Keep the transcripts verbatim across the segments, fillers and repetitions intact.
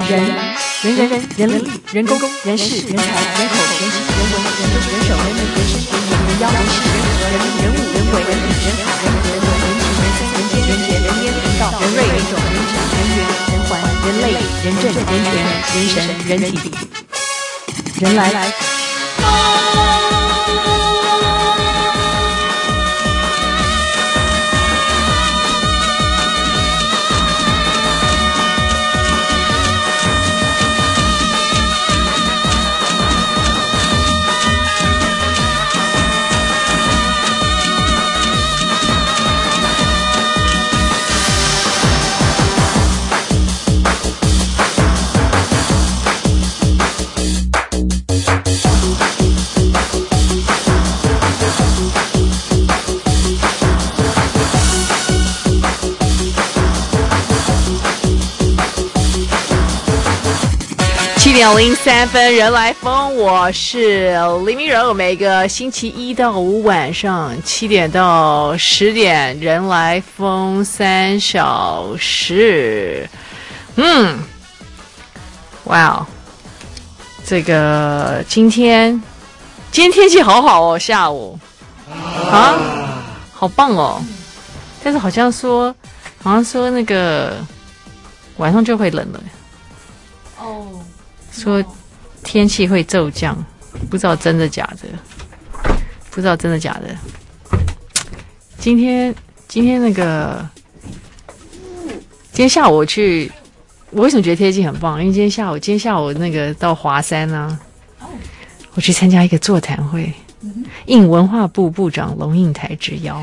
人人人人人力人工人事人才人口人情人文人政人手人民人生人言人妖人事人和人人物人为人理人海人人文人情人生人间人杰人烟人道人瑞人种人质人缘人环人类人政人权人神人体人来来。七点零三分，人来疯，我是黎明柔。每个星期一到五晚上七点到十点，人来疯三小时。嗯，哇，这个今天今天天气好好哦，下午啊，好棒哦。但是好像说，好像说那个晚上就会冷了。哦。说天气会骤降，不知道真的假的，不知道真的假的。今天今天那个，今天下午我去，我为什么觉得天气很棒？因为今天下午，今天下午那个到华山啊，我去参加一个座谈会，应文化部部长龙应台之邀，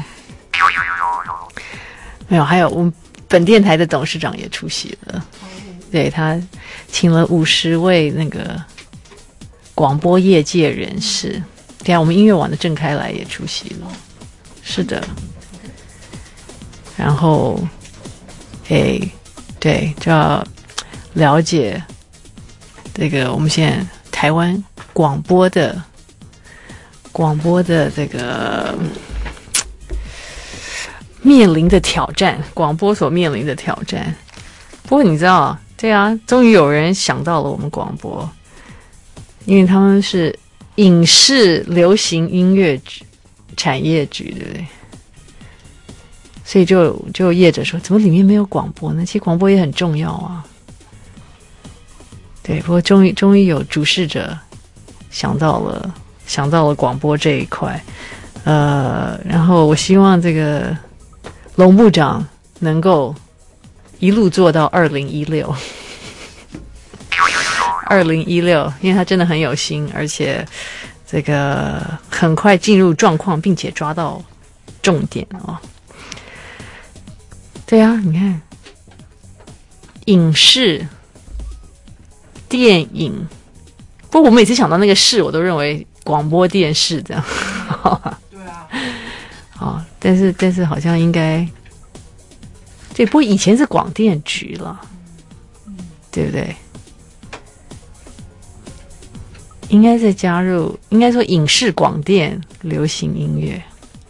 没有，还有我们本电台的董事长也出席了。对，他请了五十位那个广播业界人士，对啊，我们音乐网的郑开来也出席了，是的。然后，哎，对，就要了解这个我们现在台湾广播的广播的这个面临的挑战，广播所面临的挑战。不过你知道。对啊，终于有人想到了我们广播，因为他们是影视流行音乐局产业局，对不对？所以就就业者说，怎么里面没有广播呢？其实广播也很重要啊。对，不过终于终于有主事者想到了想到了广播这一块，呃，然后我希望这个龙部长能够。一路做到二零一六，二零一六，因为他真的很有心，而且这个很快进入状况，并且抓到重点哦。对啊，你看，影视、电影，不过我每次想到那个视，我都认为广播电视这样。对啊。哦，但是但是好像应该。对，不过以前是广电局了，对不对？应该再加入，应该说影视、广电、流行音乐，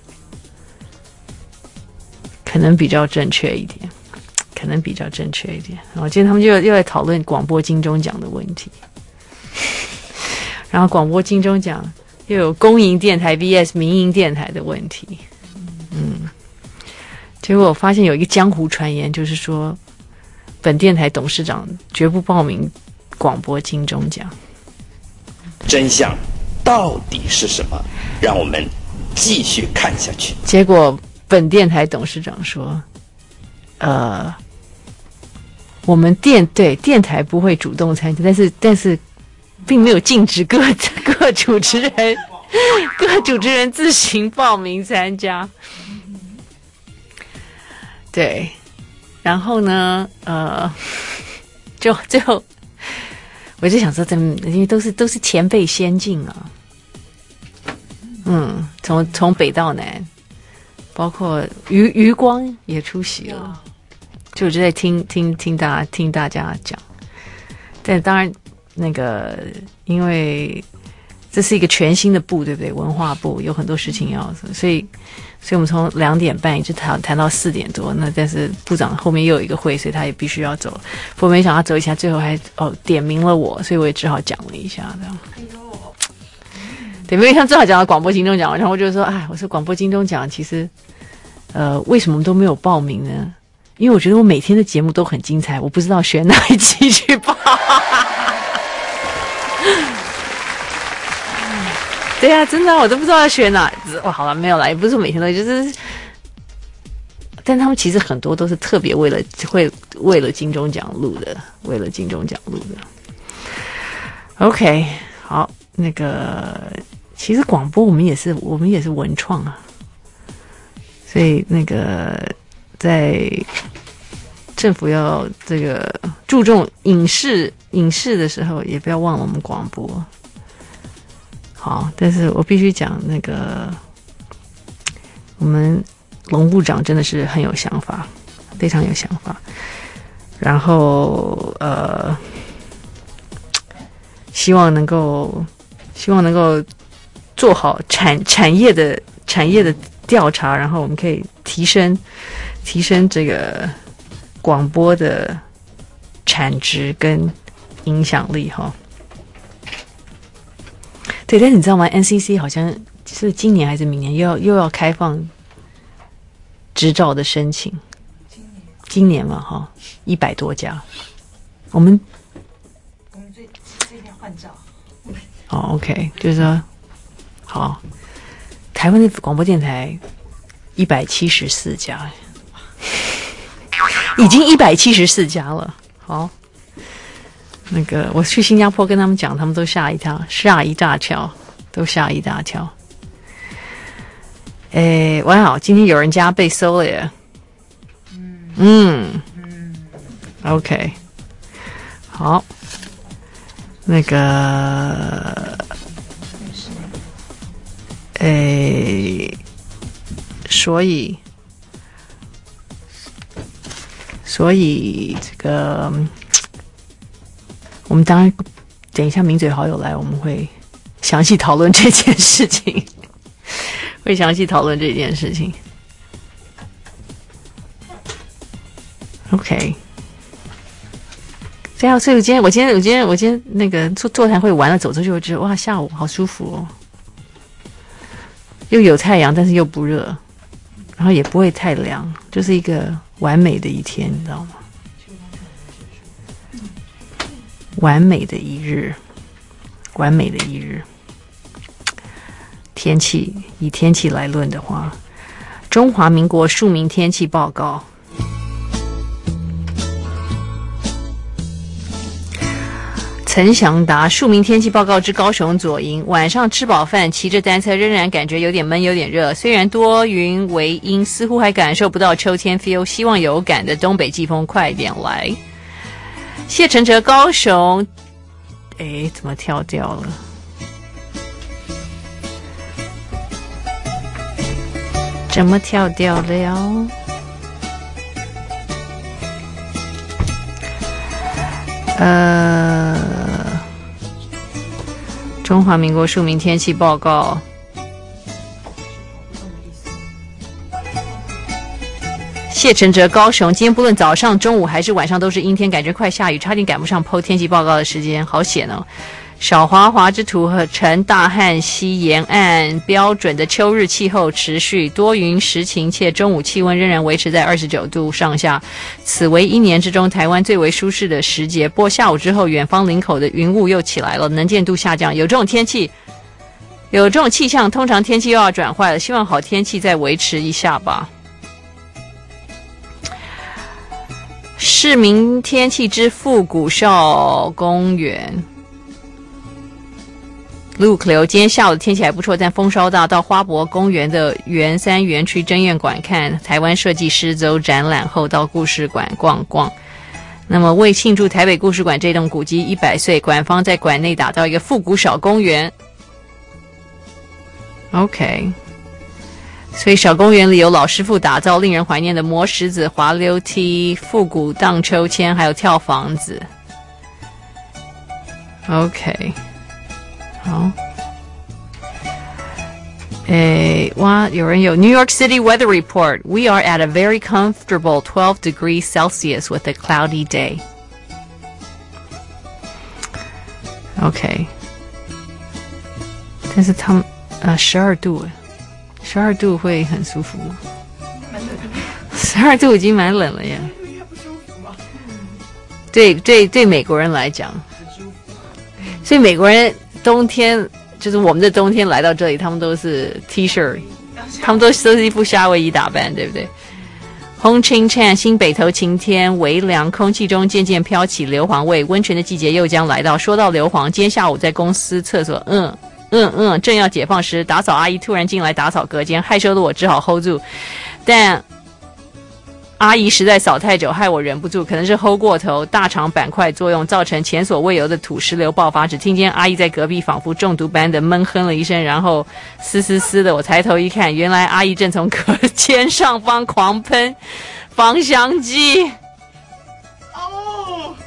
可能比较正确一点，可能比较正确一点。然后今天他们就又在讨论广播金钟奖的问题，然后广播金钟奖又有公营电台 V S 民营电台的问题，嗯。结果我发现有一个江湖传言，就是说本电台董事长绝不报名广播金钟奖。 真相到底是什么？让我们继续看下去。 结果本电台董事长说：“呃，我们电对电台不会主动参加，但是但是并没有禁止各各主持人各主持人自行报名参加。”对，然后呢，呃，就最后，我就想说，这因为都是都是前辈先进啊，嗯，从从北到南，包括余余光也出席了，就我就在听听听大家听大家讲，但当然那个因为这是一个全新的部，对不对？文化部有很多事情要，所以，所以我们从两点半一直谈谈到四点多。那但是部长后面又有一个会，所以他也必须要走。不过没想到走一下，最后还哦点名了我，所以我也只好讲了一下这样。哎呦，对，因为他正好讲到广播金钟奖，然后我就说，哎，我说广播金钟奖其实，呃，为什么都没有报名呢？因为我觉得我每天的节目都很精彩，我不知道选哪一期去报。对呀、啊，真的，我都不知道要选哪。哇，好了，没有啦，也不是说每天都就是，但他们其实很多都是特别为了会为了金钟奖录的，为了金钟奖录的。OK， 好，那个其实广播我们也是我们也是文创啊，所以那个在政府要这个注重影视影视的时候，也不要忘了我们广播。好，但是我必须讲那个，我们龙部长真的是很有想法，非常有想法。然后呃，希望能够，希望能够做好产产业的产业的调查，然后我们可以提升提升这个广播的产值跟影响力哈。对，但是你知道吗 ？N C C 好像是今年还是明年又要又要开放执照的申请。今年，今年嘛，哈，一百多家。我们我们这这天换照。哦 ，OK， 就是说，好，台湾的广播电台一百七十四家，已经一百七十四家了。好。那个我去新加坡跟他们讲，他们都吓一跳，吓一大跳，都吓一大跳。哎，哇好，今天有人家被搜了耶。嗯嗯 ，OK， 好，那个，哎，所以，所以这个。我们当然等一下名嘴好友来，我们会详细讨论这件事情，会详细讨论这件事情。OK， 这样，所以我今天，我今天，我今天，我今天那个座座谈会完了，走出去，我觉得哇，下午好舒服哦，又有太阳，但是又不热，然后也不会太凉，就是一个完美的一天，你知道吗？完美的一日，完美的一日。天气，以天气来论的话，中华民国庶民天气报告。陈祥达庶民天气报告之高雄左营，晚上吃饱饭骑着单车仍然感觉有点闷有点热，虽然多云为阴，似乎还感受不到秋天 feel， 希望有感的东北季风快点来。谢承哲高雄，哎，怎么跳掉了？怎么跳掉了？呃，中华民国庶民天气报告。谢承哲高雄，今天不论早上、中午还是晚上都是阴天，感觉快下雨，差点赶不上 po 天气报告的时间，好险哦！少华华之土和成大汉溪沿岸标准的秋日气候持续多云时晴，且中午气温仍然维持在二十九度上下，此为一年之中台湾最为舒适的时节。不过下午之后，远方林口的云雾又起来了，能见度下降，有这种天气，有这种气象，通常天气又要转坏了，希望好天气再维持一下吧。市民天气之富古少公园，路口今天下午的天气还不错，但风稍大。到花博公园的圆山园区珍苑馆看台湾设计师周展览后，到故事馆逛逛。那么为庆祝台北故事馆这栋古迹一百岁，馆方在馆内打造一个复古小公园。OK。所以小公园里有老师傅打造令人怀念的磨石子、滑溜梯、复古荡秋千，还有跳房子。OK， 好， 诶，哇，有人有 New York City weather report. We are at a very comfortable twelve degrees Celsius with a cloudy day. OK， 但是他们呃十二度，十二度会很舒服吗？十二度已经蛮冷了呀。对对对，美国人来讲，所以美国人冬天。就是我们的冬天来到这里，他们都是 T 恤，他们都是一副夏威夷打扮，对不对？红青灿，新北投晴天微凉，空气中渐渐飘起硫磺味，温泉的季节又将来到。说到硫磺，今天下午在公司厕所，嗯嗯嗯，正要解放时，打扫阿姨突然进来打扫隔间，害羞的我只好 hold 住，但阿姨实在扫太久，害我忍不住，可能是 hold 过头，大肠板块作用造成前所未有的土石流爆发。只听见阿姨在隔壁仿佛中毒般的闷哼了一声，然后嘶嘶嘶的。我抬头一看，原来阿姨正从隔间上方狂喷芳香剂。 哦，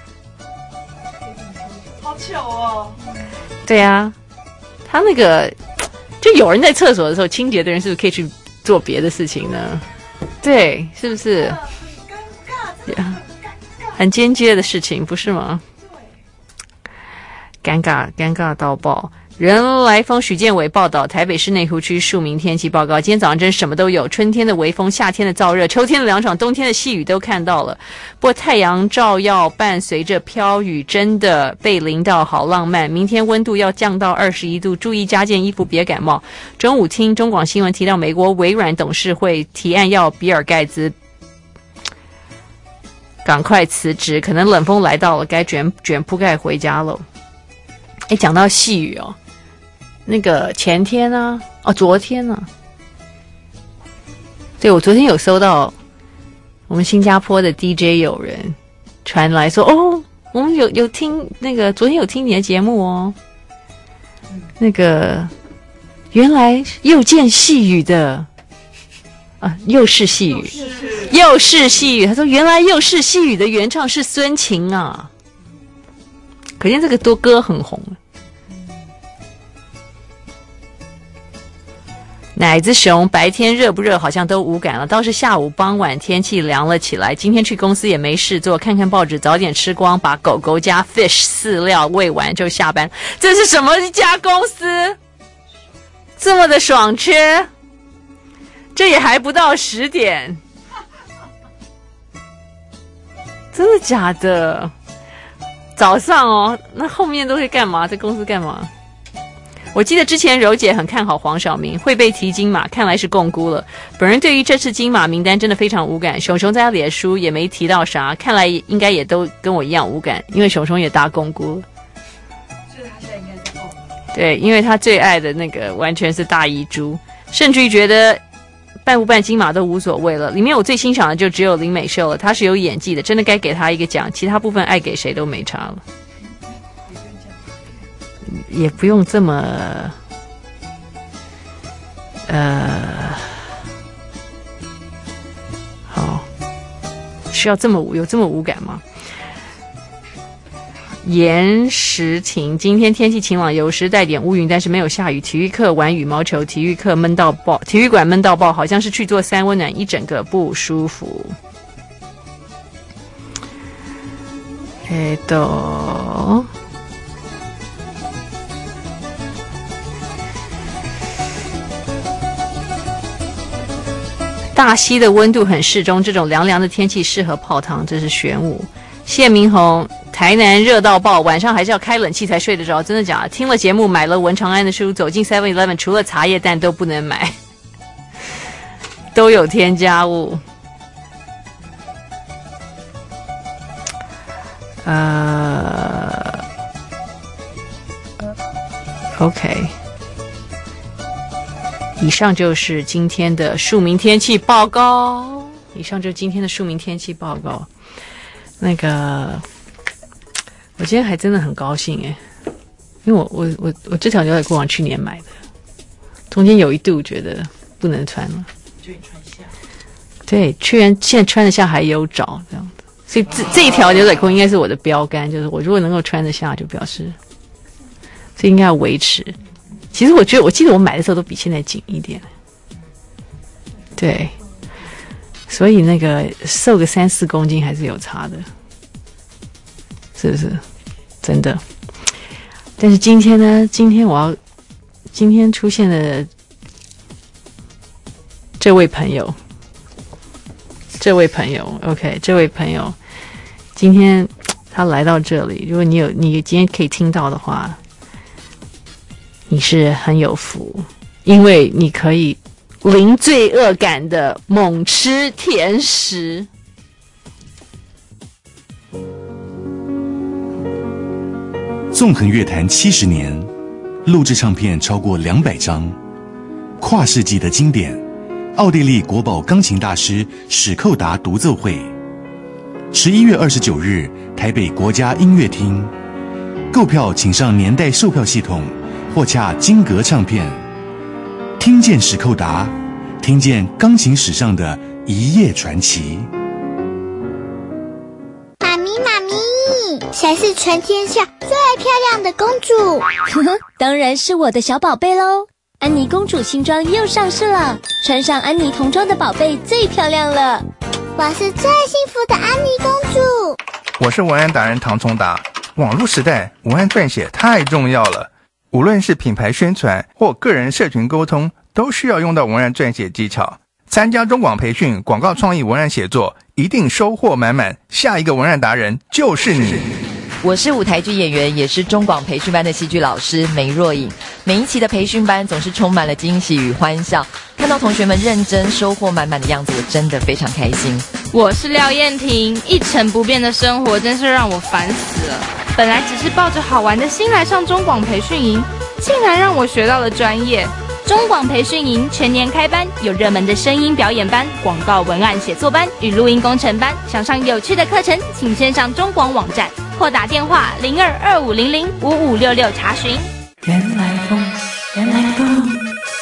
好巧哦。 对啊，他那个就有人在厕所的时候，清洁的人是不是可以去做别的事情呢？对，是不是？很尴尬，很间接的事情，不是吗？尴尬，尴尬到爆。人来疯许建伟报道，台北市内湖区庶民天气报告。今天早上真什么都有，春天的微风，夏天的燥热，秋天的凉爽，冬天的细雨都看到了。不过太阳照耀伴随着飘雨，真的被淋到好浪漫。明天温度要降到二十一度，注意加件衣服，别感冒。中午听中广新闻提到，美国微软董事会提案要比尔盖茨赶快辞职，可能冷风来到了，该卷卷铺盖回家了。哎，讲到细雨哦。那个前天啊，哦，昨天啊，对，我昨天有收到我们新加坡的 D J 友人传来说，哦，我们有有听那个昨天有听你的节目哦，那个原来又见细雨的啊，又是细雨，又是细雨。他说原来又是细雨的原唱是孙晴啊，可见这个多歌很红。奶子熊白天热不热好像都无感了，倒是下午傍晚天气凉了起来。今天去公司也没事做，看看报纸，早点吃光，把狗狗加 fish 饲料喂完就下班。这是什么一家公司？这么的爽缺？这也还不到十点，真的假的？早上哦，那后面都会干嘛？在公司干嘛？我记得之前柔姐很看好黄晓明会被提金马，看来是共估了。本人对于这次金马名单真的非常无感，熊熊在他脸书也没提到啥，看来应该也都跟我一样无感，因为熊熊也大共估了。 所以他现在应该是哦。 对，因为他最爱的那个完全是大遗珠，甚至于觉得办不办金马都无所谓了。里面我最欣赏的就只有林美秀了，她是有演技的，真的该给她一个奖，其他部分爱给谁都没差了。也不用这么呃好，需要这么有这么无感吗？严时晴，今天天气晴朗，有时带点乌云，但是没有下雨。体育课玩羽毛球，体育课闷到爆，体育馆闷到爆，好像是去做三温暖，一整个不舒服。えっと大溪的温度很适中，这种凉凉的天气适合泡汤，这是玄武。谢明宏，台南热到爆，晚上还是要开冷气才睡得着，真的假的？听了节目，买了文长安的书，走进 seven eleven 除了茶叶蛋都不能买，都有添加物。呃 OK， 以上就是今天的庶民天气报告。以上就是今天的庶民天气报告。那个，我今天还真的很高兴诶，因为我我我我这条牛仔裤往去年买的，中间有一度觉得不能穿了， 就你穿下。 对，居然现在穿得下还有找这样子，所以这这一条牛仔裤应该是我的标杆，就是我如果能够穿得下，就表示，这应该要维持。 其实我觉得，我记得我买的时候都比现在紧一点。对，所以那个瘦个三四公斤还是有差的，是不是？真的。但是今天呢，今天我要，今天出现的这位朋友，这位朋友 ，OK， 这位朋友，今天他来到这里，如果你有你今天可以听到的话，你是很有福，因为你可以零罪恶感的猛吃甜食。 纵横乐坛七十年，录制唱片超过两百张，跨世纪的经典，奥地利国宝钢琴大师史寇达独奏会，十一月二十九日，台北国家音乐厅。购票请上年代售票系统，或洽金格唱片。听见史寇达，听见钢琴史上的一夜传奇。 妈咪，妈咪，谁是全天下最漂亮的公主？ 呵呵，当然是我的小宝贝喽！安妮公主新装又上市了，穿上安妮童装的宝贝最漂亮了。 我是最幸福的安妮公主。 我是文案达人唐崇达。网络时代，文案撰写太重要了，无论是品牌宣传或个人社群沟通，都需要用到文案撰写技巧。参加中广培训广告创意文案写作，一定收获满满，下一个文案达人就是你。 我是舞台剧演员，也是中广培训班的戏剧老师梅若颖。每一期的培训班总是充满了惊喜与欢笑，看到同学们认真收获满满的样子，我真的非常开心。 我是廖燕婷，一成不变的生活真是让我烦死了。本来只是抱着好玩的心来上中广培训营，竟然让我学到了专业。中广培训营全年开班，有热门的声音表演班、广告文案写作班与录音工程班。想上有趣的课程，请先上中广网站或打电话零二二五零零五五六六查询。 原来风，原来风。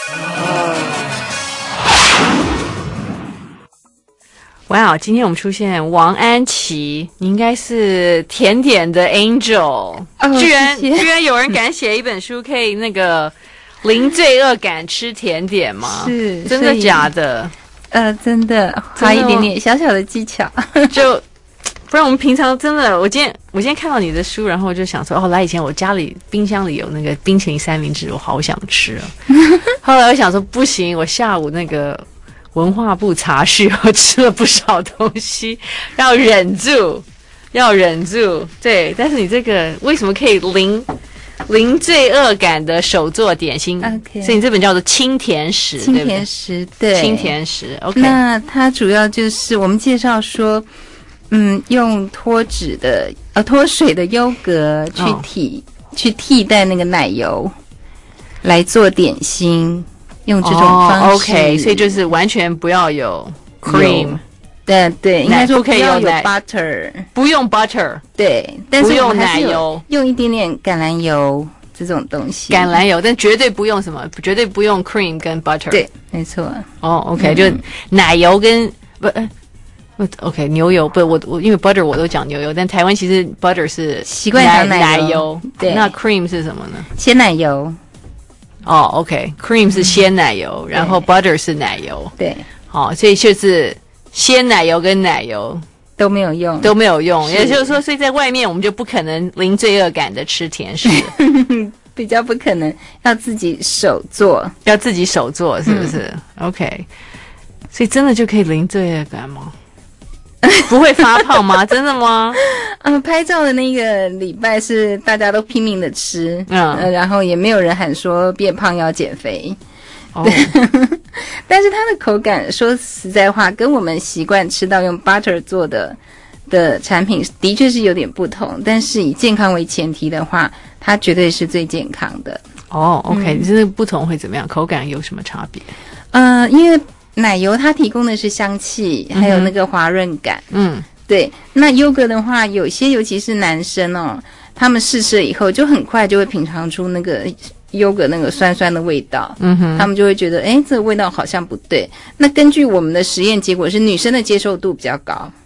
哇、wow, 今天我们出现王安琪，你应该是甜点的 Angel，、哦、居然谢谢居然有人敢写一本书，可以那个零罪恶感吃甜点吗？ 是真的假的？ 呃，真的，花一点点小小的技巧， 就不然我们平常真的，我今天我今天看到你的书，然后我就想说，哦，来以前我家里冰箱里有那个冰淇淋三明治，我好想吃啊。后来我想说不行，我下午那个文化部查叙，我吃了不少东西，要忍住，要忍住。对，但是你这个为什么可以零零罪恶感的手做点心？ OK， 所以你这本叫做轻甜食， 轻甜食，对， 轻甜食。OK， 那它主要就是我们介绍说，嗯，用脱脂的呃脱水的优格去替、哦、去替代那个奶油来做点心。用这种方式、 哦、OK， 所以就是完全不要有 cream， 对对，应该说不要有 butter， 不用 butter， 对，但是不用奶油， 用一点点橄榄油这种东西， 橄榄油，但绝对不用什么，绝对不用 cream 跟 butter， 对， 没错。 哦 ，OK，、嗯、就奶油跟不不 OK 牛油不，我我因为 butter 我都讲牛油，但台湾其实 butter 是习惯讲奶油， 油， 对， 那 cream 是什么呢？ 鲜奶油。 哦 ，OK，cream、okay, 是鲜奶油，嗯、然后 butter 是奶油， 对， 好、哦，所以就是鲜奶油跟奶油都没有用， 都没有用，也就是说，所以在外面我们就不可能零罪恶感的吃甜食， 比较不可能，要自己手做， 要自己手做，是不是、嗯、？OK， 所以真的就可以零罪恶感吗？不会发胖吗？真的吗？ 嗯，拍照的那个礼拜是大家都拼命的吃，嗯、呃，然后也没有人喊说变胖要减肥。哦，但是它的口感，说实在话，跟我们习惯吃到用 butter 做的的产品的确是有点不同。但是以健康为前提的话，它绝对是最健康的。 哦 ，OK， 你、嗯、这个不同会怎么样？口感有什么差别？ 呃，因为奶油它提供的是香气，还有那个滑润感。嗯，对。那优格的话，有些尤其是男生哦，他们试吃了以后，就很快就会品尝出那个优格那个酸酸的味道。嗯哼，他们就会觉得，哎，这个味道好像不对。那根据我们的实验结果是，女生的接受度比较高，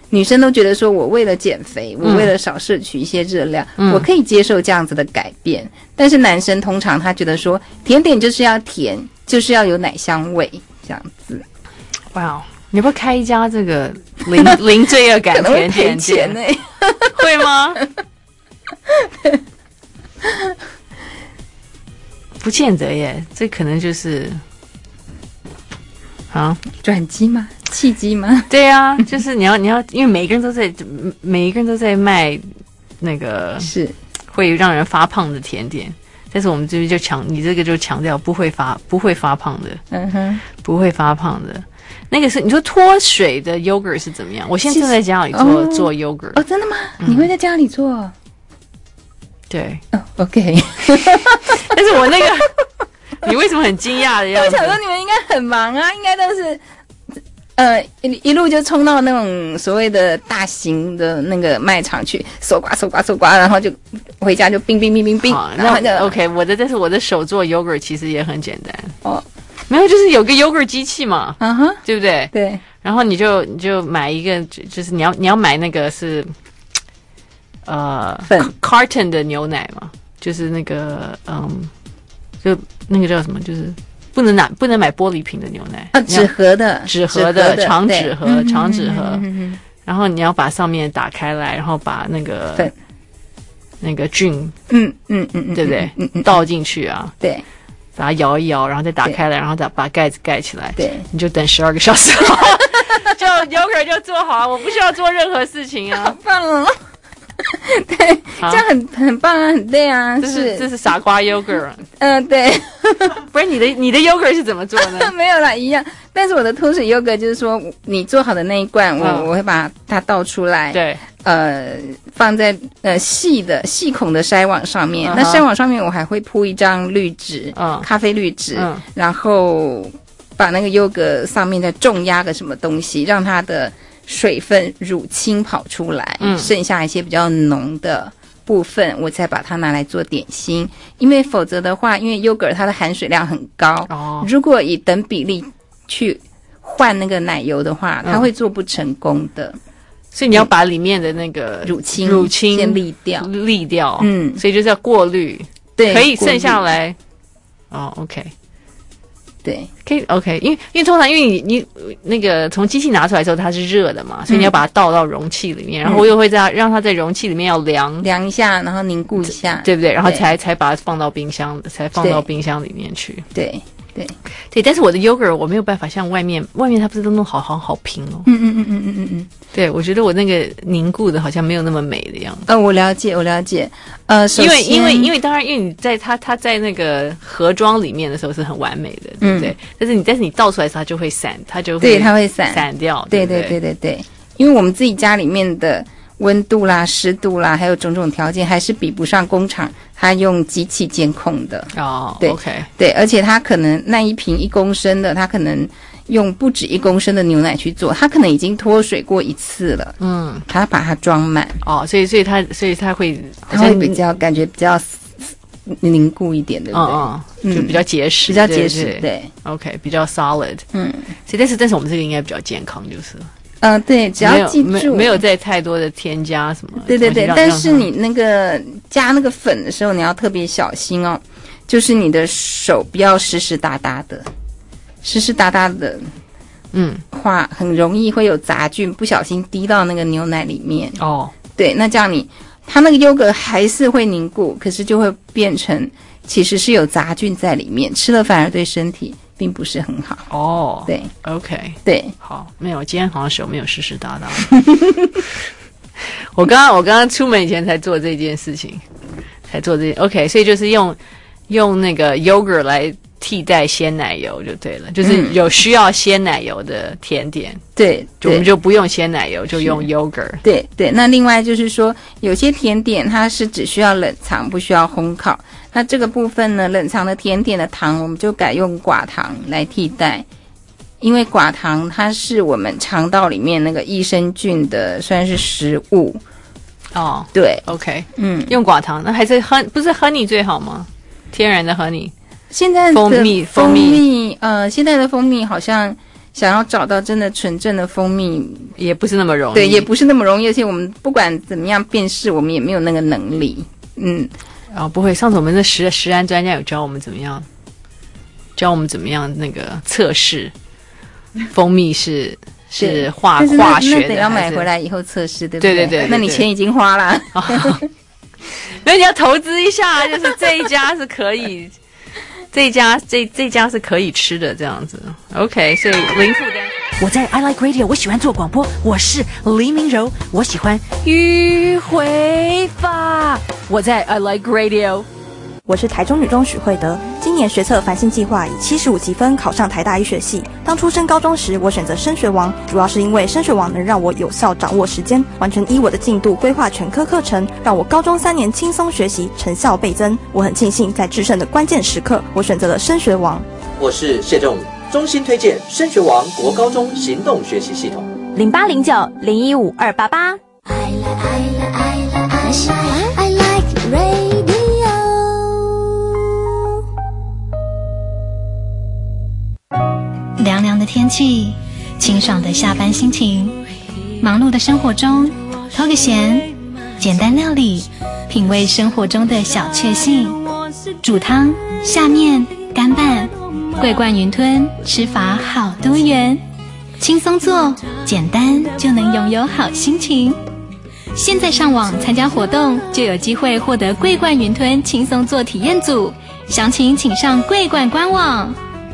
女生都觉得说我为了减肥，我为了少摄取一些热量，嗯，我可以接受这样子的改变。但是男生通常他觉得说甜点就是要甜，就是要有奶香味这样子。 哇、wow, 你要不要开一家这个零零罪恶感甜点店？ 可能会赔钱欸会吗？不见得耶，这可能就是啊转机吗？契机吗？ 对啊，就是你要你要，因为每一个人都在每一个人都在卖那个是会让人发胖的甜点，但是我们这边就强，你这个就强调不会发不会发胖的， 嗯哼， 不会发胖的。那个是你说脱水的 yogurt 是怎么样？我现在正在家里做、哦、做 yogurt。 哦，真的吗？嗯、你会在家里做？ 对。 哦 ，OK。 但是我那个，你为什么很惊讶的样子？ 我想说你们应该很忙啊，应该都是。呃，一一路就冲到那种所谓的大型的那个卖场去，搜刮搜刮搜刮，然后就回家就冰冰冰冰冰。然后就 OK， 我的但是我的手做 yogurt 其实也很简单哦， 没有就是有个 yogurt 机器嘛， 嗯哼， 对不对？ 对。 然后你就你就买一个，就是你要你要买那个是呃粉 carton 的牛奶嘛，就是那个嗯，就那个叫什么，就是。不能拿，不能买玻璃瓶的牛奶啊，纸盒的， 纸盒的，长纸盒，长纸盒。 嗯嗯嗯、 然后你要把上面打开来，然后把那个粉那个菌， 嗯嗯嗯嗯， 对不对？嗯嗯，倒进去啊， 对， 把它摇一摇，然后再打开来，然后再把盖子盖起来。 对， 你就等十二个小时，就 yogurt 就做好，我不需要做任何事情啊， 好棒哦！对，这样很很棒啊，很对啊， 这是这是傻瓜 yogurt。 嗯、呃，对。 不是你的你的 yogurt 是怎么做呢？ 没有啦，一样。但是我的脱水 yogurt 就是说，你做好的那一罐，我、嗯、我会把它倒出来， 对， 呃，放在呃细的细孔的筛网上面。 嗯、 那筛网上面我还会铺一张滤纸，嗯，咖啡滤纸，嗯，然后把那个 yogurt 上面再重压个什么东西，让它的水分乳清跑出来，嗯，剩下一些比较浓的部分，我再把它拿来做点心。因为否则的话，因为 yogurt 它的含水量很高，哦，如果以等比例去换那个奶油的话，它会做不成功的。嗯， 所以你要把里面的那个乳清乳清先沥掉， 沥掉， 嗯， 所以就是要过滤， 对， 可以剩下来。哦 ，OK。 对， 可以 OK， 因为因为通常因为你你那个从机器拿出来的时候它是热的嘛，所以你要把它倒到容器里面，嗯，然后我又会在让它在容器里面要凉凉一下，然后凝固一下， 对不对？然后才才把它放到冰箱，才放到冰箱里面去。 对对对，但是我的 yogurt 我没有办法像外面外面它不是都弄好好好平哦。 嗯嗯嗯嗯嗯嗯嗯。 对，我觉得我那个凝固的好像没有那么美的样子。 呃，我了解，我了解。呃，首因为因为因为当然，因为你在它它在那个盒装里面的时候是很完美的，对不对？嗯，但是你但是你倒出来的时候，它就会散，它就会对，它会散散掉。 对对对对对对，因为我们自己家里面的温度啦、湿度啦，还有种种条件，还是比不上工厂它用机器监控的。 哦， 对 ，OK， 对，而且它可能那一瓶一公升的，它可能用不止一公升的牛奶去做，它可能已经脱水过一次了。嗯，它把它装满。 哦，所以所以它所以它会它会比较感觉比较凝固一点，对不对？ 嗯嗯，就比较结实， 比较结实，对。 对 OK， 比较 solid。 嗯， 所以但是但是我们这个应该比较健康，就是。 嗯、呃，对，只要记住没有没有再太多的添加什么。 对对对，但是你那个加那个粉的时候，你要特别小心哦，就是你的手不要湿湿哒哒的，湿湿哒哒的，嗯，话很容易会有杂菌不小心滴到那个牛奶里面。 哦， 对，那这样你它那个优格还是会凝固，可是就会变成其实是有杂菌在里面，吃了反而对身体并不是很好。 哦， 对 ，OK， 对， 好，没有，今天好像手没有湿湿哒哒。我刚刚我刚刚出门以前才做这件事情，才做这件 OK， 所以就是用用那个 yogurt 来替代鲜奶油就对了，就是有需要鲜奶油的甜点， 嗯、对， 就我们就不用鲜奶油，就用 yogurt。 对对，那另外就是说，有些甜点它是只需要冷藏，不需要烘烤。那这个部分呢，冷藏的甜点的糖，我们就改用寡糖来替代，因为寡糖它是我们肠道里面那个益生菌的算是食物。 哦， 对 ，OK， 嗯，用寡糖，那还是 honey 不是 honey 最好吗？天然的 honey。 现在的蜂蜜， 蜂蜜，呃，现在的蜂蜜好像想要找到真的纯正的蜂蜜也不是那么容易， 对，也不是那么容易，而且我们不管怎么样辨识，我们也没有那个能力。嗯， 哦，不会，上次我们的食食安专家有教我们怎么样，教我们怎么样那个测试蜂蜜是是化化学的， 那得要买回来以后测试，对不对？对对 对, 对, 对， 那你钱已经花了， 所以你要投资一下，就是这一家是可以。这一家这这家是可以吃的，这样子 ，OK， 所以零负担。 我在 I Like Radio， 我喜欢做广播，我是黎明柔，我喜欢迂回法。我在 I Like Radio， 我是台中女中许慧德，今年学测繁星计划以七十五积分考上台大医学系。当初升高中时，我选择升学王，主要是因为升学王能让我有效掌握时间，完全依我的进度规划全科课程，让我高中三年轻松学习，成效倍增。我很庆幸在制胜的关键时刻，我选择了升学王。 我是谢仲，衷心推荐升学王国高中行动学习系统。 零八零九零一五二八八。 I like I like I like I like radio。 凉凉的天气，清爽的下班心情，忙碌的生活中偷个闲，简单料理，品味生活中的小确幸。煮汤、下面、干拌，桂冠云吞，吃法好多元，轻松做，简单就能拥有好心情。现在上网参加活动，就有机会获得桂冠云吞轻松做体验组，详情请上桂冠官网。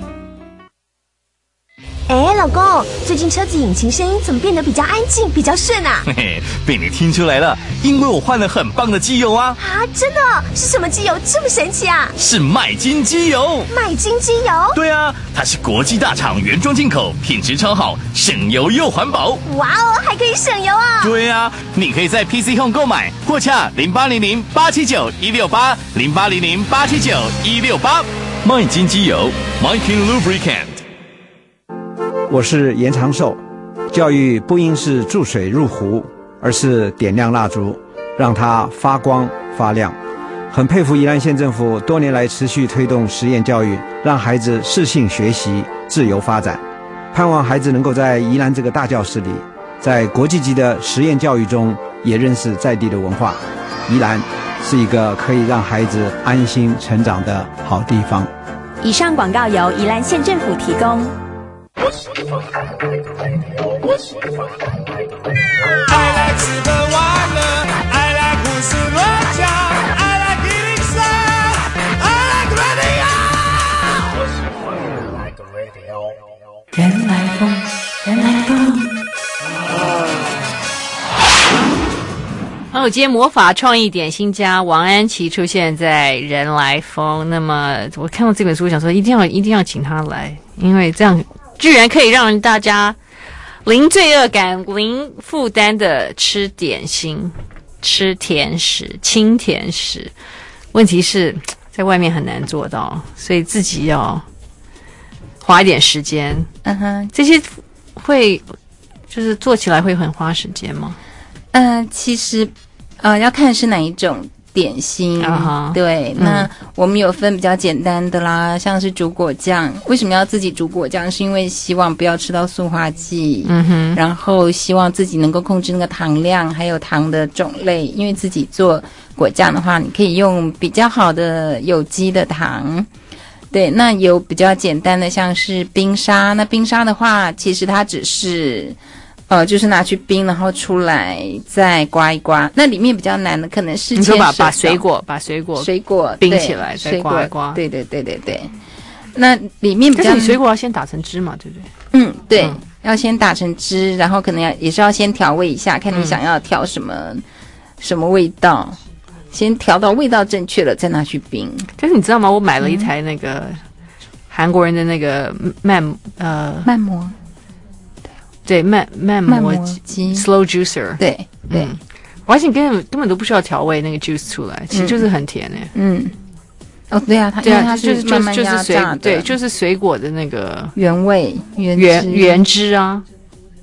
哎，老公，最近车子引擎声音怎么变得比较安静，比较顺啊？ 嘿嘿，被你听出来了，因为我换了很棒的机油啊！ 啊，真的？是什么机油这么神奇啊？ 是麦金机油。 麦金机油？ 对啊，它是国际大厂原装进口，品质超好，省油又环保。 哇哦，还可以省油啊！ 对啊，你可以在 P C Home 购买，或洽零八零零八七九一六八零八零零八七九一六八。麦金机油 ，Mykin Lubricant。 我是严长寿，教育不应是注水入壶，而是点亮蜡烛，让它发光发亮。很佩服宜兰县政府多年来持续推动实验教育，让孩子适性学习、自由发展。盼望孩子能够在宜兰这个大教室里，在国际级的实验教育中，也认识在地的文化。宜兰是一个可以让孩子安心成长的好地方。 以上广告由宜兰县政府提供。 I like 吃喝玩乐 I like 胡思乱想 I like eating sad I like radio 人来疯，人来疯。 哦，今天魔法创意点心家王安琪出现在人来疯。那么我看到这本书，想说一定要一定要请他来，因为这样居然可以让大家零罪恶感、零负担的吃点心、吃甜食、轻甜食。问题是在外面很难做到，所以自己要花一点时间。 嗯哼， 这些会就是做起来会很花时间吗？ 嗯、呃，其实呃要看是哪一种点心。 uh-huh, 对，嗯，那我们有分比较简单的啦，像是煮果酱。为什么要自己煮果酱？是因为希望不要吃到塑化剂， 嗯哼， 然后希望自己能够控制那个糖量，还有糖的种类。因为自己做果酱的话，你可以用比较好的有机的糖。对，那有比较简单的，像是冰沙。那冰沙的话，其实它只是呃，就是拿去冰，然后出来再刮一刮。那里面比较难的可能是你说把把水果把水果水果冰起来再刮一刮。 对对对对对。那里面比较， 但是你水果要先打成汁嘛，对不对？ 嗯，对，嗯、要先打成汁，然后可能要也是要先调味一下，看你想要调什么、嗯、什么味道。先调到味道正确了，再拿去冰。 但是你知道吗？我买了一台那个韩国人的那个慢呃慢磨， 对慢慢磨机 slow juicer， 对对、 嗯，我发现根本根本都不需要调味，那个 juice 出来，其实就是很甜诶、欸。 嗯，哦对啊，它因为它是慢慢压榨的， 对，就是水果的那个原味原原原汁啊。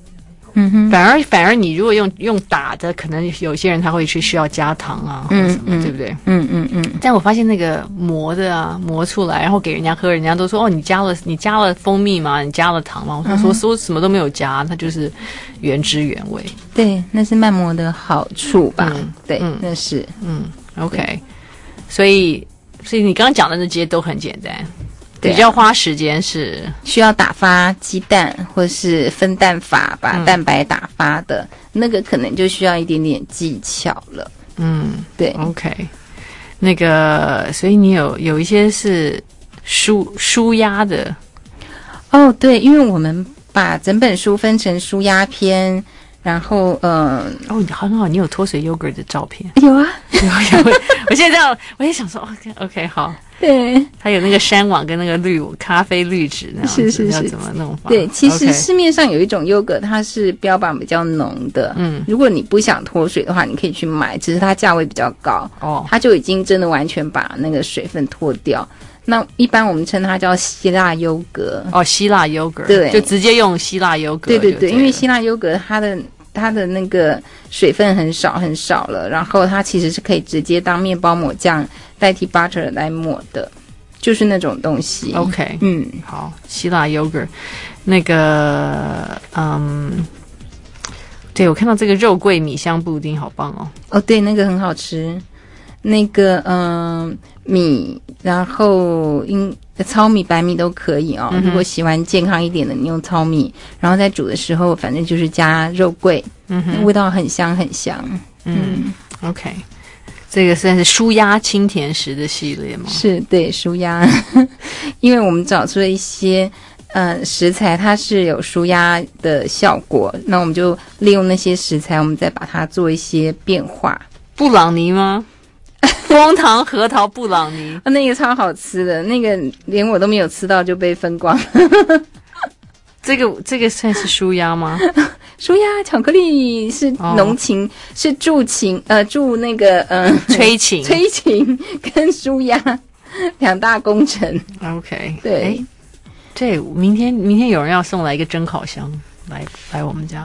嗯哼， 反而反而你如果用用打的，可能有些人他会去需要加糖啊，或者什么， 嗯嗯对不对？ 嗯嗯嗯。 但我发现那个磨的啊，磨出来，然后给人家喝，人家都说哦，你加了你加了蜂蜜吗？你加了糖吗？我说、嗯、说说什么都没有加，它就是原汁原味。 对，那是慢磨的好处吧？ 嗯、 对、 嗯， 那是嗯 ，OK。所以所以你刚刚讲的那些都很简单。 对啊、 比较花时间是需要打发鸡蛋或是分蛋法把蛋白打发的、嗯、那个可能就需要一点点技巧了。 嗯， 对 ，OK。那个，所以你有有一些是舒舒压的。 哦，对，因为我们把整本书分成舒压篇。然后，呃， 哦，很好，你有脱水 yogurt 的照片？ 有啊， 有有。我现在这样，我也想说 ，OK OK， 好。 对， 它有那个山网跟那个绿咖啡滤纸那样子， 是是是， 要怎么弄法？ 对，其实 okay 市面上有一种 yogurt， 它是标榜比较浓的。嗯，如果你不想脱水的话，你可以去买，只是它价位比较高。哦，它就已经真的完全把那个水分脱掉。那一般我们称它叫希腊优格。 哦，希腊优格， 对， 就直接用希腊优格。 对对对，因为希腊优格它的它的那个水分很少很少了，然后它其实是可以直接当面包抹酱代替 butter 来抹的，就是那种东西。 OK， 嗯， 好，希腊 yogurt， 那个，嗯，对，我看到这个肉桂米香布丁，好棒哦。 哦，对，那个很好吃。那个，嗯，米，然后因糙米、白米都可以哦。嗯、如果喜欢健康一点的，你用糙米，然后在煮的时候，反正就是加肉桂，嗯哼，味道很香很香。 嗯, 嗯 ，OK， 这个算是舒压轻甜食的系列吗？ 是，对，舒压，因为我们找出了一些呃食材，它是有舒压的效果，那我们就利用那些食材，我们再把它做一些变化。 布朗尼吗？枫糖核桃布朗尼、 啊，那个超好吃的，那个连我都没有吃到就被分光。 这个这个算是舒压吗？ 舒压巧克力是浓情，哦、是助情呃助那个呃催情催情跟舒压两大工程。 OK， 对， 对，明天明天有人要送来一个蒸烤箱来来我们家。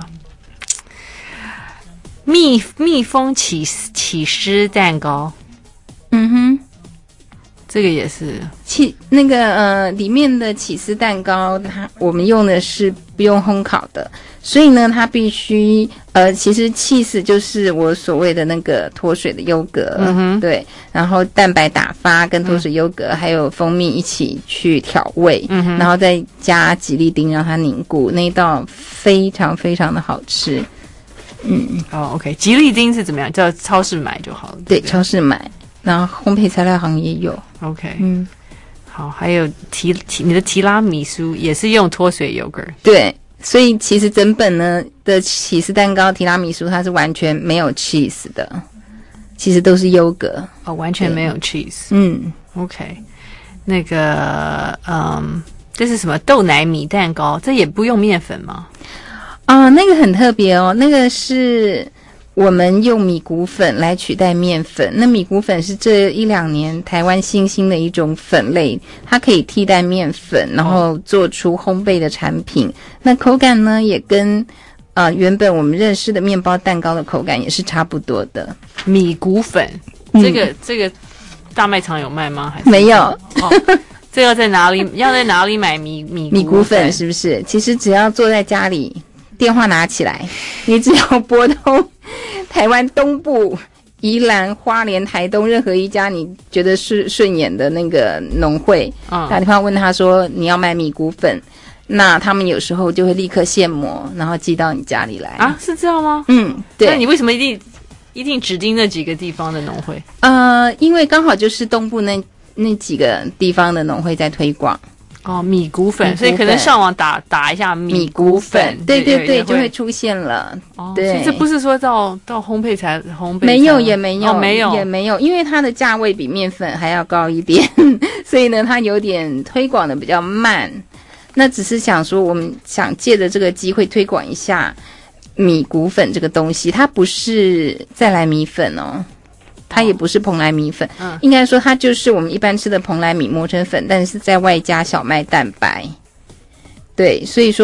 蜜蜜蜂起起司蛋糕。 嗯哼， 这个也是起那个呃里面的起司蛋糕，它我们用的是不用烘烤的，所以呢，它必须呃其实起司就是我所谓的那个脱水的优格，嗯哼，对，然后蛋白打发跟脱水优格、嗯、还有蜂蜜一起去调味，嗯哼，然后再加吉利丁让它凝固，那一道非常非常的好吃。嗯， 哦 ，OK， 吉利丁是怎么样？叫超市买就好了。 对，超市买。然后烘焙材料行也有 ，OK， 嗯， 好，还有提提你的提拉米苏也是用脱水 yogurt， 对，所以其实整本呢的起司蛋糕提拉米苏它是完全没有 cheese 的，其实都是优格， 哦，完全没有 cheese， 嗯 ，OK， 那个，嗯，这是什么豆奶米蛋糕？这也不用面粉吗？ 啊，那个很特别哦，那个是。我们用米谷粉来取代面粉，那米谷粉是这一两年台湾新兴的一种粉类，它可以替代面粉，然后做出烘焙的产品。那口感呢，也跟呃原本我们认识的面包蛋糕的口感也是差不多的。 米谷粉，这个、嗯、这个大卖场有卖吗？还是没有？ 哦，这要在哪里？要在哪里买米米米谷粉？是不是？其实只要坐在家里，电话拿起来，你只要拨通。台湾东部、宜兰、花莲、台东任何一家你觉得是顺眼的那个农会，嗯、打电话问他说你要买米谷粉，那他们有时候就会立刻现磨，然后寄到你家里来啊？是这样吗？ 嗯，对。 那你为什么一定一定指定那几个地方的农会？ 呃，因为刚好就是东部那那几个地方的农会在推广。 哦，米谷粉，所以可能上网打打一下米谷粉， 对对对，就会出现了。 哦， 对， 所以这不是说到到烘焙才烘焙， 没有也没有、 哦、没有也没有，因为它的价位比面粉还要高一点，所以呢，它有点推广的比较慢。那只是想说，我们想借着这个机会推广一下米谷粉这个东西，它不是再来米粉哦。它也不是蓬莱米粉、嗯、应该说它就是我们一般吃的蓬莱米磨成粉，但是在外加小麦蛋白。对，所以说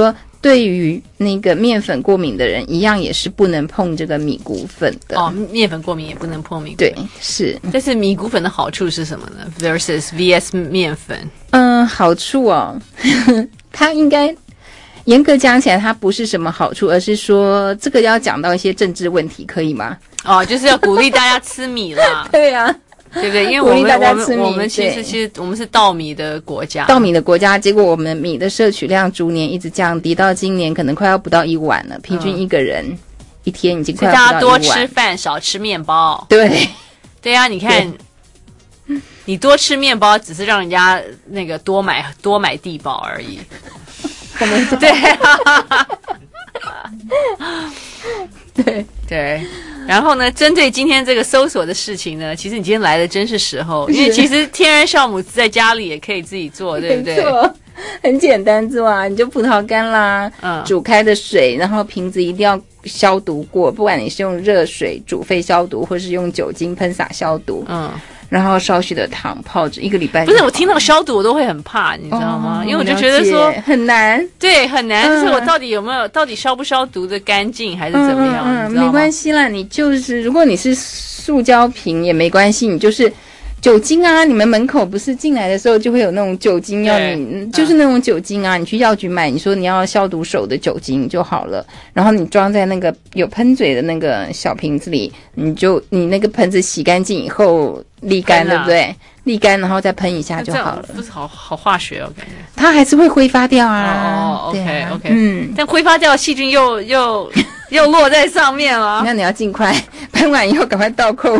对于那个面粉过敏的人，一样也是不能碰这个米谷粉的。 哦，面粉过敏也不能碰米谷粉。 对，是。 但是米谷粉的好处是什么呢 ？versus V S 面粉。 嗯，好处哦，它应该严格讲起来，它不是什么好处，而是说这个要讲到一些政治问题，可以吗？ 哦，就是要鼓励大家吃米啦。 对啊。 对不对？因为我们大家吃米我们我们其实其实我们是稻米的国家， 稻米的国家，结果我们米的摄取量逐年一直降低，到今年可能快要不到一碗了，平均一个人、嗯、一天已经快要不到一碗。 所以大家多吃饭，少吃面包。 对， 对啊，你看，你多吃面包，只是让人家那个多买多买地保而已。对啊，对对。然后呢，针对今天这个搜索的事情呢，其实你今天来的真是时候，因为其实天然酵母在家里也可以自己做，对不对？ 没错，很简单做啊，你就葡萄干啦，嗯，煮开的水，然后瓶子一定要消毒过，不管你是用热水煮沸消毒，或是用酒精喷洒消毒，嗯。然后少许的糖泡着一个礼拜。 不是，我听到消毒我都会很怕，你知道吗？哦、因为我就觉得说很难， 对，很难。嗯、就是我到底有没有，到底消不消毒的干净，还是怎么样？ 嗯，没关系啦，你就是如果你是塑胶瓶也没关系，你就是酒精啊。你们门口不是进来的时候就会有那种酒精要你，就是那种酒精啊，你去药局买，你说你要消毒手的酒精就好了，然后你装在那个有喷嘴的那个小瓶子里，你就你那个盆子洗干净以后。沥干对不对？沥干然后再喷一下就好了。 不是好好化学哦，感觉它还是会挥发掉啊。 哦 ，OK OK，嗯，但挥发掉细菌又又又落在上面了。 那你要尽快喷完以后赶快倒扣。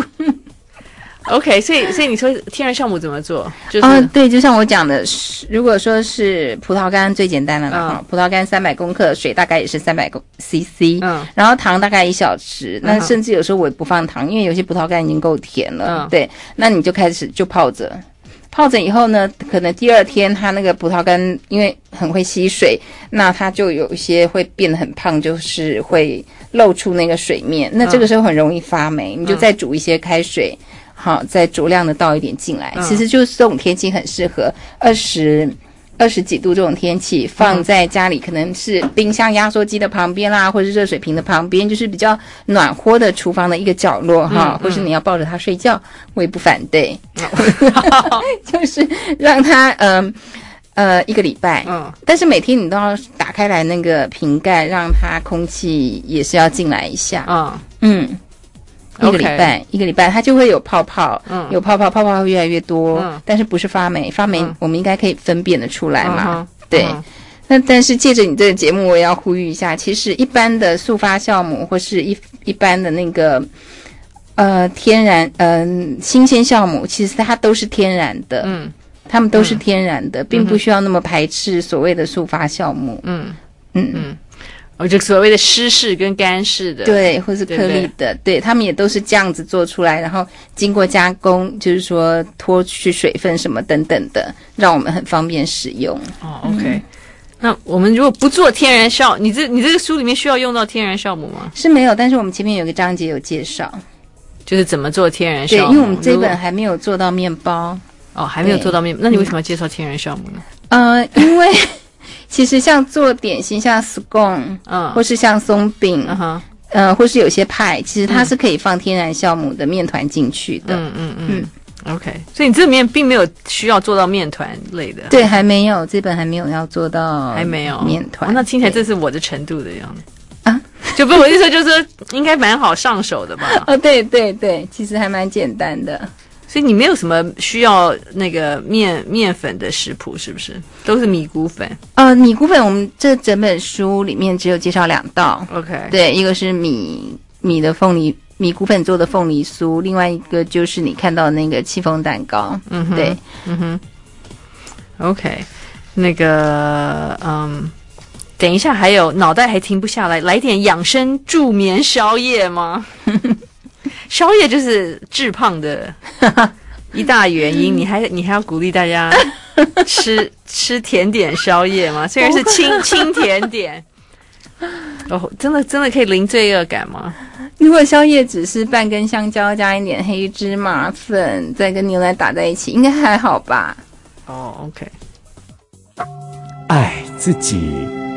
OK， 所以所以你说天然酵母怎么做？就是哦，对，就像我讲的，如果说是葡萄干最简单了哈、嗯，葡萄干三百公克，水大概也是三百 C C， 嗯，然后糖大概一小匙，那甚至有时候我也不放糖，因为有些葡萄干已经够甜了，嗯，对，那你就开始就泡着。泡着以后呢，可能第二天它那个葡萄干因为很会吸水，那它就有一些会变得很胖，就是会露出那个水面，那这个时候很容易发霉，嗯、你就再煮一些开水。好，再酌量的倒一点进来、嗯。其实就是这种天气很适合，二十二十几度这种天气，放在家里可能是冰箱、压缩机的旁边啦，或者是热水瓶的旁边，就是比较暖和的厨房的一个角落哈、嗯，或是你要抱着它睡觉，我也不反对。嗯、就是让它嗯 呃, 呃一个礼拜，嗯，但是每天你都要打开来那个瓶盖，让它空气也是要进来一下。嗯嗯。一个礼拜， okay. 一个礼拜，它就会有泡泡，嗯，有泡泡，泡泡会越来越多，嗯，但是不是发霉，发霉我们应该可以分辨得出来嘛，嗯、对。嗯、那但是借着你这个节目，我也要呼吁一下，其实一般的速发酵母或是一一般的那个呃天然嗯、呃、新鲜酵母，其实它都是天然的，嗯，它们都是天然的，嗯、并不需要那么排斥所谓的速发酵母，嗯嗯嗯。 哦，就所谓的湿式跟干式的， 对，或是颗粒的，对, 对, 对，他们也都是这样子做出来，然后经过加工，就是说脱去水分什么等等的，让我们很方便使用。 哦 ，OK，、嗯、那我们如果不做天然酵，你这你这个书里面需要用到天然酵母吗？ 是没有，但是我们前面有个章节有介绍， 就是怎么做天然酵母。 对，因为我们这本还没有做到面包。 哦，还没有做到面包，那你为什么要介绍天然酵母呢？ 呃，因为。其实像做点心，像 scone， 嗯，或是像松饼，嗯呃，或是有些派，其实它是可以放天然酵母的面团进去的。嗯嗯嗯。 嗯 OK， 所以你这里面并没有需要做到面团类的。 对，还没有，这本还没有要做到， 还没有面团、 哦。那听起来这是我的程度的样子啊，就不是我意思，就是说应该蛮好上手的吧？ 哦，对对对，其实还蛮简单的。 所以你没有什么需要那个面面粉的食谱，是不是？都是米谷粉。 呃，米谷粉我们这整本书里面只有介绍两道。 OK， 对， 一个是米米的凤梨米谷粉做的凤梨酥，另外一个就是你看到的那个戚风蛋糕。嗯哼，对， 嗯哼。OK， 那个嗯，等一下还有脑袋还停不下来，来点养生助眠宵夜吗？宵夜就是致胖的一大原因，你还你还要鼓励大家吃吃甜点宵夜吗？虽然是轻轻甜点，哦，真的真的可以零罪恶感吗？ 如果宵夜只是半根香蕉加一点黑芝麻粉，再跟牛奶打在一起，应该还好吧？ 哦 ，OK。 爱自己，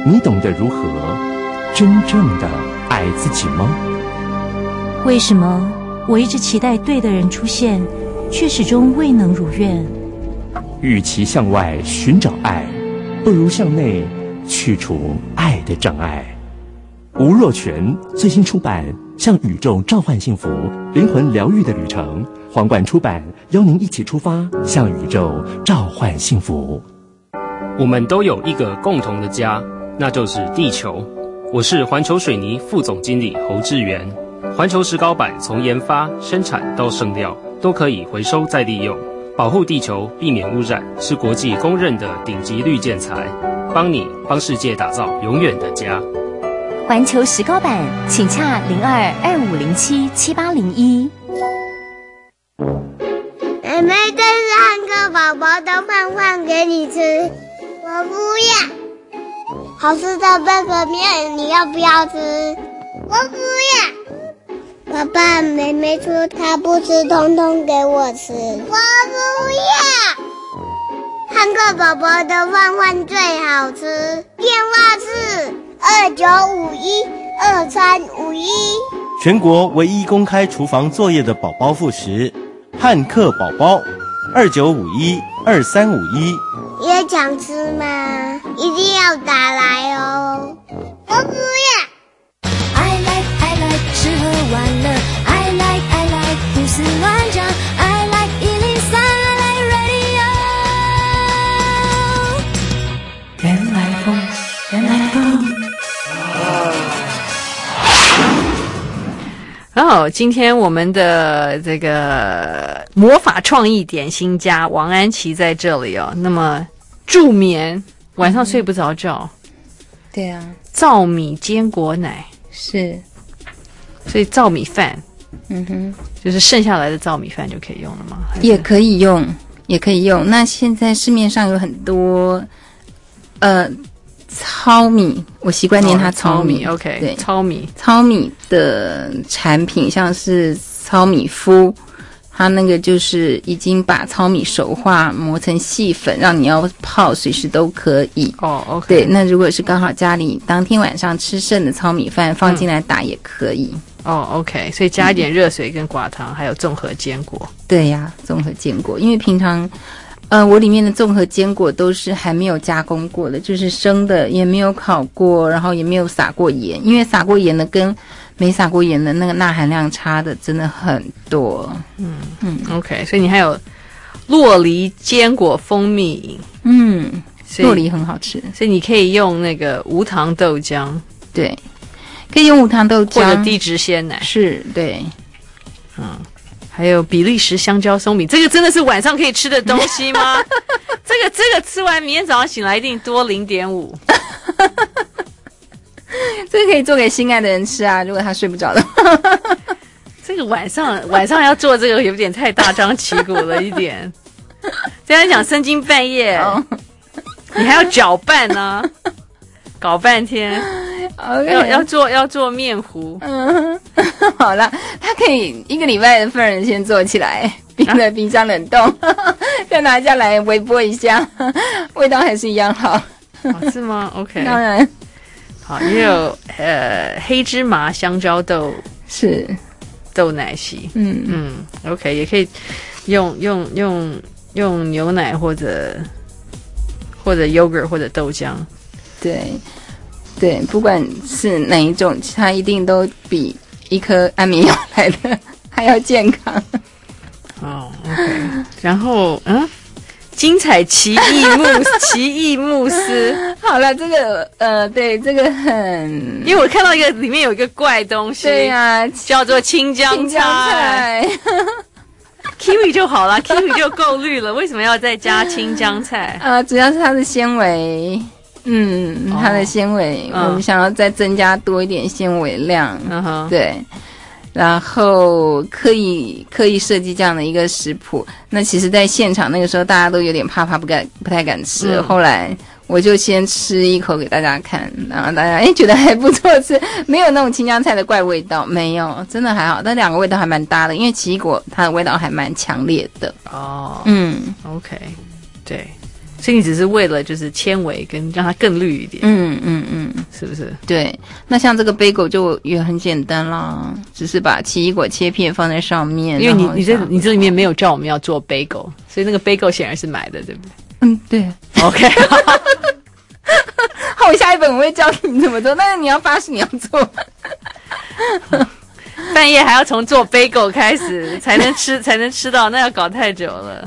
你懂得如何真正的爱自己吗？ 为什么我一直期待对的人出现，却始终未能如愿？ 与其向外寻找爱，不如向内去除爱的障碍。吴若权最新出版《向宇宙召唤幸福：灵魂疗愈的旅程》，皇冠出版，邀您一起出发，向宇宙召唤幸福。 我们都有一个共同的家，那就是地球。我是环球水泥副总经理侯志源。环球石膏板从研发、生产到剩料都可以回收再利用，保护地球，避免污染，是国际公认的顶级绿建材，帮你帮世界打造永远的家。 环球石膏板，请洽零二二五零七七八零一。 妹妹，这是汉克宝宝的饭饭给你吃，我不要。好吃的贝壳面，你要不要吃？我不要。爸爸，妹妹说她不吃，通通给我吃。我不要。汉克宝宝的饭饭最好吃，电话是二九五一二三五一。 全国唯一公开厨房作业的宝宝副食，汉克宝宝，二九五一二三五一。 也想吃吗？一定要打来哦。我不要。 I like I like 吃喝玩乐 I like I like 胡思乱想 I like 一零三 I like radio 原来风原来风。 哦，今天我们的这个魔法创意点心家王安琪在这里哦。那么助眠，晚上睡不着觉。 嗯、对啊， 糙米坚果奶是， 所以糙米饭， 嗯哼， 就是剩下来的糙米饭就可以用了吗？ 也可以用，也可以用。那现在市面上有很多，呃。糙米，我习惯念它糙米。 哦、OK， 对， 糙米， 糙米的产品像是糙米麸，它那个就是已经把糙米熟化，磨成细粉，让你要泡随时都可以。 哦 ，OK， 对，那如果是刚好家里当天晚上吃剩的糙米饭放进来打也可以。 嗯、哦 ，OK， 所以加一点热水跟寡糖，嗯、还有综合坚果。 对呀，综合坚果，因为平常。呃，我里面的综合坚果都是还没有加工过的，就是生的，也没有烤过，然后也没有撒过盐，因为撒过盐的跟没撒过盐的那个钠含量差的真的很多。 嗯嗯 ，OK， 所以你还有酪梨坚果蜂蜜饮， 嗯，酪梨很好吃， 所以你可以用那个无糖豆浆， 对，可以用无糖豆浆或者低脂鲜奶， 是，对， 嗯。还有比利时香蕉松饼，这个真的是晚上可以吃的东西吗？这个这个吃完，明天早上醒来一定多零点五。 这个可以做给心爱的人吃啊，如果他睡不着的话。 这个晚上晚上要做这个有点太大张旗鼓了一点。这样讲深更半夜，哦、你还要搅拌呢、啊，搞半天。 Okay. 要要做要做面糊， 嗯，好了，它可以一个礼拜的份先做起来，冰在冰箱冷冻，啊、再拿下来微波一下，味道还是一样好。 哦、是吗 ？OK， 当然， 好，也有呃黑芝麻香蕉豆是豆奶昔， 嗯嗯 ，OK， 也可以用用用用牛奶或者或者 yogurt 或者豆浆， 对。对，不管是哪一种，它一定都比一颗安眠药来的还要健康。 哦 ，OK， 然后嗯，精彩奇异慕奇异慕斯， 好了，这个呃，对，这个很， 因为我看到一个里面有一个怪东西， 对呀、啊， 叫做青江菜。 青江菜 kiwi 就好了 ，kiwi 就够绿了，为什么要再加青江菜？ 呃，主要是它的纤维。嗯，它的纤维，哦、我们想要再增加多一点纤维量， 嗯、 对，然后刻意刻意设计这样的一个食谱。那其实，在现场那个时候，大家都有点怕怕，不敢不太敢吃。嗯、后来我就先吃一口给大家看，然后大家哎觉得还不错吃，没有那种青江菜的怪味道，没有，真的还好。但两个味道还蛮搭的，因为奇异果它的味道还蛮强烈的。 哦， 嗯 ，OK， 对。 所以你只是为了就是纤维跟让它更绿一点。 嗯嗯嗯， 是不是？ 对。那像这个bagel就也很简单啦，只是把奇异果切片放在上面。 因为你你这你这里面没有叫我们要做 bagel， 所以那个 bagel 显然是买的，对不对？ 嗯，对。 OK。 好，我下一本我会教你怎么做，但是你要发誓你要做。 半夜还要从做 bagel 开始才能吃，才能吃到，那要搞太久了。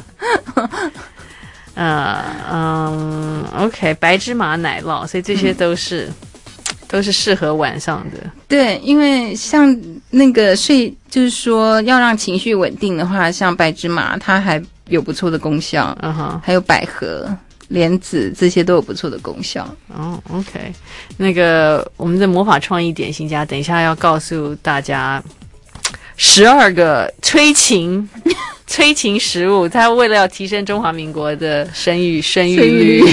嗯嗯 ，OK， 白芝麻奶酪，所以这些都是、嗯、都是适合晚上的。 对，因为像那个睡，就是说要让情绪稳定的话，像白芝麻它还有不错的功效，嗯哼，还有百合、莲子这些都有不错的功效。 哦 ，OK， 那个我们的魔法创意点心家，等一下要告诉大家十二个催情催情食物，它为了要提升中华民国的生育生育率。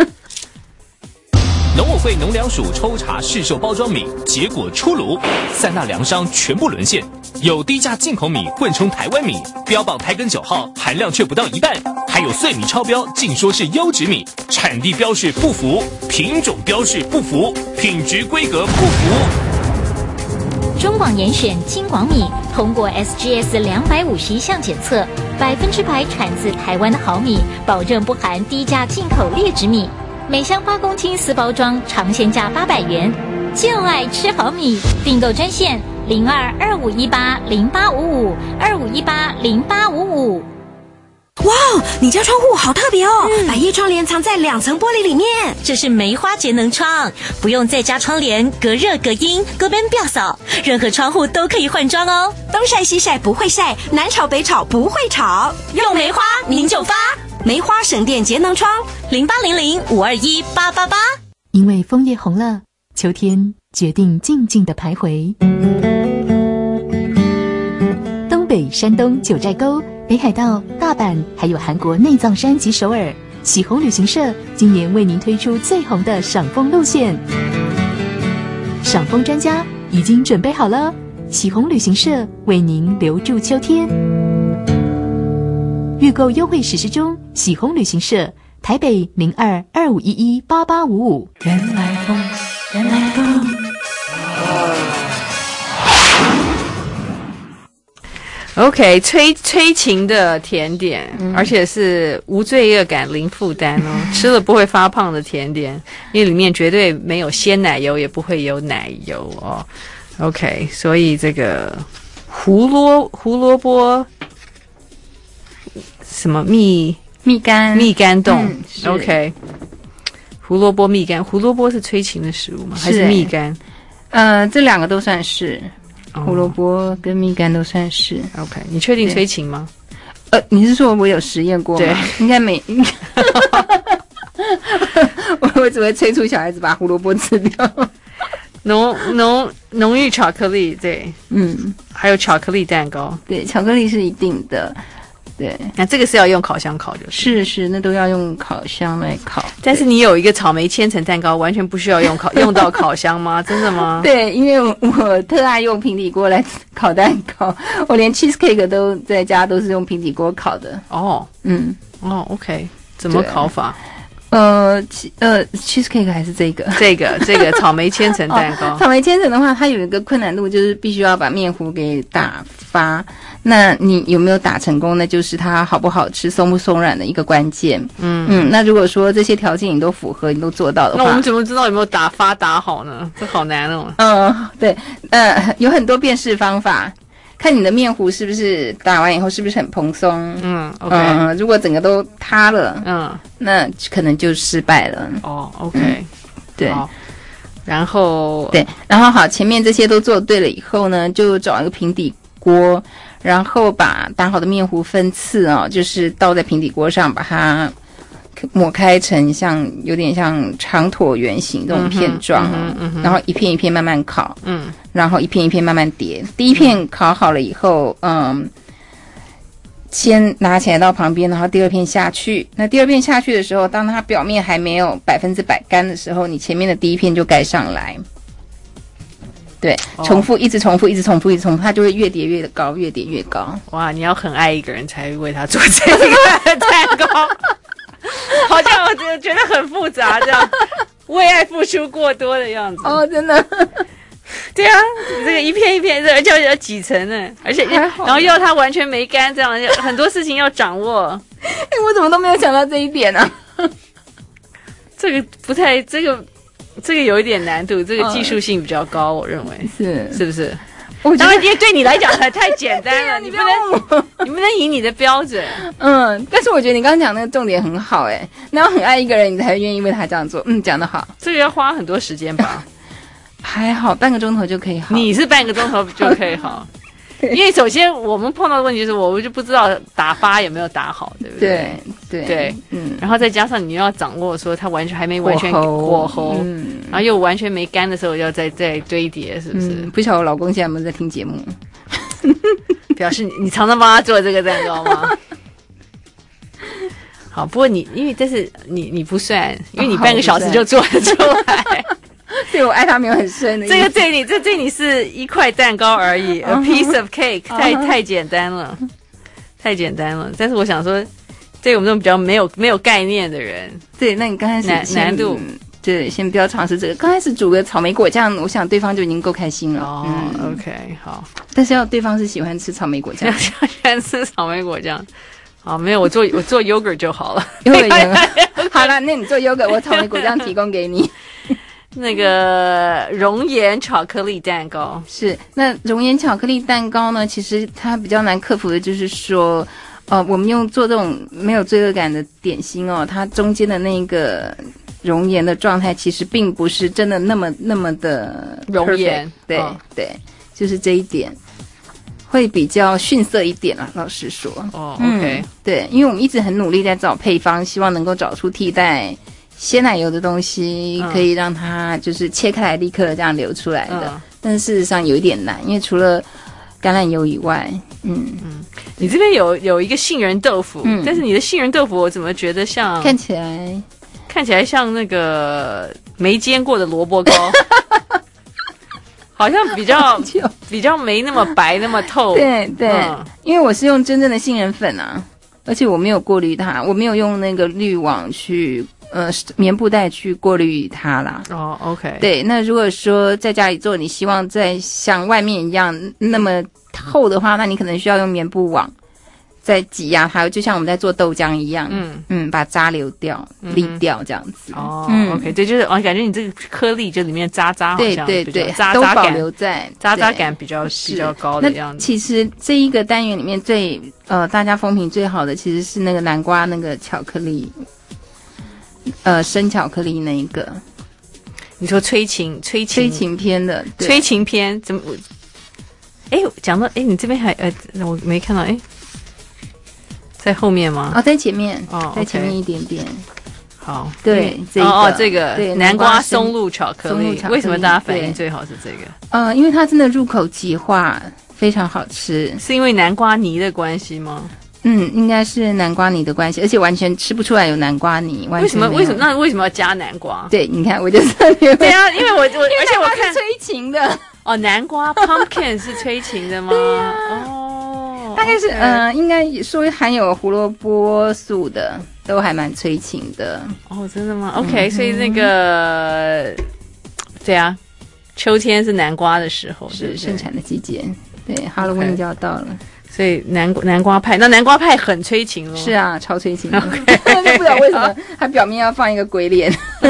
农委会农粮署抽查市售包装米，结果出炉，三大粮商全部沦陷，有低价进口米混充台湾米，标榜台根九号，含量却不到一半，还有碎米超标，竟说是优质米，产地标示不符，品种标示不符，品质规格不符。 中广严选金广米通过 S G S 两百五十一项检测，百分之百产自台湾的好米，保证不含低价进口劣质米。每箱八公斤私包装，尝鲜价八百元。就爱吃好米，订购专线零二二五一八零八五五二五一八零八五五。 哇，你家窗户好特别哦，嗯、把叶窗帘藏在两层玻璃里面。 这是梅花节能窗，不用再加窗帘，隔热隔音，隔边表扫，任何窗户都可以换装哦。 东晒西晒不会晒，南吵北吵不会吵， 用梅花您就发。 梅花省电节能窗， 零八零零五二一八八八。 因为枫叶红了，秋天决定静静的徘徊。东北山东九寨沟、北海道、大阪，还有韩国内藏山及首尔，喜红旅行社今年为您推出最红的赏枫路线。赏枫专家已经准备好了，喜红旅行社为您留住秋天。预购优惠实施中，喜红旅行社台北零二二五一一八八五五。 原来风，原来风。 OK， 催催情的甜点、嗯，而且是无罪恶感、零负担哦，吃了不会发胖的甜点，因为里面绝对没有鲜奶油，也不会有奶油哦。OK， 所以这个胡萝胡萝卜。什么蜜蜜柑蜜柑冻、 嗯、 OK， 胡萝卜蜜柑，胡萝卜是催情的食物吗？还是蜜柑？ 呃，这两个都算是，哦、胡萝卜跟蜜柑都算是。 OK， 你确定催情吗？ 呃，你是说我有实验过吗？对，应该没。我我只会催促小孩子把胡萝卜吃掉。 浓浓浓郁巧克力，对， 嗯， 还有巧克力蛋糕， 对，巧克力是一定的。对， 那这个是要用烤箱烤，就是是是，那都要用烤箱来烤。 但是你有一个草莓千层蛋糕，完全不需要用烤用到烤箱吗？真的吗？ 对，因为我特爱用平底锅来烤蛋糕，我连 cheesecake 都在家都是用平底锅烤的。 哦， 嗯， 哦 ，OK， 怎么烤法？ 呃呃 ，cheesecake 还是这个？ 这个这个草莓千层蛋糕、 哦。草莓千层的话，它有一个困难度，就是必须要把面糊给打发。那你有没有打成功？那就是它好不好吃、松不松软的一个关键。嗯嗯，那如果说这些条件你都符合，你都做到的话， 那我们怎么知道有没有打发打好呢？这好难哦。 嗯，对，呃，有很多辨识方法。看你的面糊是不是打完以后是不是很蓬松？ 嗯 ，OK。 嗯，如果整个都塌了， 嗯， 那可能就失败了。 哦 ，OK，、嗯、 对。 然后对，然后好，前面这些都做对了以后呢，就找一个平底锅，然后把打好的面糊分次哦，就是倒在平底锅上，把它抹开成像有点像长椭圆形这种片状、哦嗯嗯嗯、然后一片一片慢慢烤，嗯，然后一片一片慢慢叠。第一片烤好了以后，嗯，先拿起来到旁边，然后第二片下去。那第二片下去的时候，当它表面还没有百分之百干的时候，你前面的第一片就盖上来。对，重复，一直重复，一直重复，一直重复，它就会越叠越高，越叠越高。 哇，你要很爱一个人才为他做这个蛋糕。 好像我觉觉得很复杂，这样为爱付出过多的样子。 哦，真的。 对啊，这个一片一片，而且要几层呢？而且然后要它完全没干，这样很多事情要掌握。 哎，我怎么都没有想到这一点呢、啊？ 这个不太，这个这个有一点难度，这个技术性比较高，我认为是是不是？ 我当然，因为对你来讲太太简单了，你不能你不能以你的标准。 嗯，但是我觉得你刚刚讲那个重点很好，哎，那要很爱一个人，你才愿意为他这样做。嗯，讲得好。 这个要花很多时间吧？ 还好，半个钟头就可以好。 你是半个钟头就可以好。因为首先我们碰到的问题是，我就不知道打发有没有打好，对不对？ 对对对， 嗯。 然后再加上你要掌握说它完全还没完全火候，嗯，然后又完全没干的时候，要再再堆叠，是不是？ 嗯、不晓得我老公现在有没有在听节目？ 表示你你常常帮他做这个蛋糕吗？好，不过你因为这是你你不算，因为你半个小时就做得出来。 对我爱他没有很深的意思， 这个对你，这对你是一块蛋糕而已、uh-huh. ，a piece of cake， 太太简单了，太简单了。但是我想说，对我们这种比较没有没有概念的人， 对，那你刚开始难难度， 对，先不要尝试这个。刚开始煮个草莓果酱，我想对方就已经够开心了。 哦、 嗯、 ，OK， 好。 但是要对方是喜欢吃草莓果酱， 喜欢吃草莓果酱。好，没有，我做我做 yogurt 就好了。 yogurt 好了，那你做 yogurt， 我草莓果酱提供给你。 那个熔岩巧克力蛋糕是，那熔岩巧克力蛋糕呢？其实它比较难克服的就是说，呃，我们用做这种没有罪恶感的点心哦，它中间的那个熔岩的状态其实并不是真的那么那么的熔岩， 对、哦、对，就是这一点会比较逊色一点啦。老实说， 哦、嗯、，OK， 对，因为我们一直很努力在找配方，希望能够找出替代鲜奶油的东西，可以让它就是切开来立刻这样流出来的、嗯、但是事实上有一点难，因为除了橄榄油以外，嗯嗯，你这边有有一个杏仁豆腐、嗯、但是你的杏仁豆腐我怎么觉得像看起来看起来像那个没煎过的萝卜糕好像比较比较没那么白那么透。 对对、嗯、因为我是用真正的杏仁粉啊，而且我没有过滤它，我没有用那个滤网去呃，棉布袋去过滤它啦。 哦、oh, ，OK。 对，那如果说在家里做，你希望在像外面一样那么厚的话，那你可能需要用棉布网再挤压它，就像我们在做豆浆一样，嗯嗯，把渣流掉、沥掉这样子。 哦、嗯、，OK， 对，就是哦，感觉你这个颗粒就里面渣渣好像对对对， 渣都保留在渣渣感比较比较高的样子。 其实这一个单元里面最呃大家风评最好的其实是那个南瓜那个巧克力。呃，生巧克力那一个， 你说催情催情催情篇的催情篇怎么？哎，讲到哎，你这边还呃，我没看到哎，在后面吗？ 哦，在前面哦， 在前面一点点。 好， 对，这个哦，这个对南瓜松露巧克力，为什么大家反应最好是这个？ 呃，因为它真的入口即化，非常好吃。 是因为南瓜泥的关系吗？ 嗯，应该是南瓜泥的关系，而且完全吃不出来有南瓜泥。 为什么？为什么？那为什么要加南瓜？ 对，你看，我就是对啊，因为我我而且我看催情的哦，南瓜 pumpkin 是催情的吗？ 对啊， 哦， 大概是嗯、呃，应该说含有胡萝卜素的，都还蛮催情的。 哦，真的吗 ？OK，、嗯、所以那个对啊，秋天是南瓜的时候， 是盛产的季节。对，哈喽win就要到了。 所以南南瓜派，那南瓜派很催情哦。 是啊，超催情的。Okay 不知道为什么它表面要放一个鬼脸。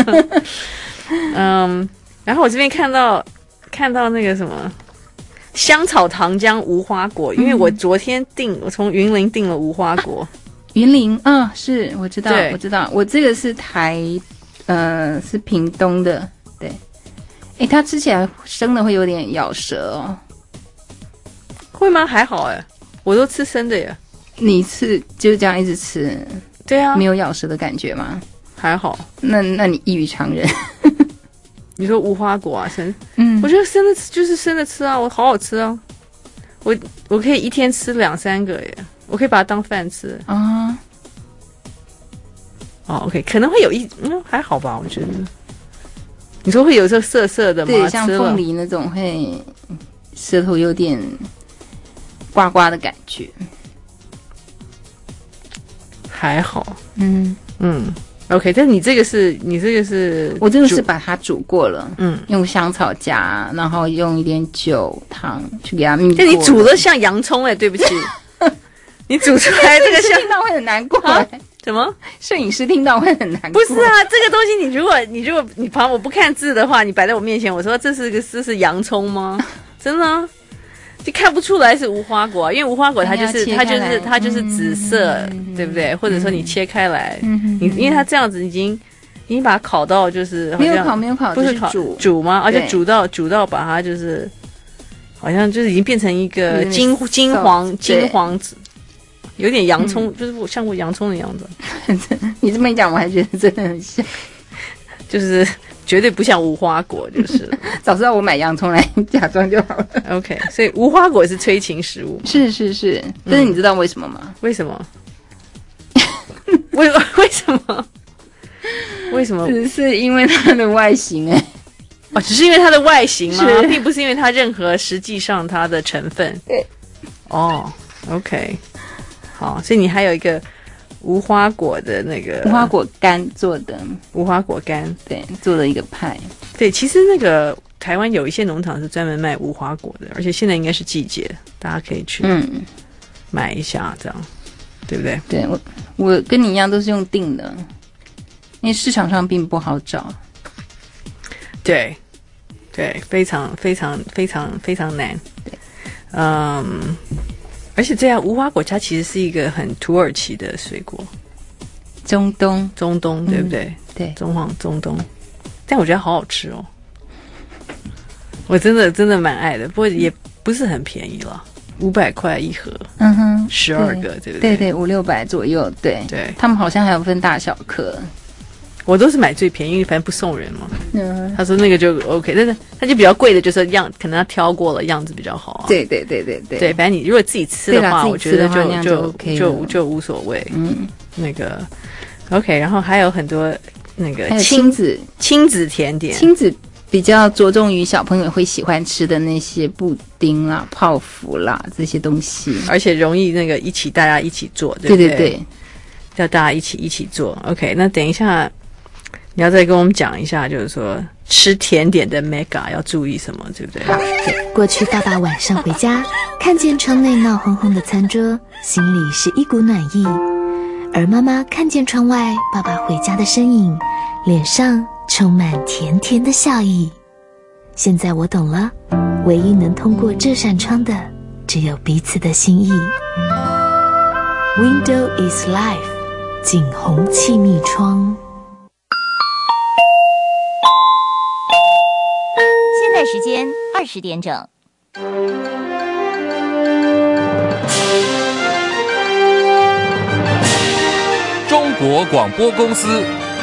嗯，然后我这边看到看到那个什么香草糖浆无花果，因为我昨天订，我从云林订了无花果。 云林，嗯，是我知道，我知道，我这个是台，呃，是屏东的，对。哎，它吃起来生的会有点咬舌哦。 会吗？还好哎。我都吃生的耶， 你是就这样一直吃？ 对啊， 没有咬舌的感觉吗？ 还好。 那那你异于常人。 你说无花果啊，生， 嗯， 我觉得生的就是生的吃啊，我好好吃啊，我我可以一天吃两三个耶，我可以把它当饭吃啊。 哦 ，OK， 可能会有一嗯还好吧，我觉得。你说会有这涩涩的吗？ 对，像凤梨那种会舌头有点。呱呱的感觉， 还好， 嗯嗯， OK， 但你这个是你这个是我这个是把它煮过了， 嗯， 用香草加，然后用一点酒糖去给它焖过。 但你煮的像洋葱哎、欸，对不起，你煮出来这个像听到会很难过、欸。 什么？ 摄影师听到会很难过。 不是啊，这个东西你如果你如果你旁我不看字的话，你摆在我面前，我说这是个这是洋葱吗？真的、啊。就看不出来是无花果、啊，因为无花果它就是它就是它就是紫色，嗯、对不对？或者说你切开来，嗯、你因为它这样子已经已经把它烤到就是好像没有烤没有烤， 不是烤煮煮吗？而且煮到煮到把它就是好像就是已经变成一个金金黄金黄紫，有点洋葱，嗯、就是像过洋葱的样子。 你这么一讲，我还觉得真的很像， 就是。绝对不像无花果，就是早知道我买洋葱来假装就好了。 OK， 所以无花果是催情食物， 是是是，但是你知道为什么吗？ 嗯、为什么？为为什么？为什么？ 只是因为它的外形哎、欸， 哦，只是因为它的外形吗？并不是因为它任何实际上它的成分。 对， 哦 ，OK， 好，所以你还有一个。无花果的那个无花果干做的无花果干， 对，做了一个派。 对，其实那个台湾有一些农场是专门卖无花果的，而且现在应该是季节，大家可以去嗯买一下，这样、嗯、对不对？ 对，我我跟你一样都是用订的，因为市场上并不好找。 对，对，非常非常非常非常难。 对， 嗯。而且这样无花果它其实是一个很土耳其的水果， 中东中东对不对？ 嗯、对， 中黄中东，但我觉得好好吃哦，我真的真的蛮爱的，不过也不是很便宜了，五百块一盒， 嗯哼， 十二个对不对？ 对对，五六百左右，对对， 他们好像还有分大小颗。 我都是买最便宜，因为反正不送人嘛。 嗯， 他说那个就 OK， 但是他就比较贵的，就是样可能他挑过了，样子比较好啊。 对对对对对。 对，反正你如果自己吃的话，我觉得就就就 OK 就就无所谓。 嗯， 那个 OK， 然后还有很多那个亲子亲子甜点， 亲子比较着重于小朋友会喜欢吃的那些布丁啦、泡芙啦这些东西， 而且容易那个一起大家一起做，对不对？ 对对对， 叫大家一起一起做。OK， 那等一下。你要再跟我们讲一下，就是说吃甜点的 mega 要注意什么，对不对？ 过去爸爸晚上回家，看见窗内闹哄哄的餐桌，心里是一股暖意；而妈妈看见窗外爸爸回家的身影，脸上充满甜甜的笑意。现在我懂了，唯一能通过这扇窗的，只有彼此的心意。Window is life， 景洪气密窗。 现在时间二十点整。 中国广播公司。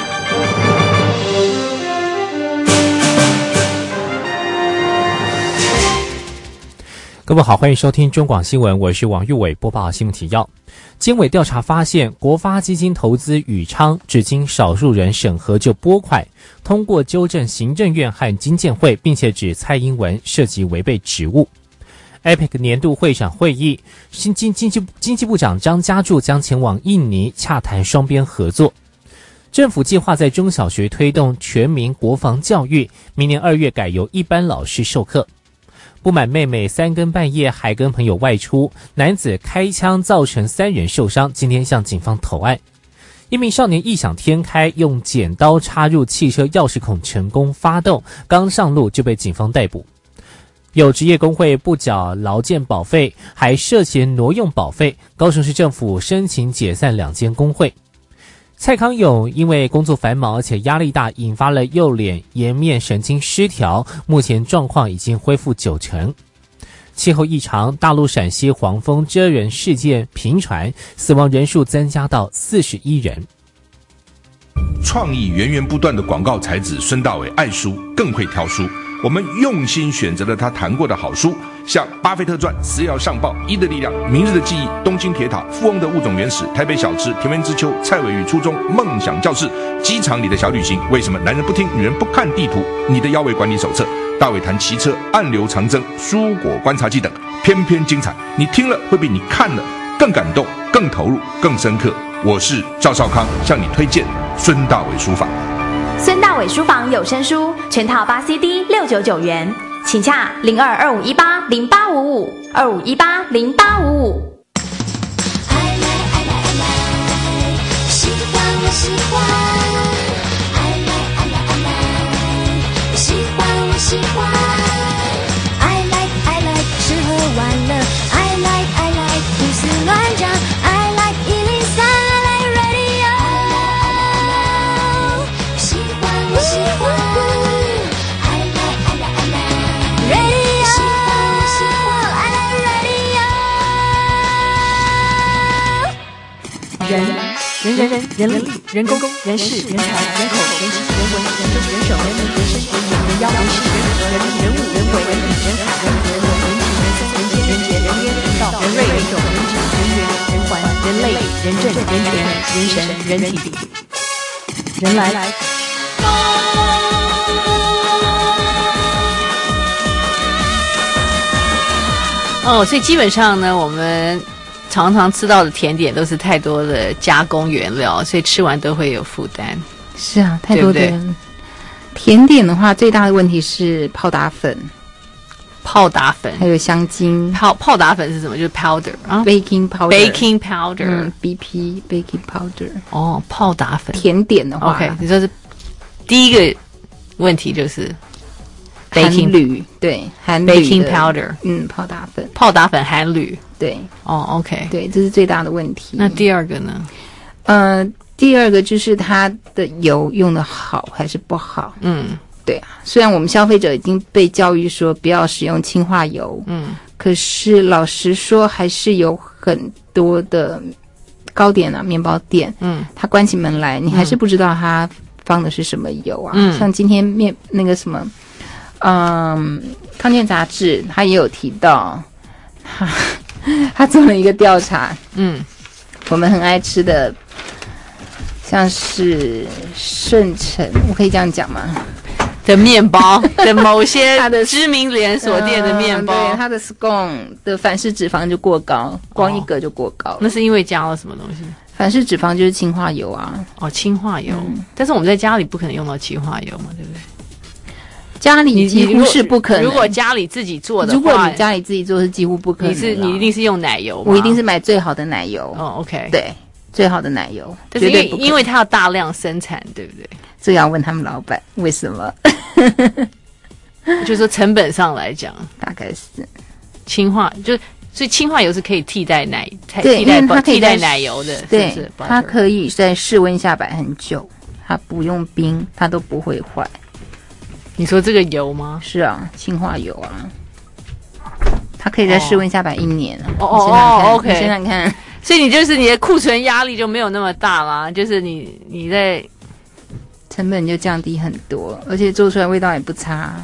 各位好，欢迎收听中广新闻，我是王玉伟，播报新闻提要。经纬调查发现，国发基金投资宇昌，只经少数人审核就拨款，通过纠正行政院和经建会，并且指蔡英文涉及违背职务。A P E C 年度会长会议，新经经济经济部长张家柱将前往印尼洽谈双边合作。政府计划在中小学推动全民国防教育，明年二月改由一般老师授课。不满妹妹三更半夜还跟朋友外出，男子开枪造成三人受伤，今天向警方投案。一名少年异想天开，用剪刀插入汽车钥匙孔成功发动，刚上路就被警方逮捕。有职业工会不缴劳健保费，还涉嫌挪用保费，高雄市政府申请解散两间工会。蔡康永因为工作繁忙而且压力大，引发了右脸颜面神经失调，目前状况已经恢复九成。气候异常，大陆陕西黄蜂蛰人事件频传，死亡人数增加到四十一人。 创意源源不断的广告才子孙大伟爱书，更会挑书。我们用心选择了他谈过的好书，像《巴菲特传》《食药上报》《一的力量》《明日的记忆》《东京铁塔》《富翁的物种原始》《台北小吃》《田园之秋》《蔡伟与初中》《梦想教室》《机场里的小旅行》《为什么男人不听女人不看地图》《你的腰围管理手册》《大伟谈骑车》《暗流长征》《蔬果观察记》等，偏偏精彩。你听了会比你看了更感动、更投入、更深刻。我是赵少康，向你推荐孙大伟书房。 孙大伟书房有声书全套八 C D 六九九元，请洽零二二五一八零八五五二五一八零八五五。 喜欢我喜欢，爱来爱来爱来，喜欢我喜欢，爱来爱来，吃喝玩乐，爱来爱来，胡思乱想，爱来一零三，爱来 radio， 喜欢我喜欢，爱来爱来爱来 radio， 喜欢我喜欢，爱来 radio。 人。人人人人力人工人事人才人口人情人文人政人手人民人生人眼人妖人事人和人人物人鬼人理人海人人文人情人生人间人杰人烟人道人瑞人种人质人缘人环人类人政人权人神人体人来。 哦，所以基本上呢，我们常常吃到的甜点都是太多的加工原料，所以吃完都会有负担。 是啊，太多的对不对甜点的话，最大的问题是泡打粉， 泡打粉还有香精。 泡泡打粉是什么？就是 powder 啊 ，baking powder， baking powder， 嗯 B P baking powder。 哦，泡打粉。 甜点的话 ，OK， 你说是第一个问题就是含 baking 铝，对，含铝的 baking powder， 嗯，泡打粉， 泡打粉含铝， 对， 哦 ，OK， 对，这是最大的问题。 那第二个呢？ 呃，第二个就是它的油用的好还是不好？ 嗯， 对啊，虽然我们消费者已经被教育说不要使用氢化油， 嗯， 可是老实说，还是有很多的糕点啊、面包店， 嗯， 它关起门来，你还是不知道它放的是什么油啊。 嗯， 像今天面那个什么，嗯，康健杂志它也有提到，他他做了一个调查， 嗯， 我们很爱吃的。像是顺成，我可以这样讲吗？ 的面包的某些它的知名连锁店的面包， 嗯、对它的 scone 的反式脂肪就过高，光一格就过高、哦。 那是因为加了什么东西？ 反式脂肪就是氢化油啊。 哦，氢化油、嗯。但是我们在家里不可能用到氢化油嘛，对不对？ 家里几乎是不可能。 如果家里自己做的话， 如果你家里自己做是几乎不可能。 你是你一定是用奶油吗？ 我一定是买最好的奶油。 哦 ，OK， 对。最好的奶油， 但是因为因为它要大量生产，对不对？ 这要问他们老板为什么？ 就是说成本上来讲， 大概是氢化，就所以氢化油是可以替代奶，替代它替代奶油的， 对， 是不是？ 它可以在室温下摆很久，它不用冰，它都不会坏。 你说这个油吗？ 是啊，氢化油啊，它可以在室温下摆一年。 哦哦 ，OK， 你想想看。 所以你就是你的库存压力就没有那么大啦，就是你你在成本就降低很多，而且做出来味道也不差。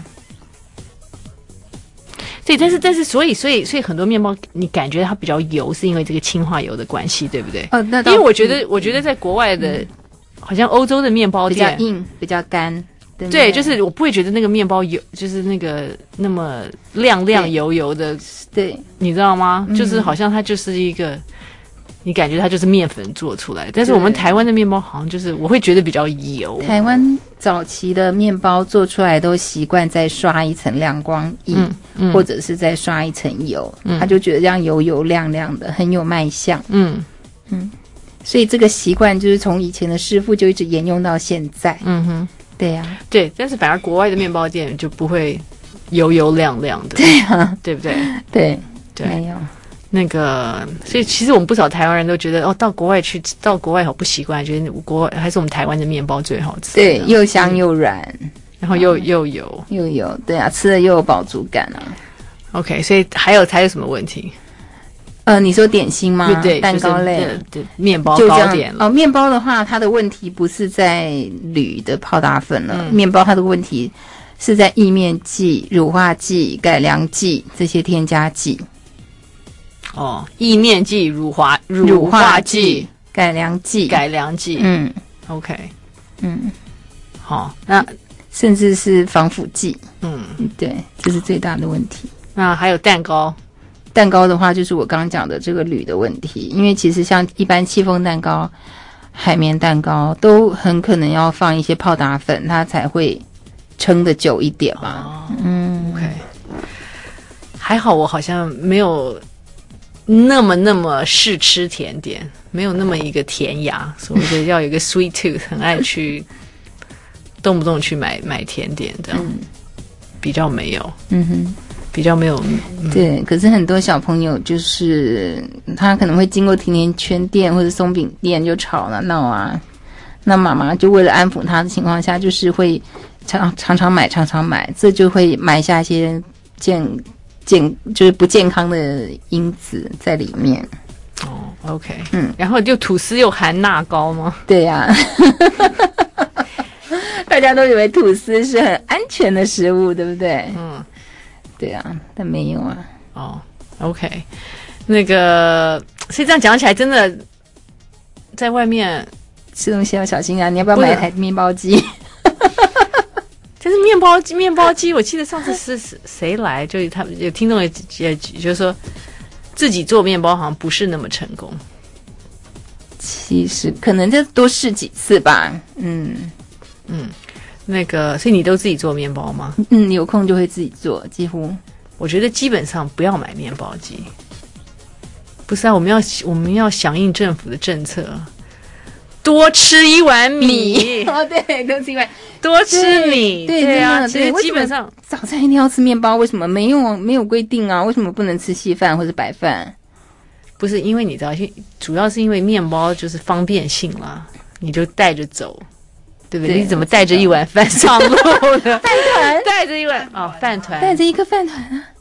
对，但是但是所以所以所以很多面包你感觉它比较油，是因为这个氢化油的关系，对不对？ 哦，那因为我觉得、嗯、我觉得在国外的、嗯，好像欧洲的面包店比较硬，比较干。对, 对，就是我不会觉得那个面包油就是那个那么亮亮油油的， 对， 你知道吗？ 嗯、 就是好像它就是一个。你感觉它就是面粉做出来，但是我们台湾的面包好像就是我会觉得比较油。 台湾早期的面包做出来都习惯再刷一层亮光液、嗯嗯，或者是再刷一层油、嗯，他就觉得这样油油亮亮的，很有卖相。嗯嗯，所以这个习惯就是从以前的师傅就一直沿用到现在。嗯哼，对呀、啊， 对，但是反而国外的面包店就不会油油亮亮的， 对啊， 对不对？ 对对， 没有。 那个，所以其实我们不少台湾人都觉得，哦，到国外去，到国外好不习惯，觉得国外还是我们台湾的面包最好吃。 对，又香又软， 然后又、嗯、又油又油，对啊，吃了又有饱足感啊。 OK， 所以还有还有什么问题？ 呃，你说点心吗？ 对对， 蛋糕类， 对，面包糕点哦。面包的话，它的问题不是在铝的泡打粉了，嗯、面包它的问题是在意面剂、乳化剂、改良剂这些添加剂。 哦，意面剂、乳化乳化剂、改良剂、 改良剂， 嗯 ，OK， 嗯， 好，那甚至是防腐剂， 嗯， 对，这是最大的问题。 那还有蛋糕， 蛋糕的话，就是我刚刚讲的这个铝的问题，因为其实像一般戚风蛋糕， 海绵蛋糕，都很可能要放一些泡打粉，它才会撑得久一点吧。哦、嗯 ，OK， 还好我好像没有那么那么试吃甜点，没有那么一个甜牙，所以我觉得要有一个 sweet tooth， 很爱去动不动去买买甜点这样，嗯、比较没有， 嗯哼。 比较没有、嗯、 对，可是很多小朋友就是他可能会经过甜甜圈店或者松饼店就吵了闹啊，那妈妈就为了安抚他的情况下，就是会常常常买常常买，这就会埋下一些健健就是不健康的因子在里面。 哦 ，OK， 嗯，然后就吐司又含钠高吗？ 对呀、啊，大家都以为吐司是很安全的食物，对不对？嗯。对啊，但没有啊。 哦 ，OK， 那个，所以这样讲起来，真的在外面吃东西要小心啊！你要不要买一台面包机？ 但是面包机，面包机，我记得上次是谁来，就他有听众也也就是说，自己做面包好像不是那么成功。 其实可能就多试几次吧。嗯嗯。那个，所以你都自己做面包吗？ 嗯，有空就会自己做，几乎。 我觉得基本上不要买面包机。不是啊，我们要我们要响应政府的政策，多吃一碗米。 哦，对，多吃一碗， 多吃米。 对对, 对啊， 其实基本上早餐一定要吃面包，为什么没有没有规定啊？为什么不能吃稀饭或者白饭？ 不是因为你知道，主要是因为面包就是方便性啦，你就带着走。对不对？你怎么带着一碗饭上路的？ 饭团带着一碗哦，饭团带着一个饭团啊。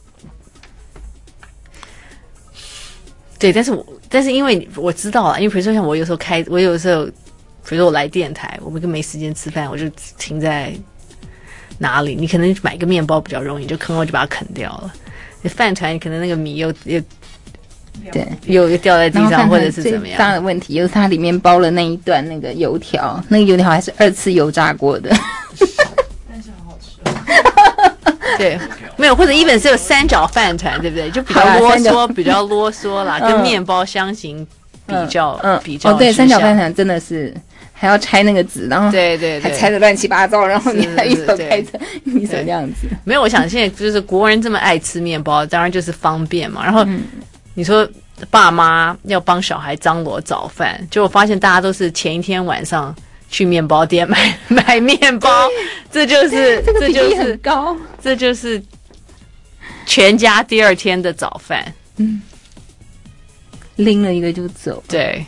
对，但是我但是因为我知道啊，因为比如说像我有时候开，我有时候比如说我来电台，我们没时间吃饭，我就停在哪里？你可能买个面包比较容易，就坑我就把它啃掉了。饭团可能那个米又又。 对， 又掉在地上，或者是怎么样？ 最大的问题就是它里面包了那一段那个油条，那个油条还是二次油炸过的， 但是很好吃。对，没有，或者一本是有三角饭团，对不对？就比较啰嗦，比较啰嗦啦，跟面包相形比较，嗯，比较。 哦，对，三角饭团真的是还要拆那个纸，然后对对对， 还拆得乱七八糟，然后你还一手开着，一手这样子。 没有，我想现在就是国人这么爱吃面包，当然就是方便嘛，然后。你说爸妈要帮小孩张罗早饭，结果发现大家都是前一天晚上去面包店买买面包，这就是这个比例很高，这就是全家第二天的早饭。 嗯，拎了一个就走。 对，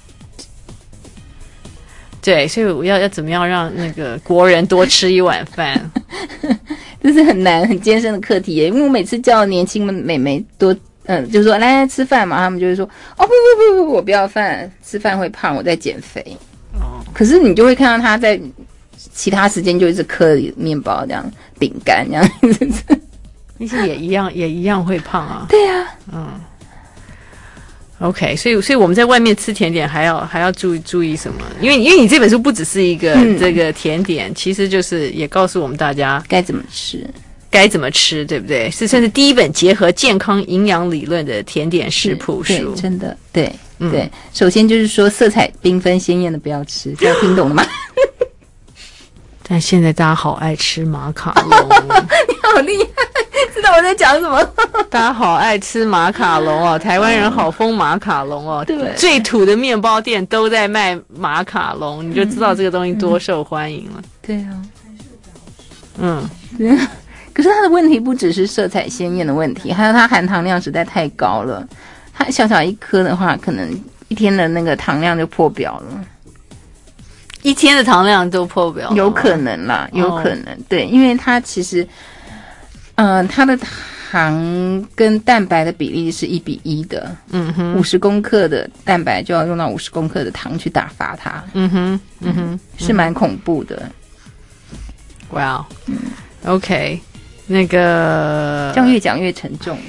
对，所以我要要怎么样让那个国人多吃一碗饭？ 这是很难很艰深的课题耶，因为我每次叫年轻的妹妹多。嗯，就说来来吃饭嘛，他们就会说哦不不不不，我不要饭，吃饭会胖，我在减肥。哦，可是你就会看到他在其他时间就一直嗑面包这样，饼干这样子， 那些也一样也一样会胖啊。 对呀、啊， 嗯 ，OK， 所以所以我们在外面吃甜点还要还要注意注意什么？因为因为你这本书不只是一个、嗯、这个甜点，其实就是也告诉我们大家该怎么吃。 该怎么吃，对不对？是算是第一本结合健康营养理论的甜点食谱书， 对，真的，对、嗯、对。首先就是说，色彩缤纷鲜艳的不要吃，这样听懂了吗？ 但现在大家好爱吃马卡龙， 你好厉害，知道我在讲什么？ 大家好爱吃马卡龙哦，台湾人好疯马卡龙哦， 对， 最土的面包店都在卖马卡龙，你就知道这个东西多受欢迎了。 嗯、对啊， 嗯。 可是它的问题不只是色彩鲜艳的问题，还有它含糖量实在太高了。它小小一颗的话，可能一天的那个糖量就破表了。 一天的糖量都破表了？ 有可能啦，有可能。哦、对，因为它其实，嗯、呃，它的糖跟蛋白的比例是一比一的。嗯哼，五十公克的蛋白就要用到五十公克的糖去打发它。 嗯哼，嗯哼， 是蛮恐怖的。 哇、wow, 嗯 ，OK。那个这样越讲越沉重。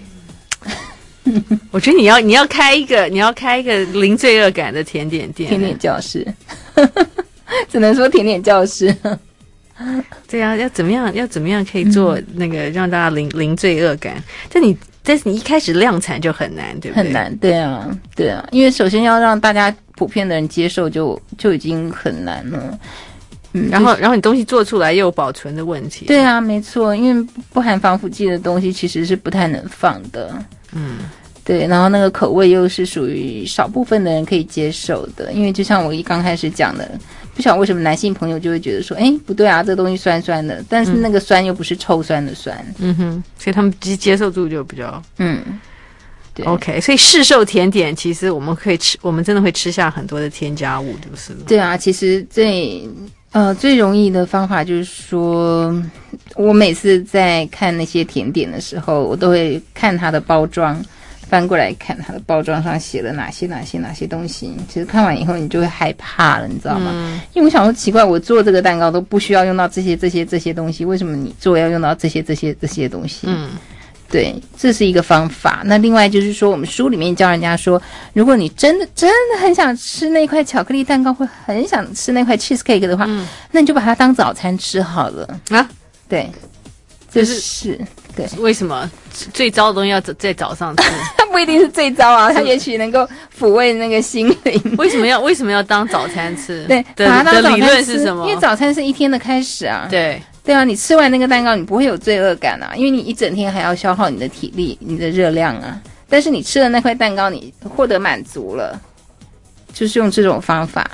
我觉得你要你要开一个你要开一个零罪恶感的甜点店， 甜点教室，只能说甜点教室。 对啊，要怎么样要怎么样可以做那个让大家零零罪恶感？但你但是你一开始量产就很难，对不对？ 很难，对啊，对啊，因为首先要让大家普遍的人接受就就已经很难了。嗯， 然后然后你东西做出来又有保存的问题。 对啊，没错，因为不含防腐剂的东西其实是不太能放的。嗯，对，然后那个口味又是属于少部分的人可以接受的，因为就像我一刚开始讲的，不晓得为什么男性朋友就会觉得说，哎，不对啊，这个东西酸酸的，但是那个酸又不是臭酸的酸。 嗯哼，所以他们接接受度就比较嗯。对 OK， 所以市售甜点其实我们可以吃，我们真的会吃下很多的添加物，对不是？ 对啊，其实最呃最容易的方法就是说，我每次在看那些甜点的时候，我都会看它的包装，翻过来看它的包装上写了哪些哪些哪些东西。其实看完以后，你就会害怕了，你知道吗？嗯、因为我想说奇怪，我做这个蛋糕都不需要用到这些这些这些东西，为什么你做要用到这些这些这些东西？嗯。对，这是一个方法。那另外就是说，我们书里面教人家说，如果你真的真的很想吃那块巧克力蛋糕，或很想吃那块 cheesecake 的话，嗯、那你就把它当早餐吃好了啊。对，这是、是对。 为什么最糟的东西要在早上吃？ 它不一定是最糟啊，它也许能够抚慰那个心灵。 为什么要为什么要当早餐吃？ 对， 的把它当早餐吃的理论是什么？ 因为早餐是一天的开始啊。 对。 对啊，你吃完那个蛋糕，你不会有罪恶感啊，因为你一整天还要消耗你的体力、你的热量啊。但是你吃了那块蛋糕，你获得满足了，就是用这种方法。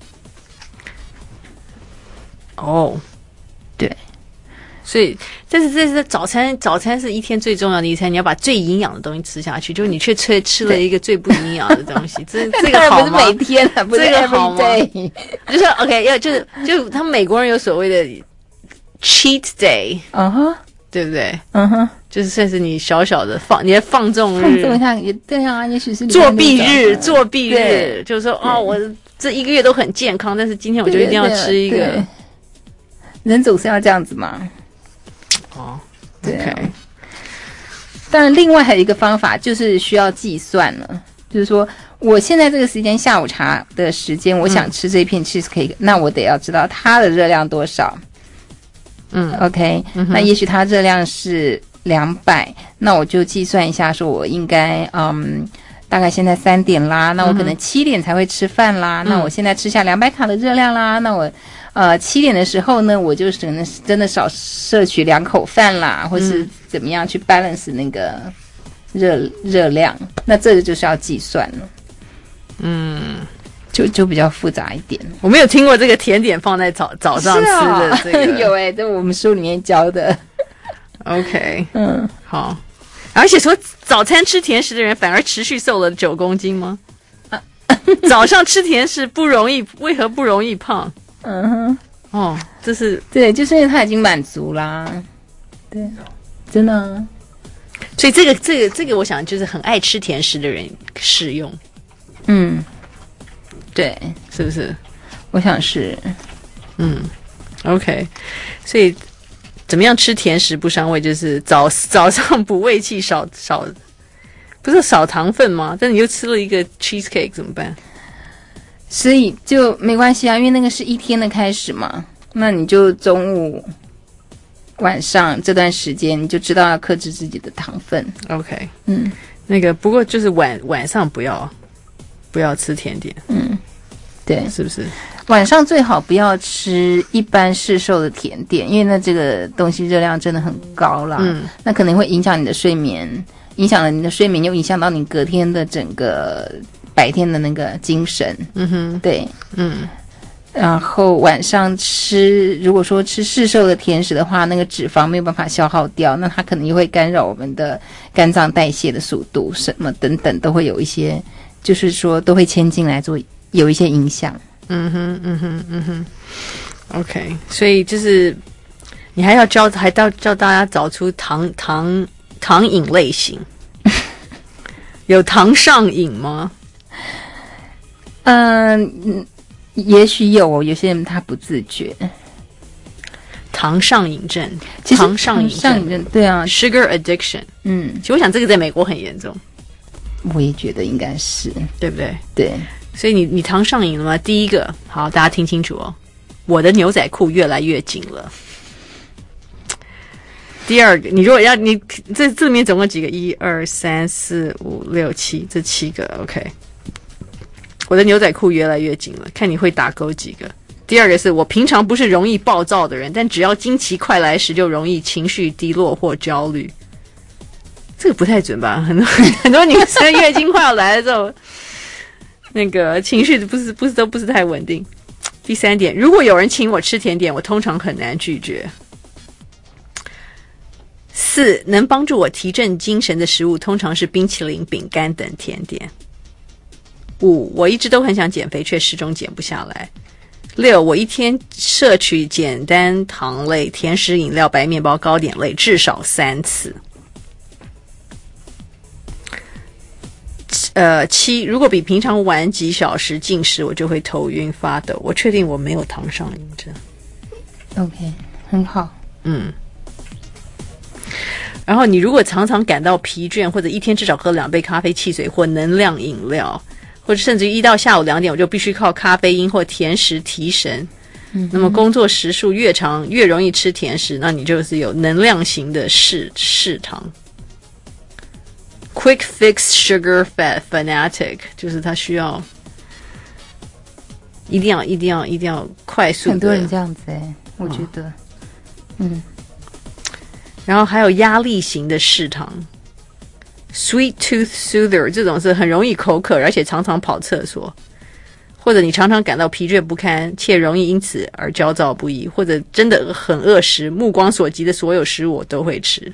哦，对，所以这是这是早餐，早餐是一天最重要的一餐，你要把最营养的东西吃下去，就是你却吃吃了一个最不营养的东西，这这个好吗？ 不是每天啊，不是 every day， 就是 OK， 要就是就他们美国人有所谓的。Cheat day， 嗯哼， 对不对？ 嗯哼， 就是算是你小小的放，你的放纵日， 放纵一下也对啊，也许是作弊日，作弊日，就是说哦，我这一个月都很健康，但是今天我就一定要吃一个。 人总是要这样子嘛。 哦， 对、啊。Okay. 当然，另外还有一个方法就是需要计算了，就是说我现在这个时间下午茶的时间，我想吃这片 cheesecake，、嗯、那我得要知道它的热量多少。嗯 ，OK，、嗯、那也许它热量是两百，那我就计算一下，说我应该嗯，大概现在三点啦，那我可能七点才会吃饭啦，嗯、那我现在吃下两百卡的热量啦，那我呃七点的时候呢，我就可能真的少摄取两口饭啦，或是怎么样去 balance 那个热热量，那这个就是要计算了，嗯。就就比较复杂一点。 我没有听过这个甜点放在早早上吃的这个， 哦、有哎、欸，这我们书里面教的。 OK， 嗯，好。而且说早餐吃甜食的人反而持续瘦了九公斤吗？啊、早上吃甜食不容易，为何不容易胖？嗯哼，哦，这是对，就是因为他已经满足啦。对，真的、啊。 所以这个这个这个，我想就是很爱吃甜食的人适用。 嗯。对， 是不是？ 我想是， 嗯 ，OK。所以怎么样吃甜食不伤胃？就是早早上补胃气，少少，不是少糖分吗？但你又吃了一个 cheesecake 怎么办？ 所以就没关系啊，因为那个是一天的开始嘛。那你就中午、晚上这段时间，你就知道要克制自己的糖分。 OK， 嗯，那个不过就是晚晚上不要。不要吃甜点， 嗯，对， 是不是？ 晚上最好不要吃一般市售的甜点，因为那这个东西热量真的很高啦，嗯，那可能会影响你的睡眠，影响了你的睡眠，又影响到你隔天的整个白天的那个精神，嗯哼，对，嗯。然后晚上吃，如果说吃市售的甜食的话，那个脂肪没有办法消耗掉，那它可能又会干扰我们的肝脏代谢的速度，什么等等都会有一些。就是说，都会牵进来做有一些影响。 嗯哼，嗯哼，嗯哼。OK， 所以就是你还要教，还要教大家找出糖糖糖瘾类型。有糖上瘾吗？ 嗯，也许有，有些人他不自觉。 糖上瘾症， 糖上瘾症， 上瘾症，对啊 ，sugar addiction。嗯，其实我想这个在美国很严重。 我也觉得应该是， 对不对？ 对， 所以你你糖上瘾了吗？第一个，好，大家听清楚哦，我的牛仔裤越来越紧了。第二个，你如果要你这这里面总共几个？一二三四五六七，这七个 OK。 我的牛仔裤越来越紧了，看你会打勾几个。第二个是我平常不是容易暴躁的人，但只要经期快来时就容易情绪低落或焦虑。这个不太准吧？很多很多女生月经快要来了之后，那个情绪不是不是都不是太稳定。第三点，如果有人请我吃甜点，我通常很难拒绝。四，能帮助我提振精神的食物通常是冰淇淋、饼干等甜点。五，我一直都很想减肥，却始终减不下来。六，我一天摄取简单糖类、甜食、饮料、白面包、糕点类至少三次。呃，七，如果比平常晚几小时进食，我就会头晕发抖。我确定我没有糖上瘾症。 OK， 很好。 嗯。然后你如果常常感到疲倦，或者一天至少喝两杯咖啡、汽水或能量饮料，或者甚至一到下午两点我就必须靠咖啡因或甜食提神。嗯，那么工作时数越长，越容易吃甜食，那你就是有能量型的嗜嗜糖。Quick fix sugar fat fanatic， 就是他需要一定要一定要一定要快速的。 很多人这样子哎，我觉得，嗯。嗯， 然后还有压力型的嗜糖 ，sweet tooth soother， 这种是很容易口渴，而且常常跑厕所，或者你常常感到疲倦不堪，且容易因此而焦躁不已，或者真的很饿时，目光所及的所有食物我都会吃。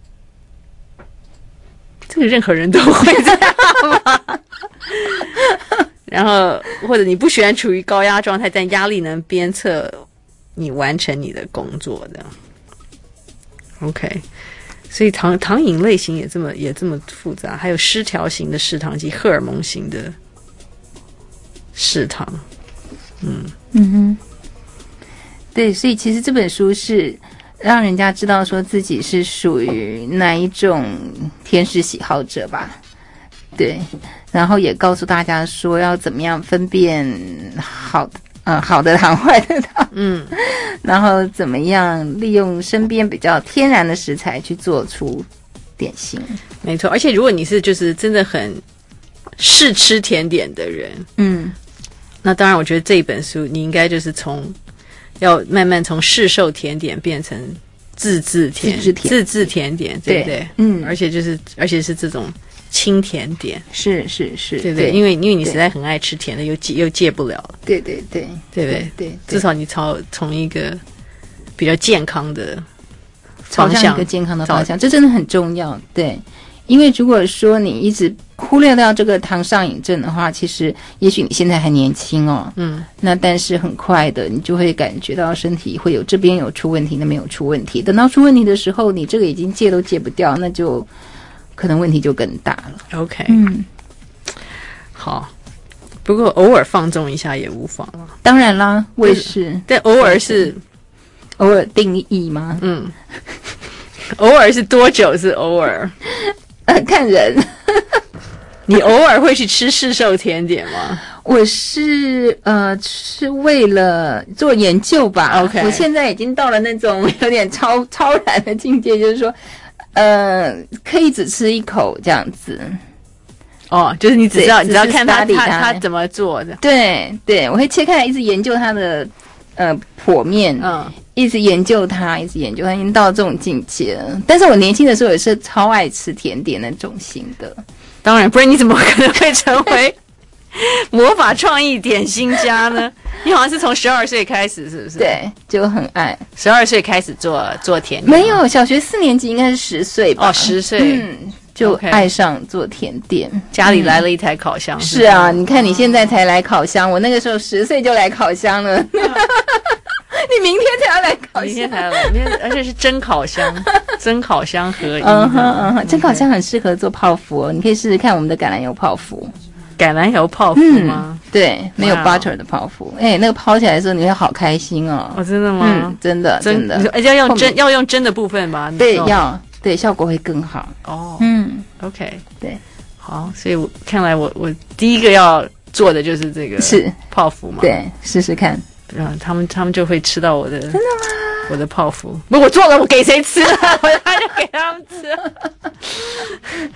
这个任何人都会这样吗？然后或者你不喜欢处于高压状态，但压力能鞭策你完成你的工作的。OK， 所以糖糖瘾类型也这么也这么复杂，还有失调型的嗜糖及荷尔蒙型的嗜糖。嗯嗯哼，对，所以其实这本书是让人家知道说自己是属于哪一种甜食喜好者吧，对，然后也告诉大家说要怎么样分辨好的呃好的糖坏的糖， 嗯， 然后怎么样利用身边比较天然的食材去做出点心。 没错，而且如果你是就是真的很嗜吃甜点的人， 嗯， 那当然我觉得这一本书你应该就是从要慢慢从市售甜点变成自制甜自制甜自制甜点，对不对？ 对，嗯， 而且就是而且是这种轻甜点， 是是是， 对不对？因为因为你实在很爱吃甜的，又戒又戒不了了， 对对对， 对不对？ 对，对对， 至少你朝从一个比较健康的方向， 朝向一个健康的方向，这真的很重要。对，因为如果说你一直忽略掉这个糖上瘾症的话，其实也许你现在还年轻哦， 嗯， 那但是很快的你就会感觉到身体会有这边有出问题，那边有出问题。等到出问题的时候，你这个已经戒都戒不掉，那就可能问题就更大了。 OK， 嗯， 好，不过偶尔放纵一下也无妨了。 当然啦，我也是， 但偶尔是偶尔定义吗？ 嗯，偶尔是多久是偶尔？ 呃，看人。 你偶尔会去吃市售甜点吗？ 我是呃是为了做研究吧。 OK， 我现在已经到了那种有点超超然的境界，就是说，呃，可以只吃一口这样子。 哦，就是你只要只要看他他他怎么做的。 对对，我会切开来一直研究它的呃剖面， 嗯， 一直研究它，一直研究它，已经到这种境界了。但是我年轻的时候也是超爱吃甜点那种型的。 当然，不然你怎么可能会成为魔法创意点心家呢？你好像是从十二岁开始，是不是？ 对，就很爱。 十二岁开始做做甜点？ 没有，小学四年级应该是十岁吧？ 哦，十岁， 嗯，就爱上做甜点。 家里来了一台烤箱。 嗯、是啊，你看你现在才来烤箱，我那个时候十岁就来烤箱了。你明天才要来烤箱， 明天才要来，而且是真烤箱，真烤箱合一。 嗯哼嗯哼，真烤箱很适合做泡芙哦，你可以试试看我们的橄榄油泡芙。 橄榄油泡芙吗？ 嗯、对，没有 butter 的泡芙。哎、欸，那个泡起来的时候你会好开心哦。 哦，真的吗？ 嗯，真的真的。 而且要用针，要用针的部分吧？ 对，要对，效果会更好。 哦， 嗯 ，OK， 对， 好，所以我看来我我第一个要做的就是这个是泡芙嘛。 对，试试看。 嗯，他们他们就会吃到我的，真的吗？ 我的泡芙，不，我做了，我给谁吃啊？我他就给他们吃。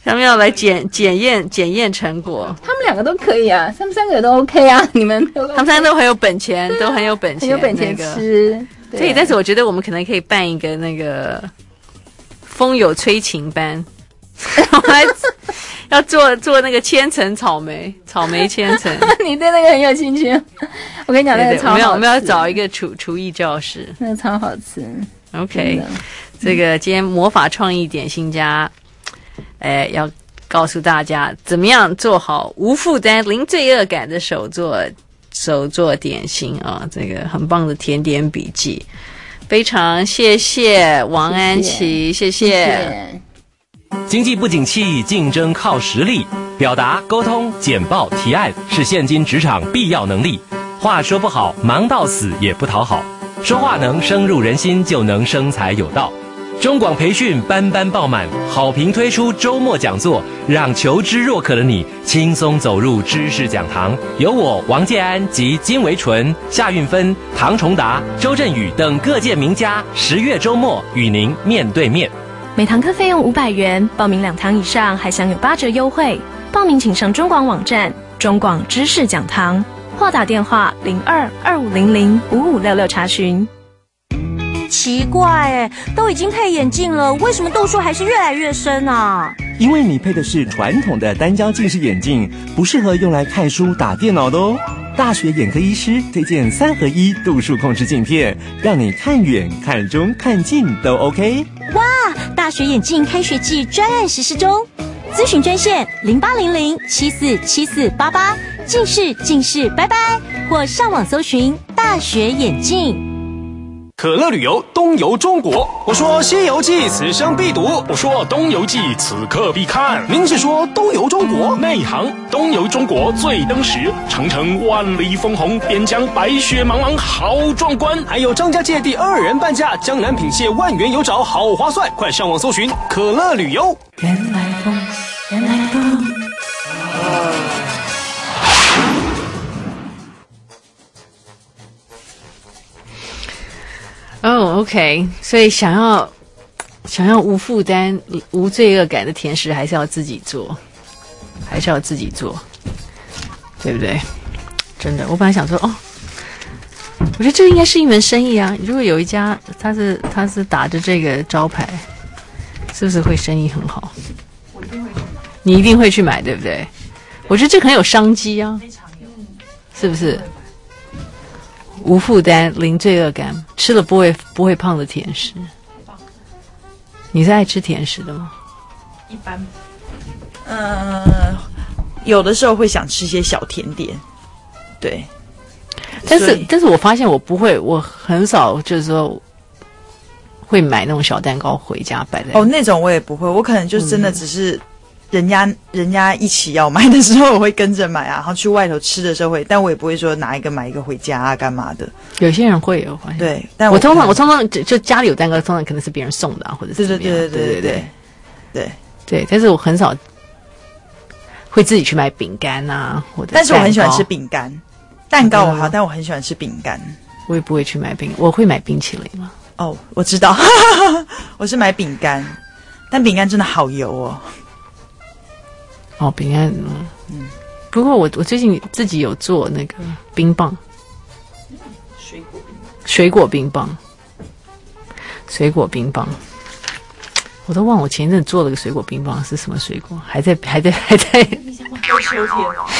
他们要来检检验检验成果。 他们两个都可以啊，他们三个都 OK 啊，你们都 OK， 他们三个都很有本钱，都很有本钱， 很有本钱吃。 那个、对，但是我觉得我们可能可以办一个那个风有催情班，我们来要做做那个千层草莓，草莓千层。 你对那个很有兴趣？我跟你讲，那个超好吃。 我们要我们要找一个厨厨艺教室， 那个超好吃。 OK， 这个今天魔法创意点心家。哎，要告诉大家怎么样做好无负担、零罪恶感的手做手做点心啊！这个很棒的甜点笔记，非常谢谢王安琪，谢谢。谢谢经济不景气，竞争靠实力，表达、沟通、简报、提案是现今职场必要能力。话说不好，忙到死也不讨好。说话能深入人心，就能生财有道。中广培训班班爆满，好评推出周末讲座，让求知若渴的你轻松走入知识讲堂。有我王建安及金维纯、夏运芬、唐崇达、周振宇等各界名家，十月周末与您面对面。 每堂课费用五百元，报名两堂以上还享有八折优惠。报名请上中广网站中广知识讲堂，或打电话零二二五零零五五六六查询。 奇怪哎，都已经配眼镜了，为什么度数还是越来越深啊？ 因为你配的是传统的单焦近视眼镜，不适合用来看书打电脑的哦。大学眼科医师推荐三合一度数控制镜片，让你看远、看中、看近都 OK。 哇，大学眼镜开学季专案实施中，咨询专线零八零零七四七四八八，近视近视拜拜，或上网搜寻大学眼镜。 可乐旅游东游中国，我说《西游记》此生必读，我说《东游记》此刻必看。您是说东游中国？内行，东游中国最登时，长城万里风红，边疆白雪茫茫，好壮观。还有张家界第二人半价，江南品蟹万元有找，好划算，快上网搜寻可乐旅游。 人来疯，人来疯。 哦、oh, ，OK， 所以想要想要无负担、无罪恶感的甜食，还是要自己做，还是要自己做，对不对？真的，我本来想说，哦，我觉得这应该是一门生意啊。如果有一家他是他是打着这个招牌，是不是会生意很好？我一定会去买。你一定会去买，对不对？我觉得这很有商机啊，是不是？无负担、零罪恶感，吃了不会不会胖的甜食。你是爱吃甜食的吗？ 一般，呃，有的时候会想吃一些小甜点，对。 但是，但是我发现我不会，我很少就是说会买那种小蛋糕回家摆在。 哦，那种我也不会，我可能就真的只是。嗯人家人家一起要买的时候，我会跟着买啊，然后去外头吃的时候会，但我也不会说拿一个买一个回家啊，干嘛的。 有些人会有， 对，但我, 我通常我通常就就家里有蛋糕，通常可能是别人送的啊，或者是对对对对对对对对对，但是我很少会自己去买饼干啊，或者。 但是我很喜欢吃饼干，蛋糕我好，但我很喜欢吃饼干。 我也不会去买饼，我会买冰淇淋吗？ 哦，我知道，我是买饼干，但饼干真的好油哦。 哦，饼干，嗯，嗯不过我我最近自己有做那个冰棒， 水果冰棒， 水果冰棒，水果冰棒，我都忘了我前一阵做了个水果冰棒是什么水果，还在还在还在， 秋天，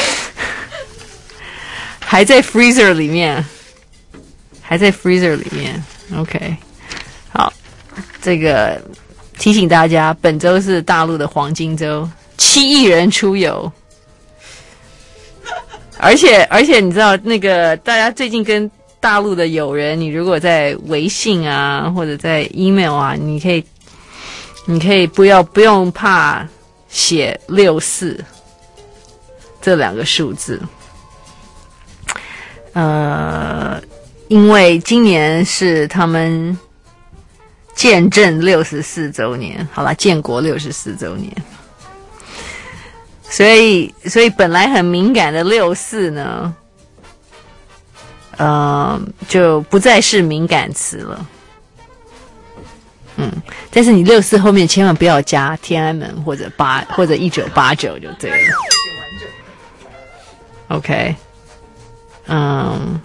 还在 freezer 里面，还在 freezer 里面 ，OK， 好，这个提醒大家，本周是大陆的黄金周。七亿人出游，而且而且你知道那个大家最近跟大陆的友人，你如果在微信啊或者在 email 啊，你可以你可以不要不用怕写六四这两个数字，呃，因为今年是他们建政六十四周年，好啦，建国六十四周年。所以，所以本来很敏感的六四呢，呃，就不再是敏感词了。 嗯，但是你六四后面千万不要加天安门或者八或者一九八九就对了。OK， 嗯，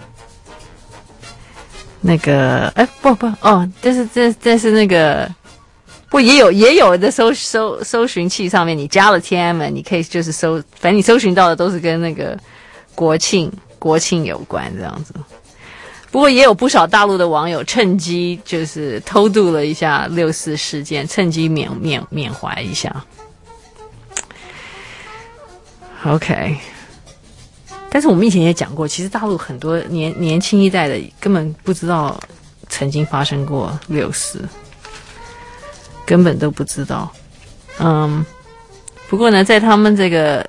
那个哎不不哦，但是这但是那个不也有也有的搜搜搜寻器上面你加了天安门，你可以就是搜，反正你搜寻到的都是跟那个国庆国庆有关这样子。不过也有不少大陆的网友趁机就是偷渡了一下六四事件，趁机缅缅缅怀一下。OK， 但是我们以前也讲过，其实大陆很多年年轻一代的根本不知道曾经发生过六四，根本都不知道。嗯，不过呢，在他们这个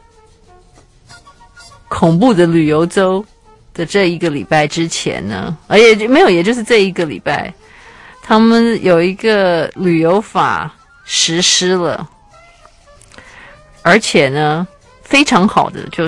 恐怖的旅游周的这一个礼拜之前呢，而也没有，也就是这一个礼拜，他们有一个旅游法实施了，而且呢，非常好的就是，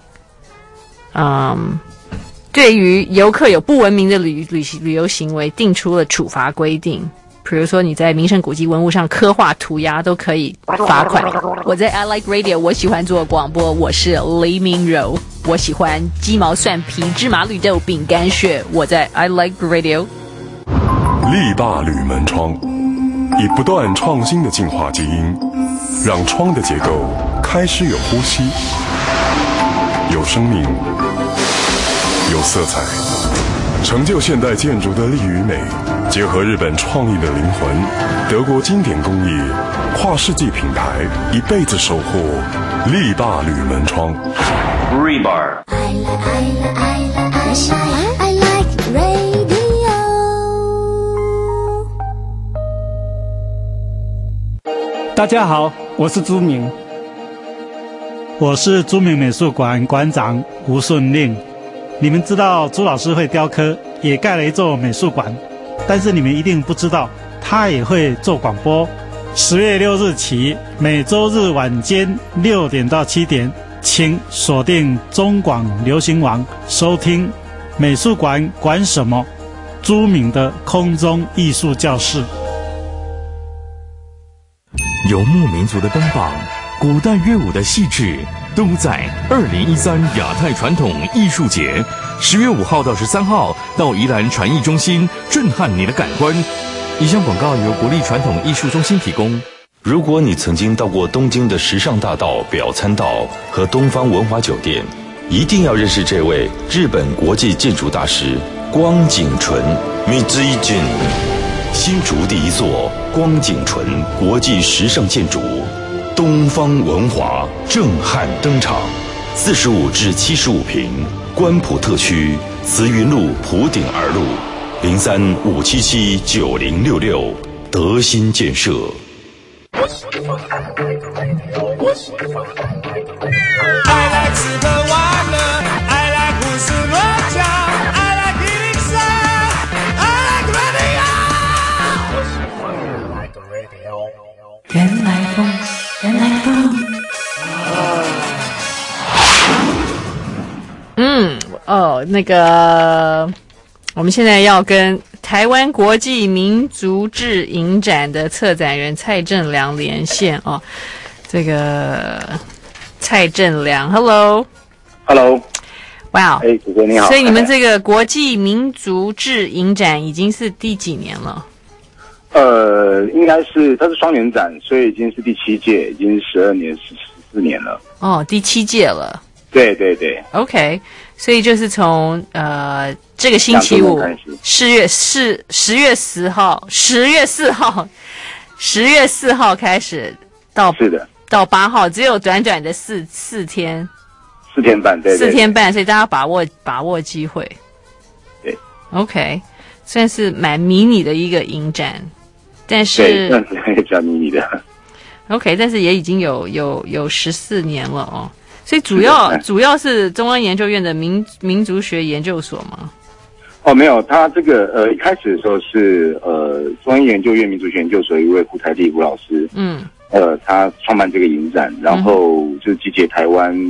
嗯，对于游客有不文明的旅旅旅游行为，定出了处罚规定。比如说你在名胜古迹文物上刻画涂鸦都可以罚款。我在 I Like Radio， 我喜欢做广播，我是黎明柔，我喜欢鸡毛蒜皮芝麻绿豆饼干屑，我在 I Like Radio。 力霸铝门窗以不断创新的进化基因，让窗的结构开始有呼吸，有生命，有色彩，成就现代建筑的力与美，结合日本创意的灵魂，德国经典工艺，跨世纪品牌，一辈子守护力霸铝门窗。Rebar。I like radio。 大家好，我是朱明，我是朱明美术馆馆长吴顺令。你们知道朱老师会雕刻，也盖了一座美术馆，但是你们一定不知道他也会做广播。十月六日起，每周日晚间六点到七点，请锁定中广流行网收听美术馆管什么朱敏的空中艺术教室。 游牧民族的奔放，古代乐舞的细致，都在二零一三亚太传统艺术节，十月五号到十三号到宜兰传艺中心，震撼你的感官。以上广告由国立传统艺术中心提供。 如果你曾经到过东京的时尚大道、表参道和东方文华酒店，一定要认识这位日本国际建筑大师光景纯 Mitsui Jin。新竹第一座光景纯国际时尚建筑东方文华震撼登场，四十五至七十五坪，关埔特区慈云路普顶二路零三五七七九零六六，德心建设。 I like 吃喝玩乐 I like 胡思乱想 I like 一零三 I like radio。 原来风原来风。 嗯哦，那个我们现在要跟台湾国际民族志影展的策展人蔡正良连线哦。这个蔡正良 ，Hello，Hello， 哇， 哎，主持人你好。 所以你们这个国际民族志影展已经是第几年了？ 呃，应该是它是双年展，所以已经是第七届，已经是十二年、十四年了。 哦，第七届了。 对对对。 OK， 所以就是从呃这个星期五，十月四十月十号，十月四号，十月四号开始到是的。 到八号，只有短短的四四天， 四天半，对， 对，四天半，所以大家把握把握机会。 对 ，OK， 算是蛮迷你的一个影展，但是对，算是比较迷你的。 OK， 但是也已经有有有十四年了哦，所以主要主要是中央研究院的民民族学研究所吗？ 哦，没有，他这个呃一开始的时候是呃中央研究院民族学研究所一位胡台丽胡老师，嗯。呃，他创办这个影展，然后就集结台湾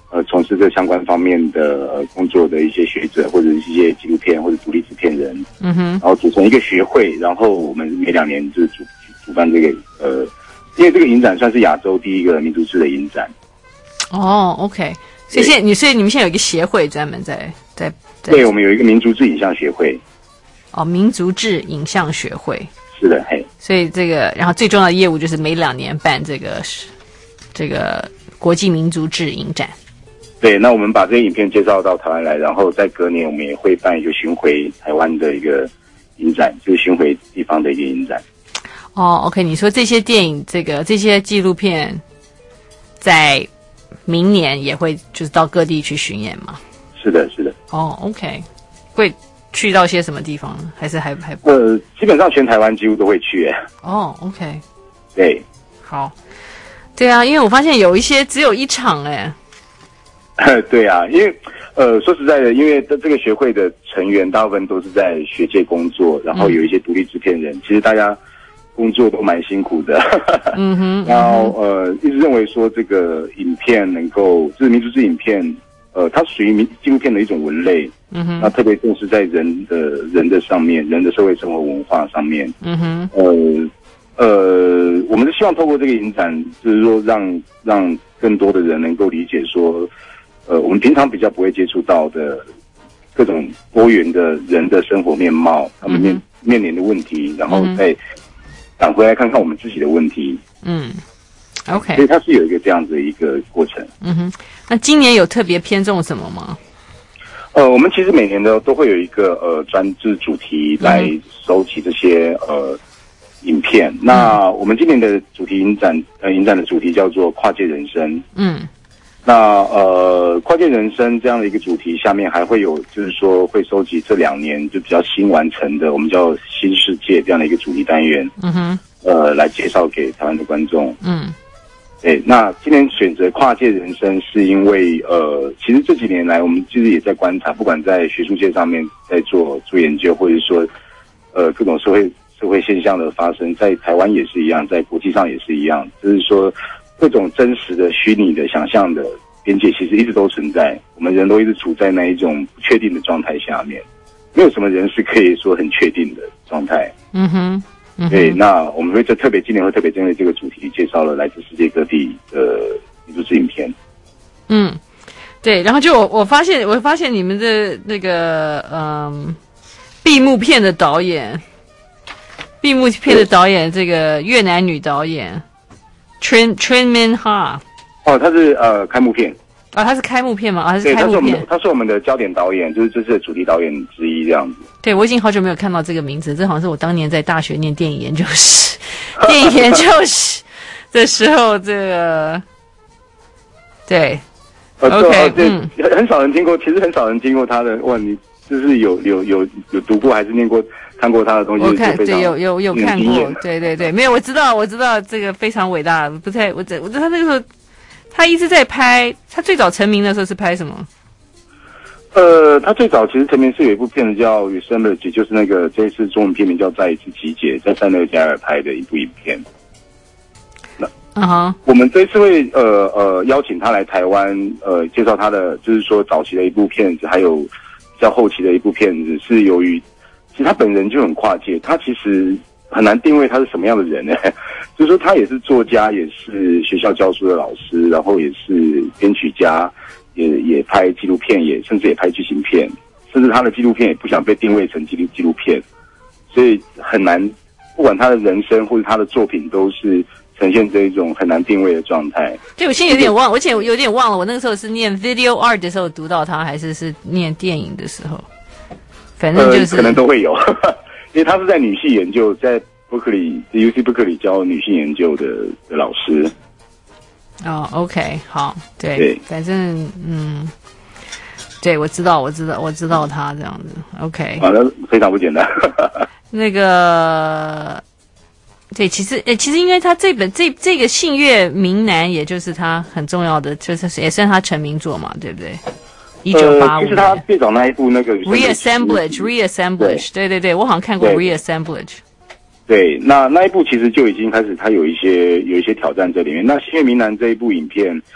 呃从事这相关方面的、呃、工作的一些学者或者一些纪录片或者独立制片人， 嗯哼， 然后组成一个学会，然后我们每两年就是主主办这个呃，因为这个影展算是亚洲第一个民族志的影展。 哦 ，OK， 所以现在你所以你们现在有一个协会专门在在在对，我们有一个民族志影像协会。 哦，民族志影像学会。 是的，嘿。 所以这个，然后最重要的业务就是每两年办这个这个国际民族志影展。 对，那我们把这些影片介绍到台湾来，然后在隔年我们也会办一个巡回台湾的一个影展，就是巡回地方的一个影展。 哦 ，OK， 你说这些电影、这个这些纪录片，在明年也会就是到各地去巡演吗？ 是的，是的。 哦 ，OK， 会去到些什么地方呢？还是还还呃，基本上全台湾几乎都会去耶。 哦 ，OK， 对， 好，对啊，因为我发现有一些只有一场哎。 对啊，因为呃，说实在的，因为这个学会的成员大部分都是在学界工作，然后有一些独立制片人，嗯、其实大家工作都蛮辛苦的。 嗯哼， 然后呃，一直认为说这个影片能够，就是民族志影片，呃，它属于民纪录片的一种文类。 嗯哼， 那特别重视在人的人的上面，人的社会生活文化上面。 嗯哼， 呃呃，我们是希望透过这个影展，就是说让让更多的人能够理解说。呃，我们平常比较不会接触到的各种多元的人的生活面貌，他们面、嗯、面临的问题，然后再返回来看看我们自己的问题。 嗯 ，OK， 所以它是有一个这样子的一个过程。 嗯哼，那今年有特别偏重什么吗？ 呃，我们其实每年呢都会有一个呃专制主题来收集这些、嗯、呃影片。那我们今年的主题影展呃影展的主题叫做跨界人生。嗯。那呃，跨界人生这样的一个主题下面还会有，就是说会收集这两年就比较新完成的，我们叫新世界这样的一个主题单元， 嗯哼， 呃，来介绍给台湾的观众。 嗯， 对。那今年选择跨界人生，是因为呃，其实这几年来我们其实也在观察，不管在学术界上面在做做研究，或者说呃各种社会社会现象的发生，在台湾也是一样，在国际上也是一样，就是说。各种真实的、虚拟的、想象的边界，其实一直都存在。我们人都一直处在那一种不确定的状态下面，没有什么人是可以说很确定的状态。 嗯哼，嗯哼对。那我们会在特别今年会特别针对这个主题，介绍了来自世界各地的民族志影片。 嗯，对。然后就我我发现，我发现你们的那个嗯闭幕片的导演，闭幕片的导演，这个越南女导演。Trinh Trinh Minh Ha， 哦，他是呃开幕片， 啊、哦，他是开幕片吗？啊、哦，他是开幕片， 他是我们的，他是我们的焦点导演，就是这次的主题导演之一这样子。 对，我已经好久没有看到这个名字，这好像是我当年在大学念电影研究室，电影研究室的时候，这个对， 呃 ，OK， 对， 嗯， 很少人听过，其实很少人听过他的，哇，你就是有有有有读过还是念过？看过他的东西， 我看对有有有看过，对对对，没有我知道我知道这个非常伟大，不太我这我他那个时候他一直在拍，他最早成名的时候是拍什么？ 呃，他最早其实成名是有一部片子叫《Resemblance》，就是那个这一次中文片名叫《再一次集结》，在塞内加尔拍的一部影片。那啊哈， 我们这一次会呃呃邀请他来台湾，呃介绍他的就是说早期的一部片子，还有比较后期的一部片子，是由于。其实他本人就很跨界，他其实很难定位他是什么样的人呢？就是说他也是作家，也是学校教书的老师，然后也是编曲家，也也拍纪录片，也甚至也拍剧情片，甚至他的纪录片也不想被定位成纪录纪录片，所以很难，不管他的人生或者他的作品，都是呈现这一种很难定位的状态。 对，我现在有点忘，而且我有点忘了，我那个时候是念 video art 的时候读到他，还是是念电影的时候。反正就是、 呃、可能都会有，因为他是在女系研究，在伯克利 U C 伯克利教女性研究的的老师。 哦 ，OK， 好，对， 对反正嗯，对我知道，我知道，我知道他这样子 ，OK， 啊，那非常不简单。 那个，对，其实诶，其实因为他这本这这个信越明南，也就是他很重要的，就是也算他成名作嘛，对不对？一九八五， 其实他最早那一部那个 reassemblage reassemblage， 对对对，我好像看过 reassemblage。 对，那那一部其实就已经开始，他有一些有一些挑战在里面。那《新月明南》这一部影片是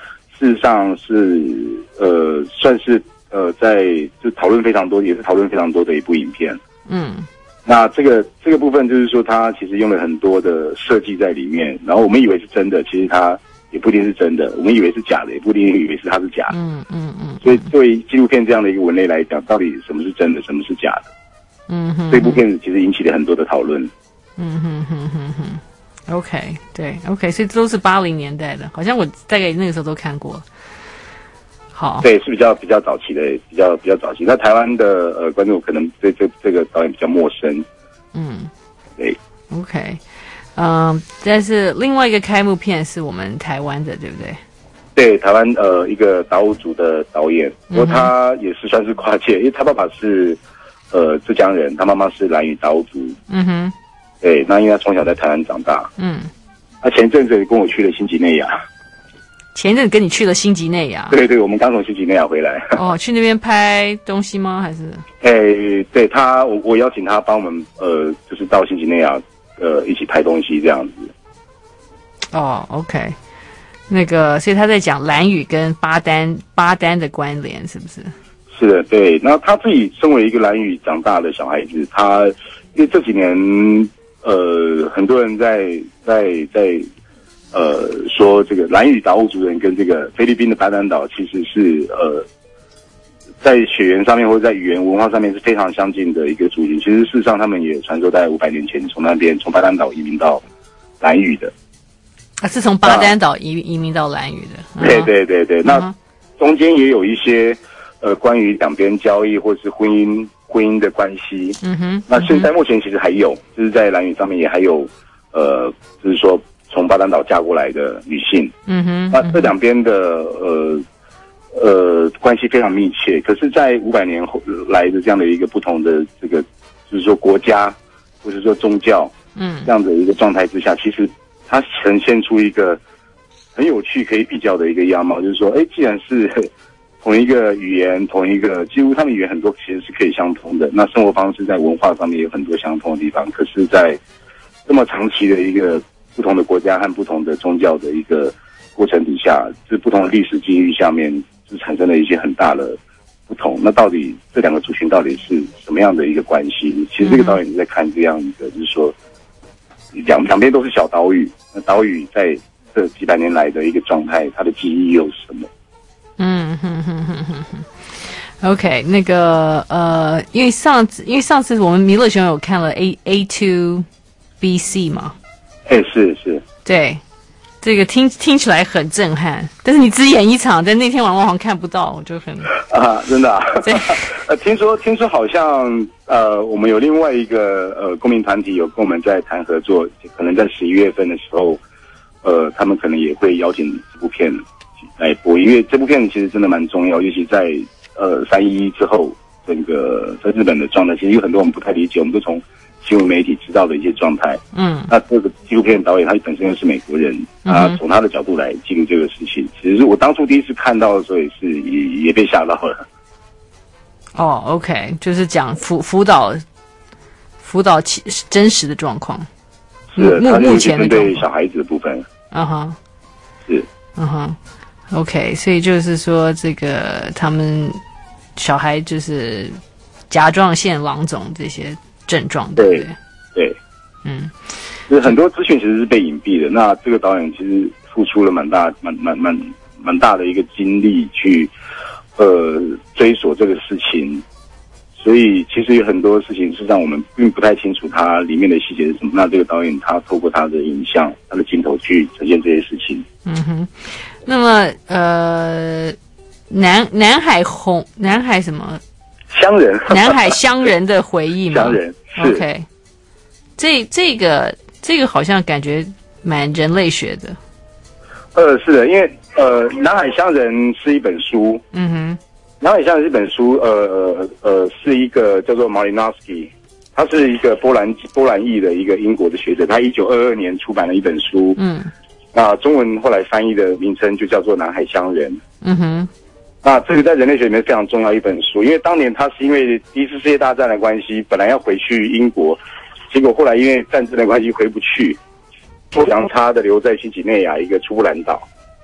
事实上是呃算是呃在就讨论非常多，也是讨论非常多的一部影片。 嗯， 那这个这个部分就是说，它其实用了很多的设计在里面，然后我们以为是真的，其实它也不一定是真的；我们以为是假的，也不一定以为是它是假的。 嗯嗯嗯。 所以对于纪录片这样的一个文类来讲，到底什么是真的，什么是假的？ 嗯哼， 这部片子其实引起了很多的讨论。 嗯哼哼哼哼 ，OK， 对 ，OK， 所以这都是八零年代的，好像我大概那个时候都看过。好， 对，是比较比较早期的，比较比较早期。那台湾的呃观众可能对这这个导演比较陌生。 嗯， 对 ，OK， 嗯，但是另外一个开幕片是我们台湾的，对不对？ 对，台湾呃一个达悟族的导演，不过他也是算是跨界，因为他爸爸是呃浙江人，他妈妈是兰屿达悟族。 嗯哼， 对，那因为他从小在台湾长大。 嗯， 他前一阵子跟我去了新几内亚。 前一阵跟你去了新几内亚？ 对对，我们刚从新几内亚回来。 哦，去那边拍东西吗？还是？ 哎，对他，我我邀请他帮我们呃，就是到新几内亚呃一起拍东西这样子。 哦 ，OK， 那个，所以他在讲兰屿跟巴丹巴丹的关联，是不是？ 是的，对。那他自己身为一个兰屿长大的小孩子，他因为这几年呃，很多人在在在。呃，说这个兰屿达悟族人跟这个菲律宾的巴丹岛其实是呃，在血缘上面或者在语言文化上面是非常相近的一个族群。其实事实上，他们也传说在五百年前从那边从巴丹岛移民到兰屿的。 啊，是从巴丹岛移移民到兰屿的。 对对对对，那中间也有一些呃关于两边交易或是婚姻婚姻的关系。 嗯哼。 那现在目前其实还有，就是在兰屿上面也还有呃，就是说。从巴丹岛嫁过来的女性， 嗯哼， 那这两边的呃呃关系非常密切。可是，在五百年后来的这样的一个不同的这个，就是说国家或者说宗教， 嗯， 这样的一个状态之下，其实它呈现出一个很有趣可以比较的一个样貌，就是说，哎，既然是同一个语言，同一个几乎他们语言很多其实是可以相通的，那生活方式在文化上面有很多相通的地方，可是，在这么长期的一个不同的国家和不同的宗教的一个过程底下，是不同的历史境遇下面，是产生了一些很大的不同。那到底这两个族群到底是什么样的一个关系？其实这个导演在看这样一个，就是说两两边都是小岛屿，那岛屿在这几百年来的一个状态，它的记忆又是什么？ 嗯哼哼哼哼哼。OK， 那个呃，因为上次因为上次我们弥勒熊有看了 A A two B C 嘛。 哎、欸，是是， 对，这个听听起来很震撼，但是你只演一场，但那天晚上好像看不到，我就很啊，真的、啊，对，呃，听说听说好像呃，我们有另外一个呃公民团体有跟我们在谈合作，可能在十一月份的时候，呃，他们可能也会邀请这部片来播，因为这部片其实真的蛮重要，尤其在呃三一之后，整个在日本的状态，其实有很多我们不太理解，我们都从新闻媒体知道的一些状态， 嗯， 那这个纪录片导演他本身又是美国人，他从他的角度来记录这个事情，其实是我当初第一次看到的时候也是也也被吓到了。 哦 ，OK， 就是讲辅辅导辅导其真实的状况， 是目目前的对小孩子的部分， 啊哈， 是， 嗯哼 ，OK， 所以就是说这个他们小孩就是甲状腺囊肿这些症状，对不对？ 对， 嗯， 就是很多资讯其实是被隐蔽的。那这个导演其实付出了蛮大、蛮蛮蛮蛮大的一个精力去呃追索这个事情，所以其实有很多事情是让我们并不太清楚它里面的细节是什么。那这个导演他透过他的影像、他的镜头去呈现这些事情。 嗯哼，那么呃，南南海红南海什么？ 乡人， 南海乡人的回忆嘛， 乡人是 OK， 这这个这个好像感觉蛮人类学的。 呃，是的，因为呃，南海乡人是一本书， 嗯哼， 南海乡人这本书，呃呃呃，是一个叫做 Malinowski， 他是一个波兰波兰裔的一个英国的学者，他一九二二年出版了一本书， 嗯， 那中文后来翻译的名称就叫做南海乡人， 嗯哼。 那这个在人类学里面非常重要一本书，因为当年他是因为第一次世界大战的关系，本来要回去英国，结果后来因为战争的关系回不去，阴阳差的留在新几内亚一个初布兰岛。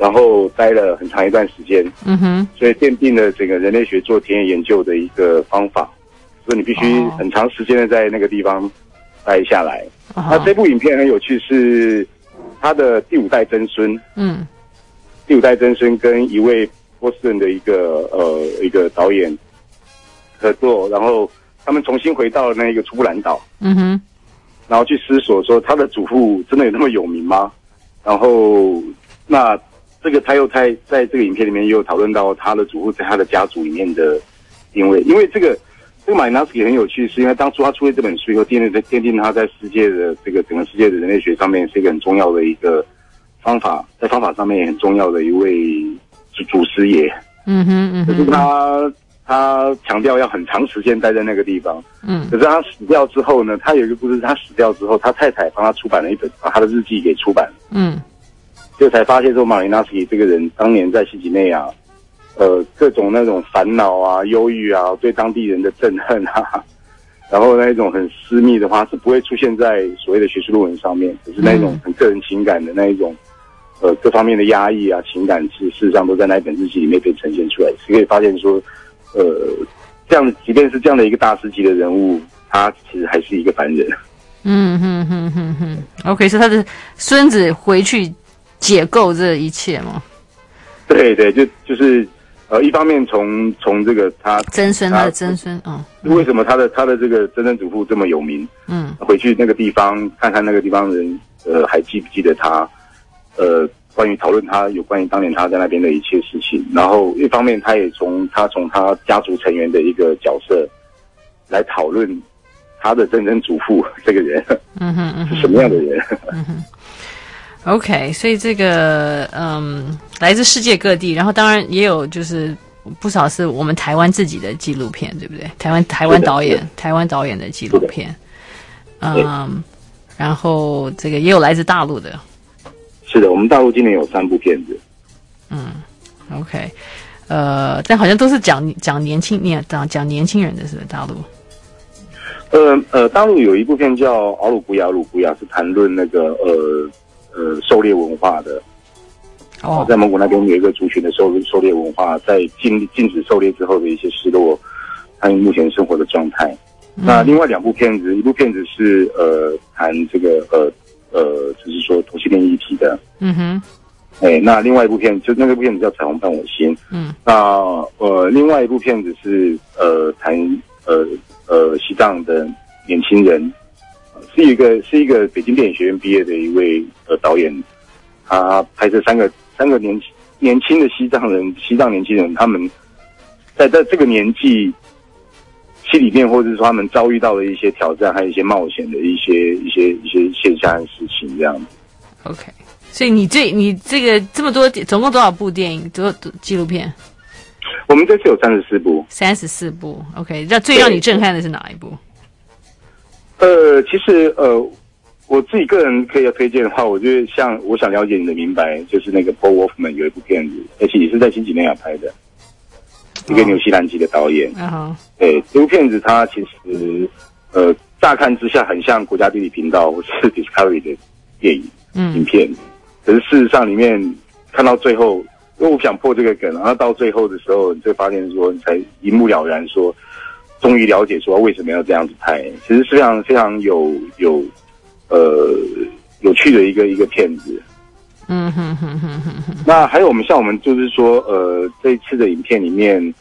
然后待了很长一段时间， 嗯哼， 所以奠定了整个人类学做田野研究的一个方法。所以你必须很长时间的在那个地方待下来。 哦、 那这部影片很有趣，是他的第五代曾孙， 嗯， 第五代曾孙跟一位波士顿的一个呃一个导演合作，然后他们重新回到了那个初布兰岛， 嗯哼， 然后去思索说他的祖父真的有那么有名吗？然后那这个他又在在这个影片里面也有讨论到他的祖父在他的家族里面的定位，因为这个这个马里纳斯基很有趣，是因为当初他出了这本书以后，奠定奠定他在世界的这个整个世界的人类学上面是一个很重要的一个方法，在方法上面也很重要的一位祖祖师爷。 嗯哼嗯哼， 可是他他强调要很长时间待在那个地方。 嗯， 可是他死掉之后呢，他有一个故事，他死掉之后，他太太帮他出版了一本，把他的日记给出版了。 嗯， 就才发现说马里纳斯基这个人当年在西几内亚，呃，各种那种烦恼啊、忧郁啊，对当地人的憎恨啊，然后那一种很私密的话是不会出现在所谓的学术论文上面，可是那种很个人情感的那一种，呃，各方面的压抑啊、情感，是事实上都在那一本日记里面被呈现出来，是可以发现说，呃，这样即便是这样的一个大师级的人物，他其实还是一个凡人。 嗯哼哼哼哼 ，OK， 是他的孙子回去解构这一切吗？ 对对，就就是呃，一方面从从这个他曾孙他的曾孙，嗯， 为什么他的他的这个曾曾祖父这么有名？ 嗯， 回去那个地方看看那个地方人，呃，还记不记得他？呃，关于讨论他有关于当年他在那边的一切事情，然后一方面他也从他从他家族成员的一个角色来讨论他的曾曾祖父这个人， 嗯哼嗯哼， 是什么样的人？ 嗯哼。OK， 所以这个嗯，来自世界各地，然后当然也有就是不少是我们台湾自己的纪录片，对不对？台湾台湾导演台湾导演的纪录片，嗯，然后这个也有来自大陆的。 是的，我们大陆今年有三部片子。 嗯 ，OK， 呃，但好像都是讲讲年轻年讲讲年轻人的，是不是大陆？ 呃呃，大陆有一部片叫《敖鲁古雅》，敖鲁古雅是谈论那个呃。呃，狩猎文化的， 哦， 在蒙古那边有一个族群的狩狩猎文化，在禁禁止狩猎之后的一些失落，他们目前生活的状态。嗯、那另外两部片子，一部片子是呃谈这个呃呃，就是说同性恋议题的， 嗯哼， 哎，那另外一部片就那个部片子叫《彩虹伴我心》， 嗯， 那呃另外一部片子是呃谈呃呃西藏的年轻人。是一个是一个北京电影学院毕业的一位呃导演，他拍摄三个三个年年轻的西藏人，西藏年轻人，他们在在这个年纪心里面，或者是说他们遭遇到的一些挑战，还有一些冒险的一些一些一些现象和事情这样子。 OK， 所以你这你这个这么多，总共多少部电影，多多纪录片？ 我们这次有三十四部， 三十四部。OK， 让最让你震撼的是哪一部？ 呃，其实呃，我自己个人可以要推荐的话，我觉得像我想了解你的明白，就是那个 Paul Wolfman 有一部片子，而且也是在新几内亚拍的，一个纽西兰籍的导演。 哦、 对，这部片子它其实呃，乍看之下很像国家地理频道或是 Discovery 的电影、 嗯、 影片，可是事实上里面看到最后，因为我想破这个梗，然后到最后的时候，你就发现说，你才一目了然说。终于了解说为什么要这样子拍，其实是非常非常有有呃有趣的一个一个片子。 嗯哼哼哼哼哼。 那还有我们像我们就是说呃这一次的影片里面，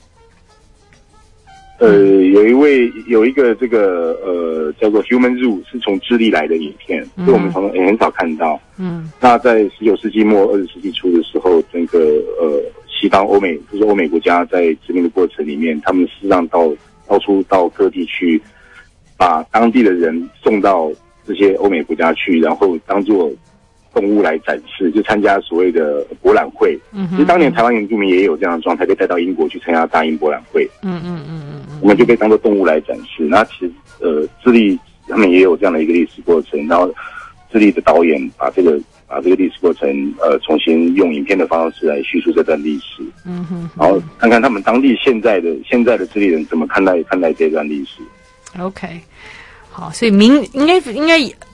呃有一位有一个这个呃叫做 Human Zoo 是从智利来的影片，所以我们从也很少看到。 嗯。 那在十九世纪末二十世纪初的时候，整个呃西方欧美就是欧美国家在殖民的过程里面，他们实际上到到处到各地去，把当地的人送到这些欧美国家去，然后当作动物来展示，就参加所谓的博览会。 嗯， 其实当年台湾原住民也有这样的状态，被带到英国去参加大英博览会。 嗯嗯嗯嗯嗯， 我们就被当作动物来展示。那其实呃，智利他们也有这样的一个历史过程，然后智利的导演把这个把这个历史过程呃重新用影片的方式来叙述这段历史。 嗯哼， 然后看看他们当地现在的现在的智利人怎么看待看待这段历史。 OK， 好，所以明应该应该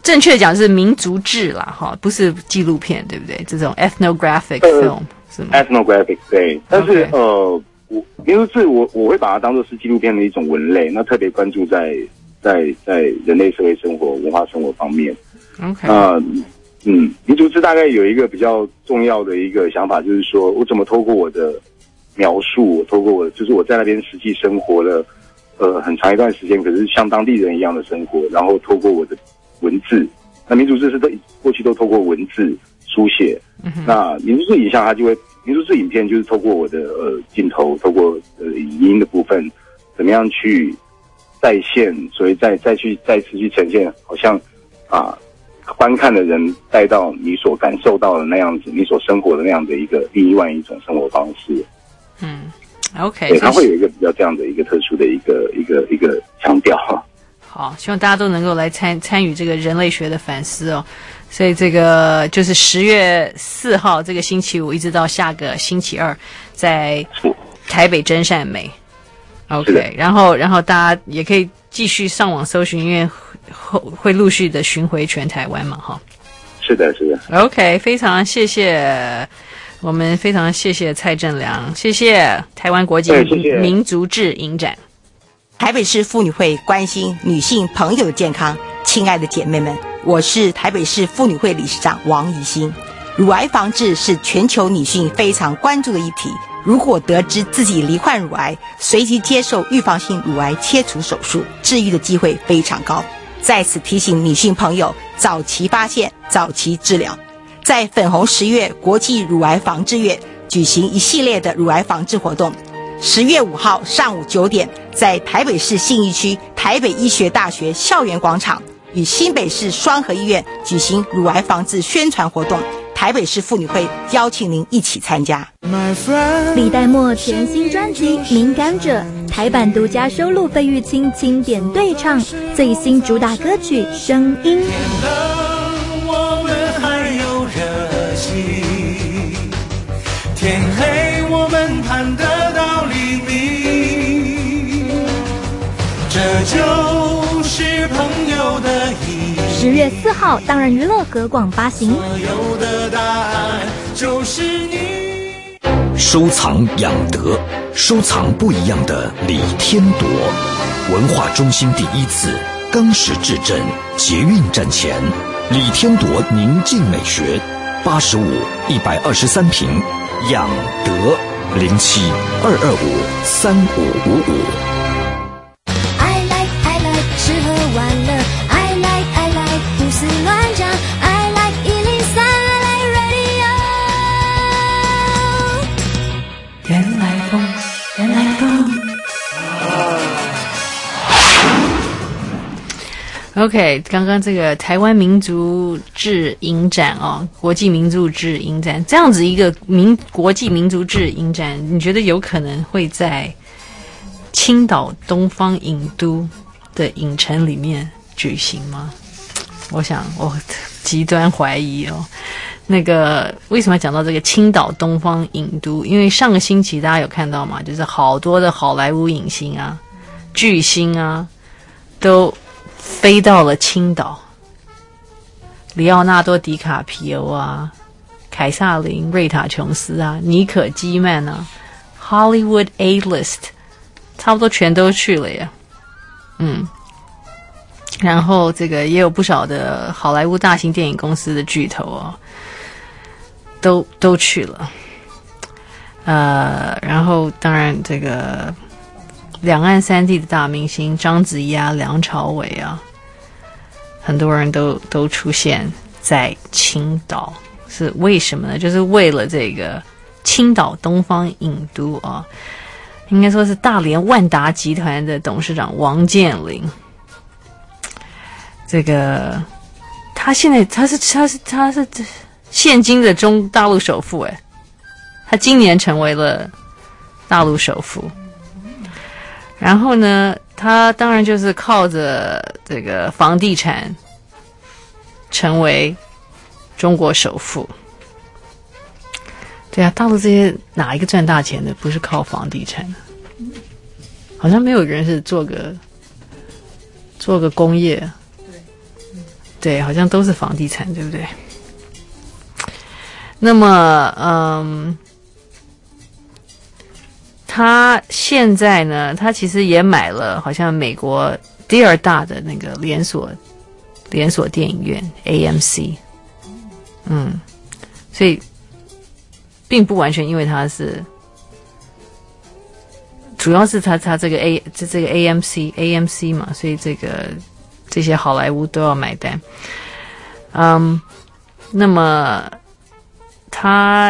正确讲是民族志啦，哈，不是纪录片，对不对？这种 ethnographic film、呃、是吗 ？ethnographic 对，但是、okay. 呃，我民族志我我会把它当作是纪录片的一种文类，那特别关注在在在人类社会生活、文化生活方面。 OK， 呃，嗯，民族志大概有一个比较重要的一个想法，就是说我怎么透过我的描述，我透过我就是我在那边实际生活了呃很长一段时间，可是像当地人一样的生活，然后透过我的文字，那民族志是都过去都透过文字书写，嗯、那民族志影像它就会，民族志影片就是透过我的呃镜头，透过呃影音的部分，怎么样去再现，所以再再去再次去呈现，好像啊观看的人带到你所感受到的那样子，你所生活的那样的一个另外一种生活方式。 嗯 ，OK， 对，它会有一个比较这样的一个特殊的一个一个一个强调。 好，希望大家都能够来参参与这个人类学的反思哦。所以这个就是十月四号这个星期五，一直到下个星期二，在台北真善美。OK， 然后然后大家也可以继续上网搜寻，因为会会陆续的巡回全台湾嘛，哈。 是的，是的。 OK， 非常谢谢我们，非常谢谢蔡正良，谢谢台湾国际民族志影展。 台北市妇女会关心女性朋友的健康，亲爱的姐妹们，我是台北市妇女会理事长王怡欣。乳癌防治是全球女性非常关注的议题。如果得知自己罹患乳癌，随即接受预防性乳癌切除手术，治愈的机会非常高。在此提醒女性朋友，早期发现，早期治疗。在粉红十月国际乳癌防治月举行一系列的乳癌防治活动。十月五号上午九点，在台北市信义区台北医学大学校园广场与新北市双和医院举行乳癌防治宣传活动。台北市妇女会邀请您一起参加。 李代沫全新专辑《敏感者》台版独家收录费玉清经典对唱，最新主打歌曲《声音》。 我们还有热情，天黑我们盼得到黎明，这就是朋友的意义。 十月四号，当然娱乐和广发行。 所有的答案就是你。 收藏养德，收藏不一样的李天铎。文化中心第一次钢石质证捷运站前，李天铎宁静美学，八十五一百二十三平，养德零七二二五三五五五。 I like I like 吃喝玩乐 I like I like 胡思乱想 I like 一零三 I like radio 原来风原来风。 OK， 刚刚这个台湾民族志影展哦，国际民族志影展，这样子一个民国际民族志影展，你觉得有可能会在青岛东方影都的影城里面举行吗？我想我极端怀疑哦。那个为什么要讲到这个青岛东方影都？因为上个星期大家有看到吗？就是好多的好莱坞影星啊、巨星啊，都飞到了青岛。里奥纳多·迪卡皮欧啊、凯撒琳·瑞塔·琼斯啊、妮可·基曼啊、Hollywood A-list， 差不多全都去了耶。嗯，然后这个也有不少的好莱坞大型电影公司的巨头哦，都都去了。呃，然后当然这个两岸三地的大明星章子怡啊、梁朝伟啊，很多人都都出现在青岛，是为什么呢？就是为了这个青岛东方影都啊，应该说是大连万达集团的董事长王健林。这个他现在他是他是他是现今的中大陆首富诶，他今年成为了大陆首富。然后呢，他当然就是靠着这个房地产成为中国首富。对啊，大陆这些哪一个赚大钱的不是靠房地产？好像没有人是做个做个工业。对对，好像都是房地产，对不对？那么，嗯，他现在呢，他其实也买了好像美国第二大的那个连锁连锁电影院 A M C， 嗯，所以并不完全因为他是，主要是他他这个 A 这这个 A M C A M C 嘛，所以这个这些好莱坞都要买单，嗯，那么他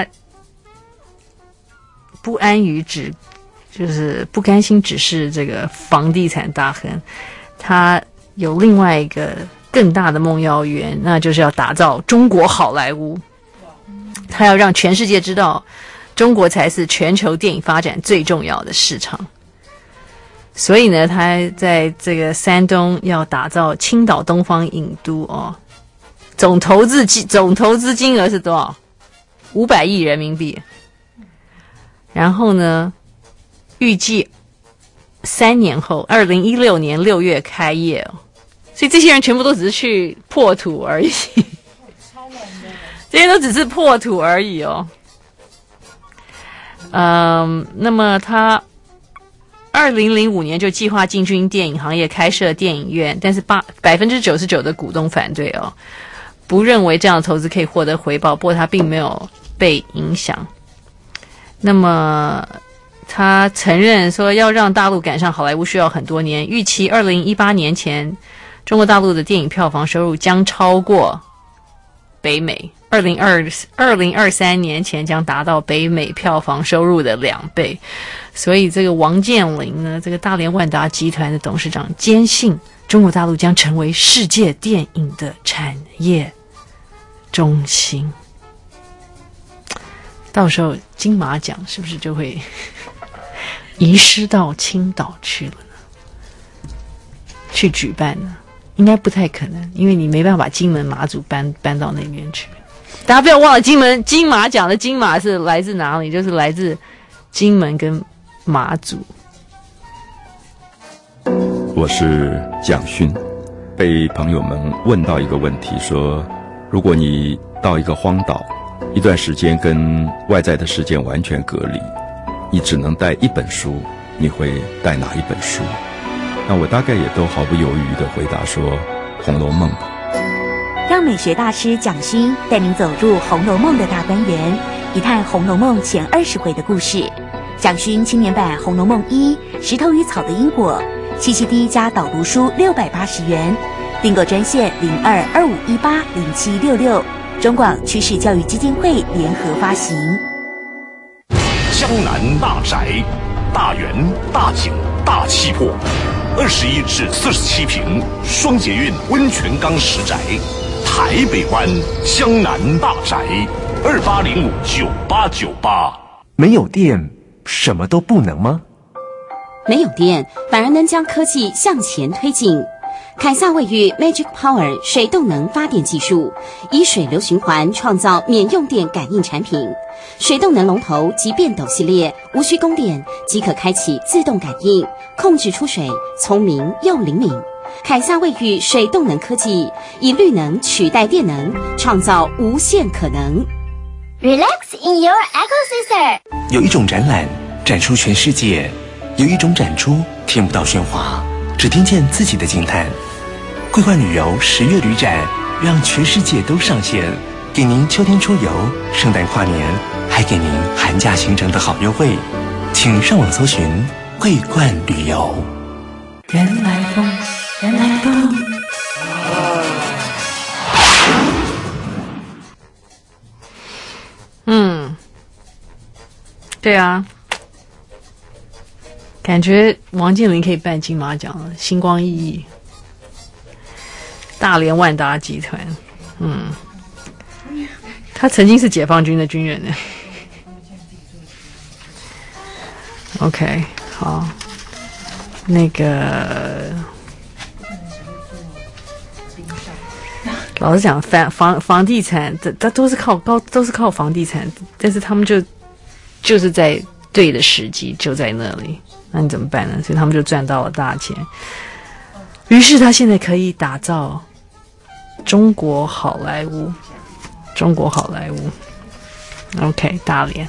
不安于只就是不甘心只是这个房地产大亨，他有另外一个更大的梦要圆，那就是要打造中国好莱坞。他要让全世界知道，中国才是全球电影发展最重要的市场。所以呢，他在这个山东要打造青岛东方影都哦，总投资总投资金额是多少？五百亿人民币。然后呢，预计三年后，二零一六年六月开业哦。所以这些人全部都只是去破土而已，这些都只是破土而已哦。嗯，那么他二零零五年就计划进军电影行业，开设电影院，但是八百分之九十九的股东反对哦，不认为这样的投资可以获得回报。不过他并没有被影响。那么他承认说，要让大陆赶上好莱坞需要很多年，预期二零一八年前，中国大陆的电影票房收入将超过北美，二零二二零二三年前将达到北美票房收入的两倍。所以这个王健林呢，这个大连万达集团的董事长坚信，中国大陆将成为世界电影的产业中心。到时候金马奖是不是就会移师到青岛去了呢？去举办呢？应该不太可能，因为你没办法把金门马祖搬搬到那边去。大家不要忘了，金门金马奖的金马是来自哪里？就是来自金门跟马祖。 我是蒋勋，被朋友们问到一个问题，说如果你到一个荒岛，一段时间跟外在的世界完全隔离，你只能带一本书，你会带哪一本书？那我大概也都毫不犹豫地回答说《红楼梦》吧。 让美学大师蒋勋带您走入《红楼梦》的大观园，一探《红楼梦》前二十回的故事。蒋勋青年版《红楼梦一》石头与草的因果，七七 D 加导读书六百八十元，订购专线零二二五一八零七六六，中广趋势教育基金会联合发行。 江南大宅，大园大景大气魄，二十一至四十七平双捷运温泉岗实宅，台北湾江南大宅，二八零五九八九八。 没有电，什么都不能吗？ 没有电，反而能将科技向前推进。凯撒卫浴 Magic Power 水动能发电技术，以水流循环创造免用电感应产品。水动能龙头及变斗系列，无需供电即可开启自动感应，控制出水，聪明又灵敏。凯撒卫浴水动能科技以绿能取代电能，创造无限可能。 Relax in your ecosystem。 有一种展览展出全世界，有一种展出听不到喧哗，只听见自己的惊叹。桂冠旅游十月旅展，让全世界都上线，给您秋天出游、圣诞跨年，还给您寒假行程的好优惠。请上网搜寻桂冠旅游。 人来疯，人来疯。 嗯，对啊，感觉王健林可以办金马奖了，星光熠熠。大连万达集团，嗯，他曾经是解放军的军人呢。OK， 好，那个老实讲，房房房地产，它它都是靠高，都是靠房地产，但是他们就就是在对的时机就在那里，那你怎么办呢？所以他们就赚到了大钱。于是他现在可以打造中国好莱坞，中国好莱坞 ，OK， 大连。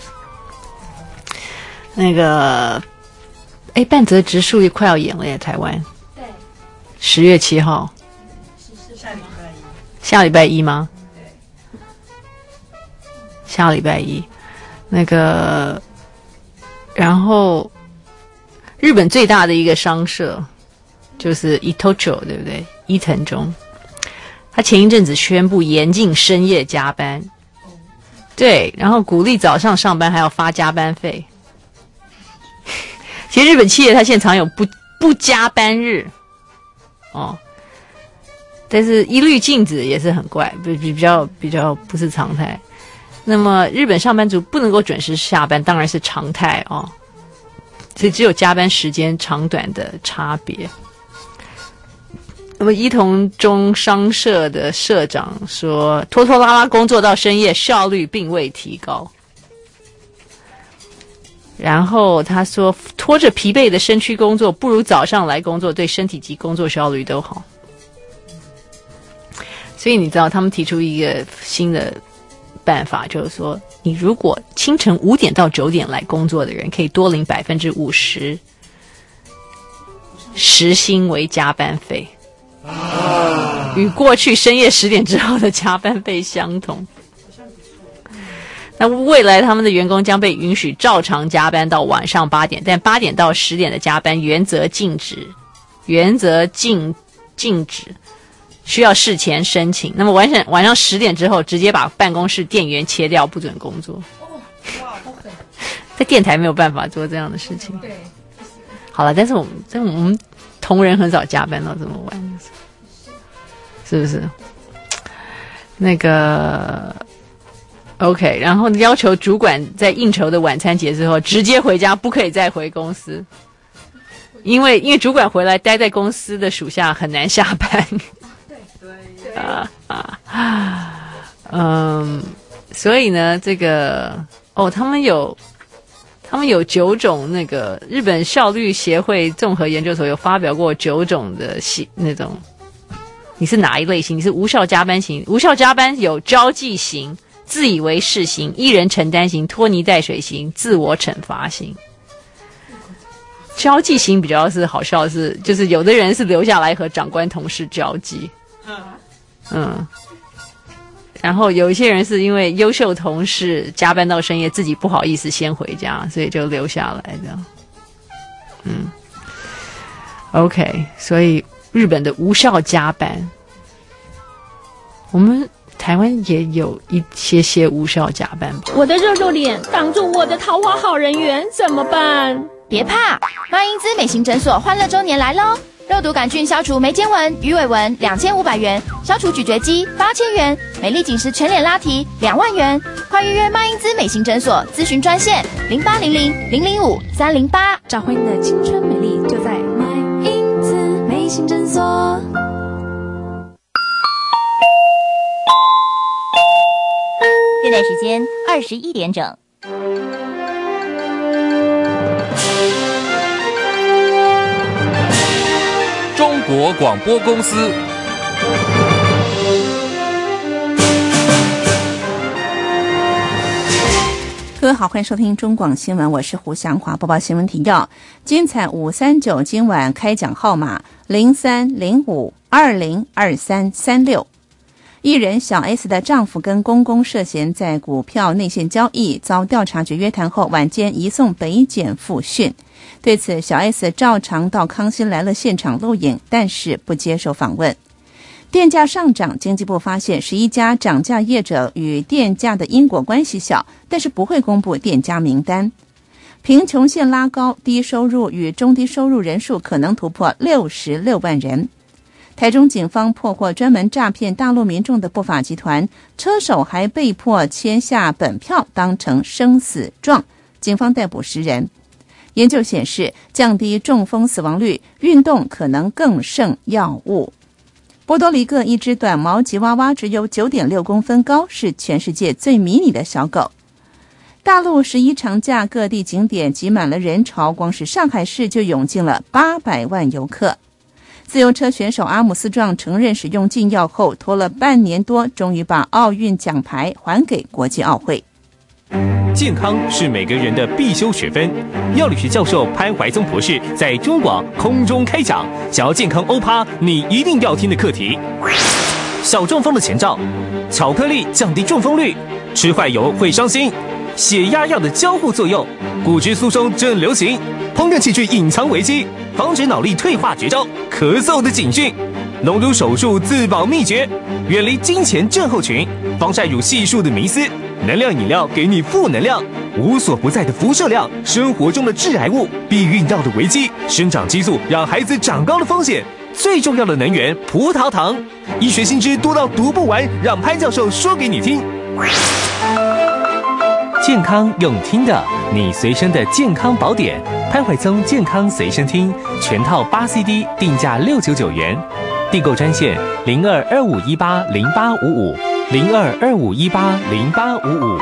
那个，哎，半泽直树也快要演了耶，台湾。对。十月七号。下礼拜一。下礼拜一吗？对。下礼拜一，那个，然后，日本最大的一个商社就是伊藤忠，对不对？伊藤忠，他前一阵子宣布严禁深夜加班，对，然后鼓励早上上班还要发加班费。其实日本企业它现在常有不不加班日，哦，但是一律禁止也是很怪，比比较比较不是常态。那么日本上班族不能够准时下班，当然是常态哦，所以只有加班时间长短的差别。那么伊藤忠商社的社长说，拖拖拉拉工作到深夜，效率并未提高。然后他说，拖着疲惫的身躯工作，不如早上来工作，对身体及工作效率都好。所以你知道，他们提出一个新的办法，就是说，你如果清晨五点到九点来工作的人，可以多领百分之五十时薪为加班费，与过去深夜十点之后的加班费相同。那未来他们的员工将被允许照常加班到晚上八点，但八点到十点的加班原则禁止，原则禁禁止，需要事前申请。那么晚上晚上十点之后，直接把办公室电源切掉，不准工作。哦，哇，好狠！在电台没有办法做这样的事情。对，好了，但是我们但我们同仁很少加班到这么晚，是不是？那个。OK， 然后要求主管在应酬的晚餐结束后直接回家，不可以再回公司，因为因为主管回来待在公司的属下很难下班。对对啊啊，嗯，所以呢，这个哦，他们有他们有九种那个日本效率协会综合研究所有发表过九种的系那种，你是哪一类型？你是无效加班型？无效加班有交际型。自以为是型、一人承担型、拖泥带水型、自我惩罚型。交际型比较是好笑的是，就是有的人是留下来和长官同事交际，嗯，然后有一些人是因为优秀同事加班到深夜，自己不好意思先回家，所以就留下来这样。嗯 ，OK， 所以日本的无效加班，我们。台湾也有一些些无效加班吧。 我的热肉脸挡住我的桃花好人缘，怎么办？ 别怕，麦因兹美型诊所欢乐周年来喽！肉毒杆菌消除眉间纹、鱼尾纹两千五百元，消除咀嚼肌八千元，美丽紧实全脸拉提两万元。快预约麦因兹美型诊所咨询专线零八零零零零五三零八， 找回你的青春美丽，就在麦因兹美型诊所。 现在时间二十一点整。 中国广播公司。 各位好，欢迎收听中广新闻，我是胡祥华，播报新闻提要。精彩五三九今晚开奖号码零三零五二零二三三六。艺人小 S 的丈夫跟公公涉嫌在股票内线交易，遭调查局约谈后，晚间移送北检复讯。对此，小 S 照常到康熙来了现场录影，但是不接受访问。电价上涨，经济部发现十一家涨价业者与电价的因果关系小，但是不会公布电价名单。贫穷线拉高，低收入与中低收入人数可能突破六十六万人。台中警方破获专门诈骗大陆民众的不法集团，车手还被迫签下本票当成生死状，警方逮捕十人。研究显示，降低中风死亡率，运动可能更胜药物。波多黎各一只短毛吉娃娃只有 九点六公分高，是全世界最迷你的小狗。大陆十一长假，各地景点挤满了人潮，光是上海市就涌进了八百万游客。 自由车选手阿姆斯壮承认使用禁药后，拖了半年多，终于把奥运奖牌还给国际奥会。 健康是每个人的必修学分。药理学教授潘怀宗博士在中广空中开讲，想要健康欧趴，你一定要听的课题。小中风的前兆，巧克力降低中风率，吃坏油会伤心，血压药的交互作用，骨质疏松正流行，烹饪器具隐藏危机，防止脑力退化绝招，咳嗽的警讯，隆乳手术自保秘诀，远离金钱症候群，防晒乳系数的迷思，能量饮料给你负能量，无所不在的辐射量，生活中的致癌物，避孕药的危机，生长激素让孩子长高的风险，最重要的能源葡萄糖，医学新知多到读不完，让潘教授说给你听。健康用听的，你随身的健康宝典，潘怀宗健康随身听，全套八 C D， 定价六九九元，订购专线零二二五一八零八五五零二二五一八零八五五。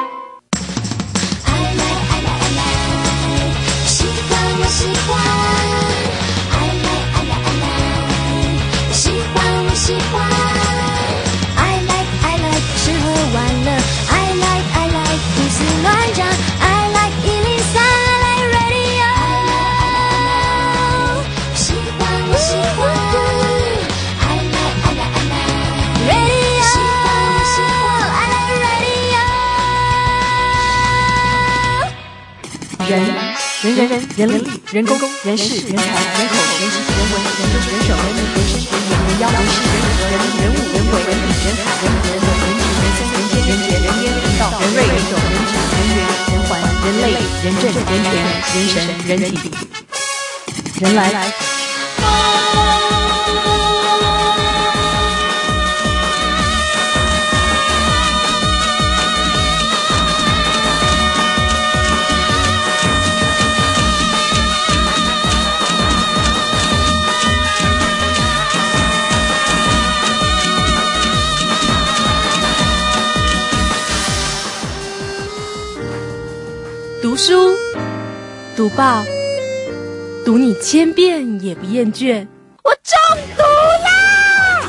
喜欢我喜欢 I like I like I like 喜欢我喜欢 I like I like 吃喝玩乐 I like I like 胡思乱想 I like 一零三 I like radio 喜欢我喜欢 I like I like I like radio 喜欢我喜欢 I like radio 人人人人人力人工人事人才人口人情人文人政人手人民人生人眼人妖人事人和人人物人鬼人理人海人人人人质人生人间人杰人烟人道人瑞人种人质人缘人环人类人政人权人神人体人来。 读书，读报，读你千遍也不厌倦。我中毒啦！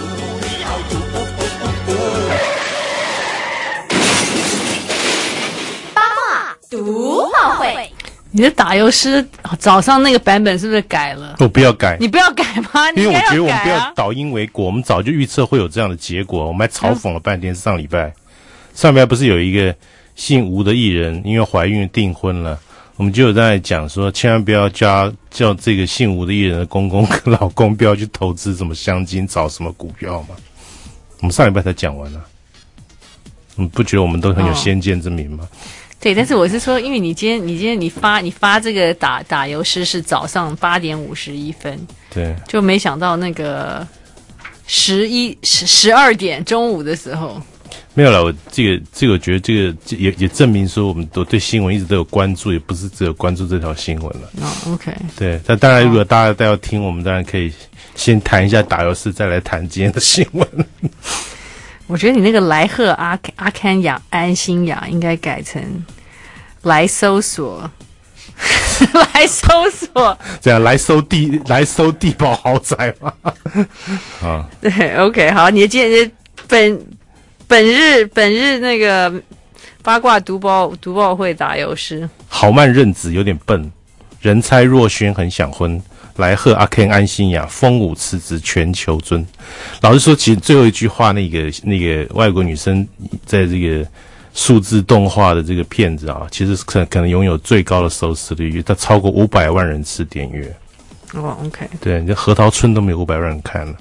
八卦读报会。 你的打油诗早上那个版本是不是改了？ 我不要改， 你不要改吗？ 因为我觉得我们不要要倒因为果，我们早就预测会有这样的结果，我们还嘲讽了半天。上礼拜，上礼拜不是有一个姓吴的艺人，因为怀孕订婚了，我们就有在讲说，千万不要叫叫这个姓吴的艺人的公公跟老公不要去投资什么香精，找什么股票嘛。我们上礼拜才讲完了，你不觉得我们都很有先见之明吗？哦， 对，但是我是说，因为你今天你今天你发你发这个打打油诗是早上八点五十一分， 对， 就没想到那个十一十十二点中午的时候。 没有了，我这个这个，我觉得这个也也证明说，我们都对新闻一直都有关注，也不是只有关注这条新闻了。 哦 ，OK， 对， 但当然，如果大家都要听，我们当然可以先谈一下打油诗，再来谈今天的新闻。 我觉得你那个来贺阿阿堪雅安心雅应该改成来搜索，来搜索， 这样来搜地来搜地堡豪宅吗？啊， 对 ，OK， 好，你今天本。本日本日那个八卦读报读报会打油诗， 豪曼认子有点笨，人猜若萱很想婚，来贺阿 Ken 安心雅，风舞辞职全球尊。老实说，其实最后一句话，那个那个外国女生在这个数字动画的这个片子啊，其实可可能拥有最高的收视率，它超过五百万人次点阅。 哦 ，OK， 对，你核桃村都没有五百万人看了。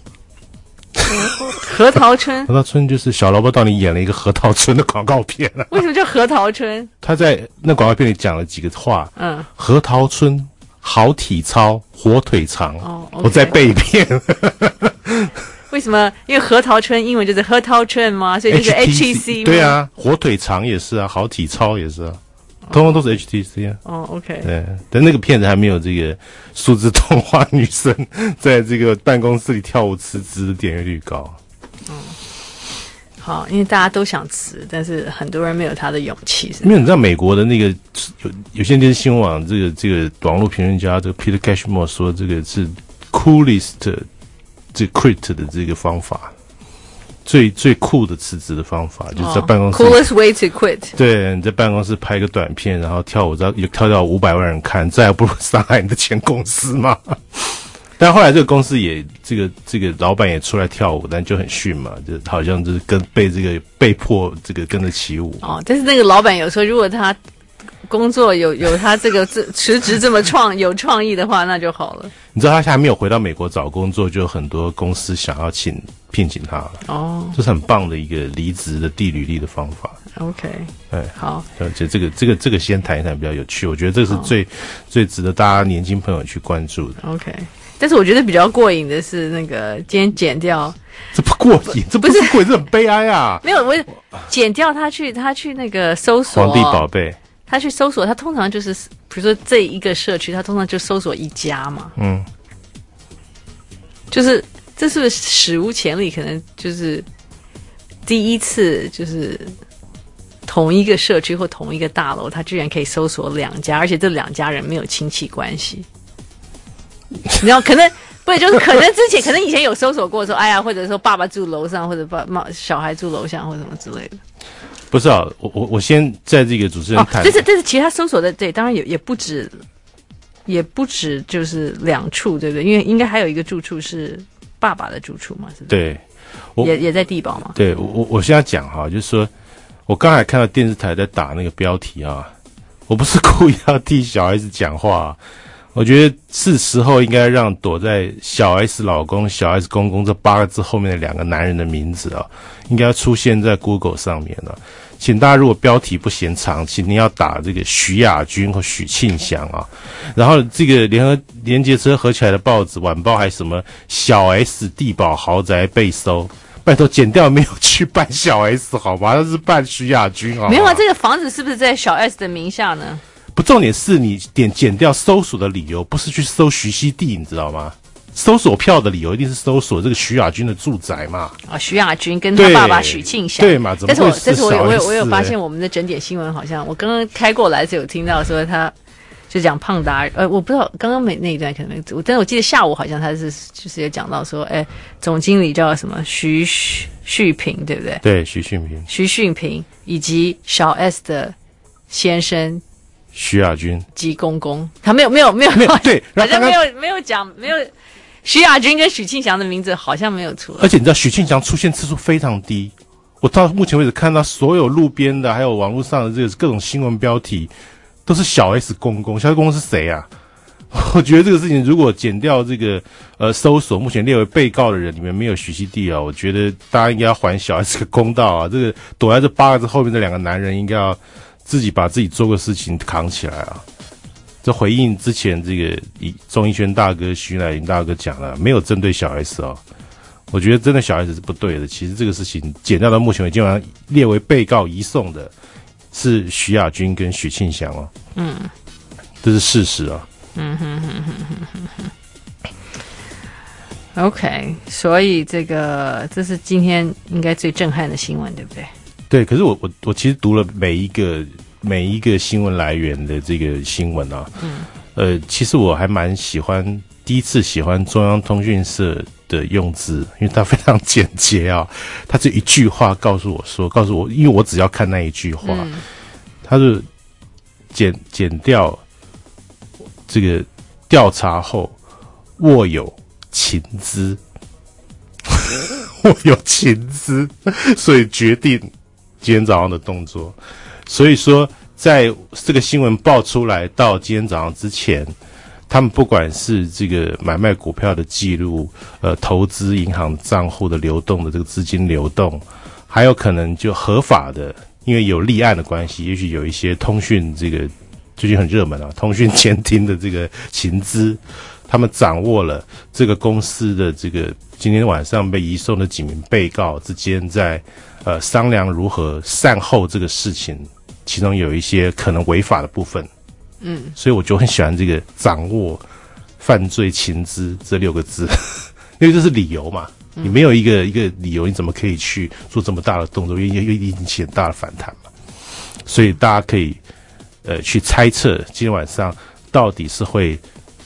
核桃村， 核桃村就是小萝卜到你演了一个核桃村的广告片了。 为什么叫核桃村？ 他在那广告片里讲了几个话， 嗯， 核桃村好体操，火腿肠。 哦， okay， 我再背一遍。 为什么？因为核桃村英文就是核桃村吗？所以就是 H T C 吗？ 对啊，火腿肠也是啊，好体操也是啊。通通都是 H T C 啊。 哦 ，OK。 对，但那个片子还没有这个数字动画女生在这个办公室里跳舞辞职的点阅率高。 嗯，好，因为大家都想辞，但是很多人没有他的勇气。 因为你知道美国的那个有有线电视新闻网这个这个网络评论家这个 Peter Cashmore 说，这个是 coolest 这 quit 的这个方法，最最酷的辞职的方法，就是在办公室、 哦、coolest way to quit。 对，你在办公室拍个短片，然后跳舞，有跳到五百万人看，这还不如伤害你的前公司嘛。但后来这个公司也这个这个老板也出来跳舞，但就很逊嘛，就好像就是跟被这个被迫这个跟着起舞。 哦，但是那个老板有说，如果他工作有有他这个辞职这么创有创意的话，那就好了。 你知道他还没有回到美国找工作，就有很多公司想要请聘请他了。 哦， 这是很棒的一个离职的递履历的方法。 OK， 对， 好， 而且这个这个这个先谈一谈比较有趣，我觉得这是最、哦、最值得大家年轻朋友去关注的。 OK。但是我觉得比较过瘾的是那个今天剪掉， 这不过瘾，这不是过瘾，这很悲哀啊！ 没有，我剪掉他去他去那个搜索皇帝宝贝， 他去搜索，他通常就是比如说这一个社区，他通常就搜索一家嘛， 嗯， 就是这是不是史无前例？可能就是第一次，就是同一个社区或同一个大楼，他居然可以搜索两家，而且这两家人没有亲戚关系。你知道，可能不是，就是可能之前，可能以前有搜索过说，哎呀，或者说爸爸住楼上，或者爸妈小孩住楼下，或者什么之类的。 不是啊，我我我先在这个主持人谈， 哦，但是但是其他搜索的对，当然也也不止，也不止就是两处，对不对？因为应该还有一个住处是爸爸的住处嘛，是不是？ 对， 也也在地堡嘛。 对，我我我现在讲哈，就是说我刚才看到电视台在打那个标题啊，我不是故意要替小 S 讲话啊。我觉得是时候应该让躲在小 S 老公、小 S 公公这八个字后面的两个男人的名字啊，应该要出现在 Google 上面了。请大家如果标题不嫌长，请你要打这个徐亚军或许庆祥啊，然后这个联合联结车合起来的报纸晚报还什么小 S 地堡豪宅被搜，拜托剪掉没有去办小 S 好吗？那是办徐亚军啊。 没有啊，这个房子是不是在小 S 的名下呢？ 不，重点是你点剪掉搜索的理由不是去搜徐熙娣，你知道吗？搜索票的理由一定是搜索这个徐亚军的住宅嘛。 啊，徐亚军跟他爸爸许庆祥， 对嘛？怎么会是？ 但是我但是我有我有发现我们的整点新闻好像，我刚刚开过来是有听到说他就讲胖达，呃，我不知道刚刚每那一段可能没，但是我记得下午好像他是就是有讲到说，哎，总经理叫什么徐旭平，对不对？ 对，徐旭平， 徐旭平以及小 S 的先生。 徐亚军及公公，他没有没有没有没有对， 好像没有没有讲没有徐亚军跟许庆祥的名字好像没有出来， 而且你知道许庆祥出现次数非常低，我到目前为止看到所有路边的还有网络上的这个各种新闻标题都是小 S 公公，小 S 公公是谁啊？我觉得这个事情如果剪掉这个呃搜索目前列为被告的人里面没有徐熙娣啊，我觉得大家应该要还小 S 个公道啊！这个躲在这八个字后面的两个男人应该要自己把自己做个事情扛起来啊！这回应之前这个钟义轩大哥、徐乃麟大哥讲了，没有针对小 S 哦。我觉得真的小 S 是不对的。其实这个事情剪掉到目前为止，基本上列为被告移送的是徐亚军跟许庆祥哦。 嗯， 这是事实啊。 嗯哼哼哼哼哼哼。OK， 所以这个这是今天应该最震撼的新闻，对不对？ 对，可是我我我其实读了每一个每一个新闻来源的这个新闻啊， 嗯， 呃，其实我还蛮喜欢，第一次喜欢中央通讯社的用字，因为它非常简洁啊，它这一句话告诉我说，告诉我，因为我只要看那一句话，嗯，它是剪剪掉这个调查后握有情资，握有情资，所以决定今天早上的动作。所以说在这个新闻爆出来到今天早上之前，他们不管是这个买卖股票的记录，呃，投资银行账户的流动的这个资金流动，还有可能就合法的，因为有立案的关系，也许有一些通讯这个最近很热门啊，通讯监听的这个情资，他们掌握了这个公司的这个今天晚上被移送的几名被告之间在呃商量如何善后这个事情，其中有一些可能违法的部分。 嗯， 所以我就很喜欢这个掌握犯罪情资这六个字，因为这是理由嘛，你没有一个一个理由，你怎么可以去做这么大的动作？因为又引起很大的反弹嘛。所以大家可以呃去猜测今天晚上到底是会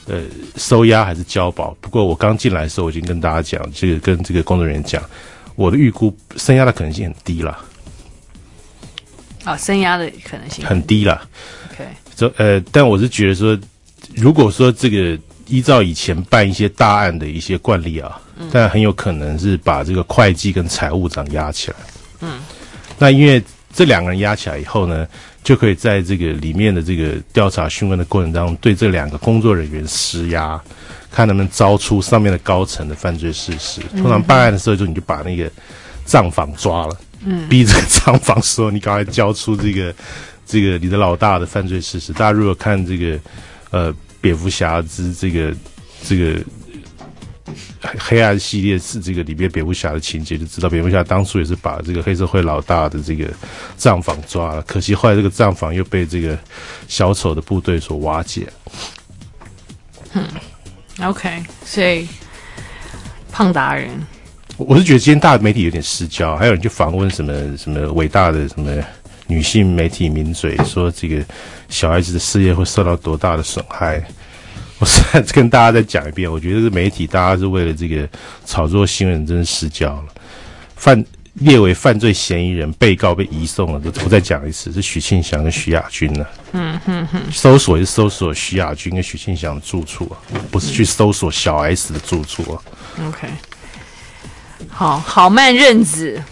呃收押还是交保。不过我刚进来的时候，我已经跟大家讲，这个跟这个工作人员讲，我的预估声押的可能性很低了。 啊、哦，声押的可能性很低了。 OK， 这呃，但我是觉得说，如果说这个依照以前办一些大案的一些惯例啊，嗯、但很有可能是把这个会计跟财务长压起来。嗯，那因为这两个人压起来以后呢，就可以在这个里面的这个调查讯问的过程当中，对这两个工作人员施压，看能不能招出上面的高层的犯罪事实。通常办案的时候，就你就把那个账房抓了。嗯，逼这个账房说你赶快交出这个这个你的老大的犯罪事实。大家如果看这个呃蝙蝠侠之这个这个黑暗系列是这个里面蝙蝠侠的情节，就知道蝙蝠侠当初也是把这个黑社会老大的这个账房抓了，可惜后来这个账房又被这个小丑的部队所瓦解。 嗯 ，OK， 所以胖达人。 我是觉得今天大媒体有点失焦，还有人去访问什么什么伟大的什么女性媒体名嘴，说这个小孩子的事业会受到多大的损害。我再跟大家再讲一遍，我觉得这个媒体大家是为了这个炒作新闻，真是失焦了。犯列为犯罪嫌疑人、被告被移送了，我再讲一次，是许庆祥跟徐亚军呢、啊。嗯哼哼，搜索是搜索徐亚军跟许庆祥的住处啊，不是去搜索小 S 的住处啊。 OK。好好慢认子，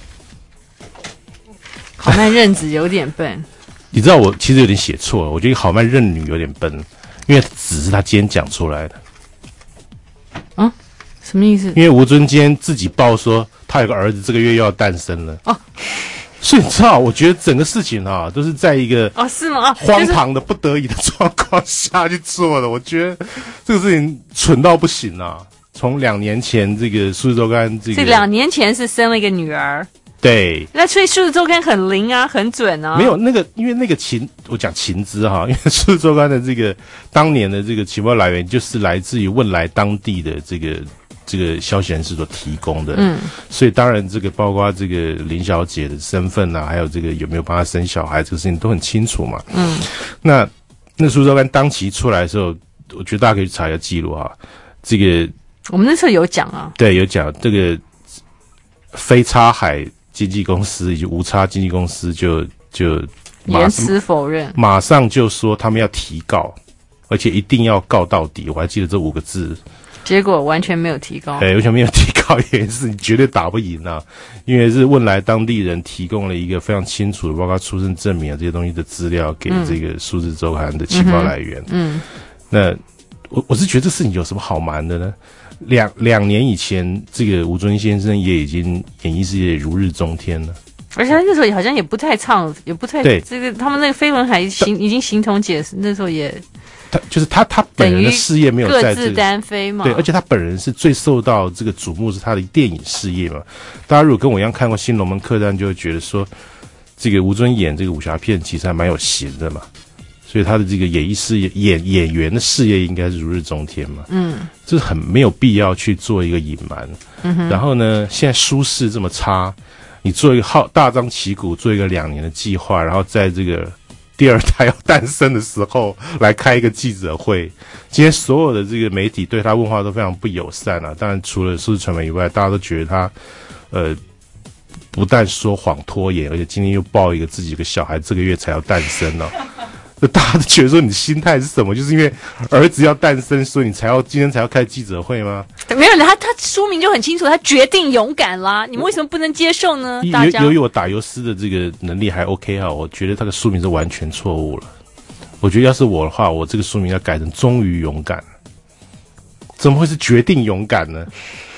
好慢认子有点笨。 你知道我其实有点写错了，我觉得好慢认女有点笨，因为子是他今天讲出来的。 啊？什么意思？ 因为吴尊今天自己报说他有个儿子这个月又要诞生了。哦。所以你知道，我觉得整个事情啊，都是在一个哦是吗？ 荒唐的不得已的状况下去做的。我觉得这个事情蠢到不行啊！从两年前这个数字周刊这个， 这两年前是生了一个女儿， 对， 那所以数字周刊很灵啊，很准啊。 没有那个，因为那个情，我讲情资哈，因为数字周刊的这个当年的这个情报来源就是来自于汶莱当地的这个这个消息人士所提供的，嗯，所以当然这个包括这个林小姐的身份啊，还有这个有没有帮她生小孩这个事情都很清楚嘛，嗯，那那数字周刊当期出来的时候，我觉得大家可以去查一下记录哈，这个。 我们那时候有讲啊， 对，有讲这个非差海经纪公司以及无差经纪公司就就严词否认， 马上就说他们要提告，而且一定要告到底。我还记得这五个字， 结果完全没有提告。 对，完全没有提告，原因是你绝对打不赢啊，因为是汶莱当地人提供了一个非常清楚的，包括出生证明啊这些东西的资料给这个数字周刊的情报来源。嗯，嗯那我我是觉得这事情有什么好瞒的呢？两两年以前，这个吴尊先生也已经演艺事业如日中天了， 而且他那时候好像也不太唱，也不太对这个他们那个飞轮海形已经形同解释，那时候也他就是他他本人的事业没有在、这个、 各自单飞嘛， 对，而且他本人是最受到这个瞩目是他的电影事业嘛。大家如果跟我一样看过《新龙门客栈》，就会觉得说，这个吴尊演这个武侠片其实还蛮有型的嘛。所以他的这个演艺事业、演演员的事业应该是如日中天嘛，嗯，这是很没有必要去做一个隐瞒。嗯哼，然后呢，现在书市这么差，你做一个好大张旗鼓，做一个两年的计划，然后在这个第二胎要诞生的时候来开一个记者会，今天所有的这个媒体对他问话都非常不友善啊。当然，除了数字传媒以外，大家都觉得他，呃。不但说谎拖延，而且今天又报一个自己有个小孩这个月才要诞生哦。那大家都觉得说你心态是什么？就是因为儿子要诞生，所以你才要今天才要开记者会吗？ 没有，他他书名就很清楚，他决定勇敢啦。你们为什么不能接受呢？大家由于我打油诗的这个能力还 OK 哈，我觉得他的书名是完全错误了。我觉得要是我的话，我这个书名要改成终于勇敢。怎么会是决定勇敢呢？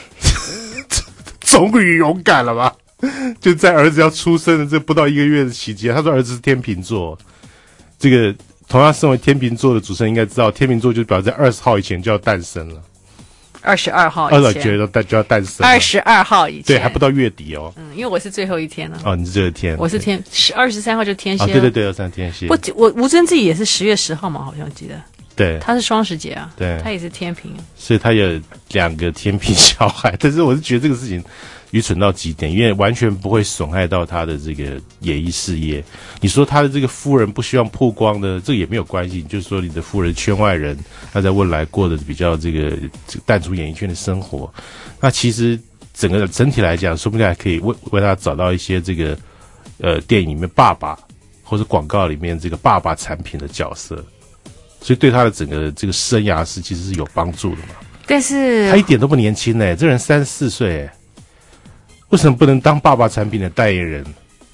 终于勇敢了吧？就在儿子要出生的这不到一个月的期间，他说儿子是天秤座。这个同样身为天秤座的主持人应该知道，天秤座就表示在二十号以前就要诞生了。 二十二号以前， 二十觉得就要诞生。 二十二号以前， 对，还不到月底哦。 嗯，因为我是最后一天了。 哦，你是最后一天， 我是天十二十三号就天蝎、 哦。对对对，二十三天蝎。 我我吴尊自己也是十月十号嘛，好像记得。 对， 他是双时节啊， 对， 他也是天平， 所以他有两个天平小孩。但是我是觉得这个事情愚蠢到极点，因为完全不会损害到他的这个演艺事业。你说他的这个夫人不希望曝光的，这个也没有关系。就是说你的夫人圈外人，他在未来过得比较这个这个淡出演艺圈的生活，那其实整个整体来讲，说不定还可以为为他找到一些这个呃电影里面爸爸或者广告里面这个爸爸产品的角色，所以对他的整个这个生涯是其实是有帮助的嘛。 但是他一点都不年轻哎，这人三十四岁哎。为什么不能当爸爸产品的代言人？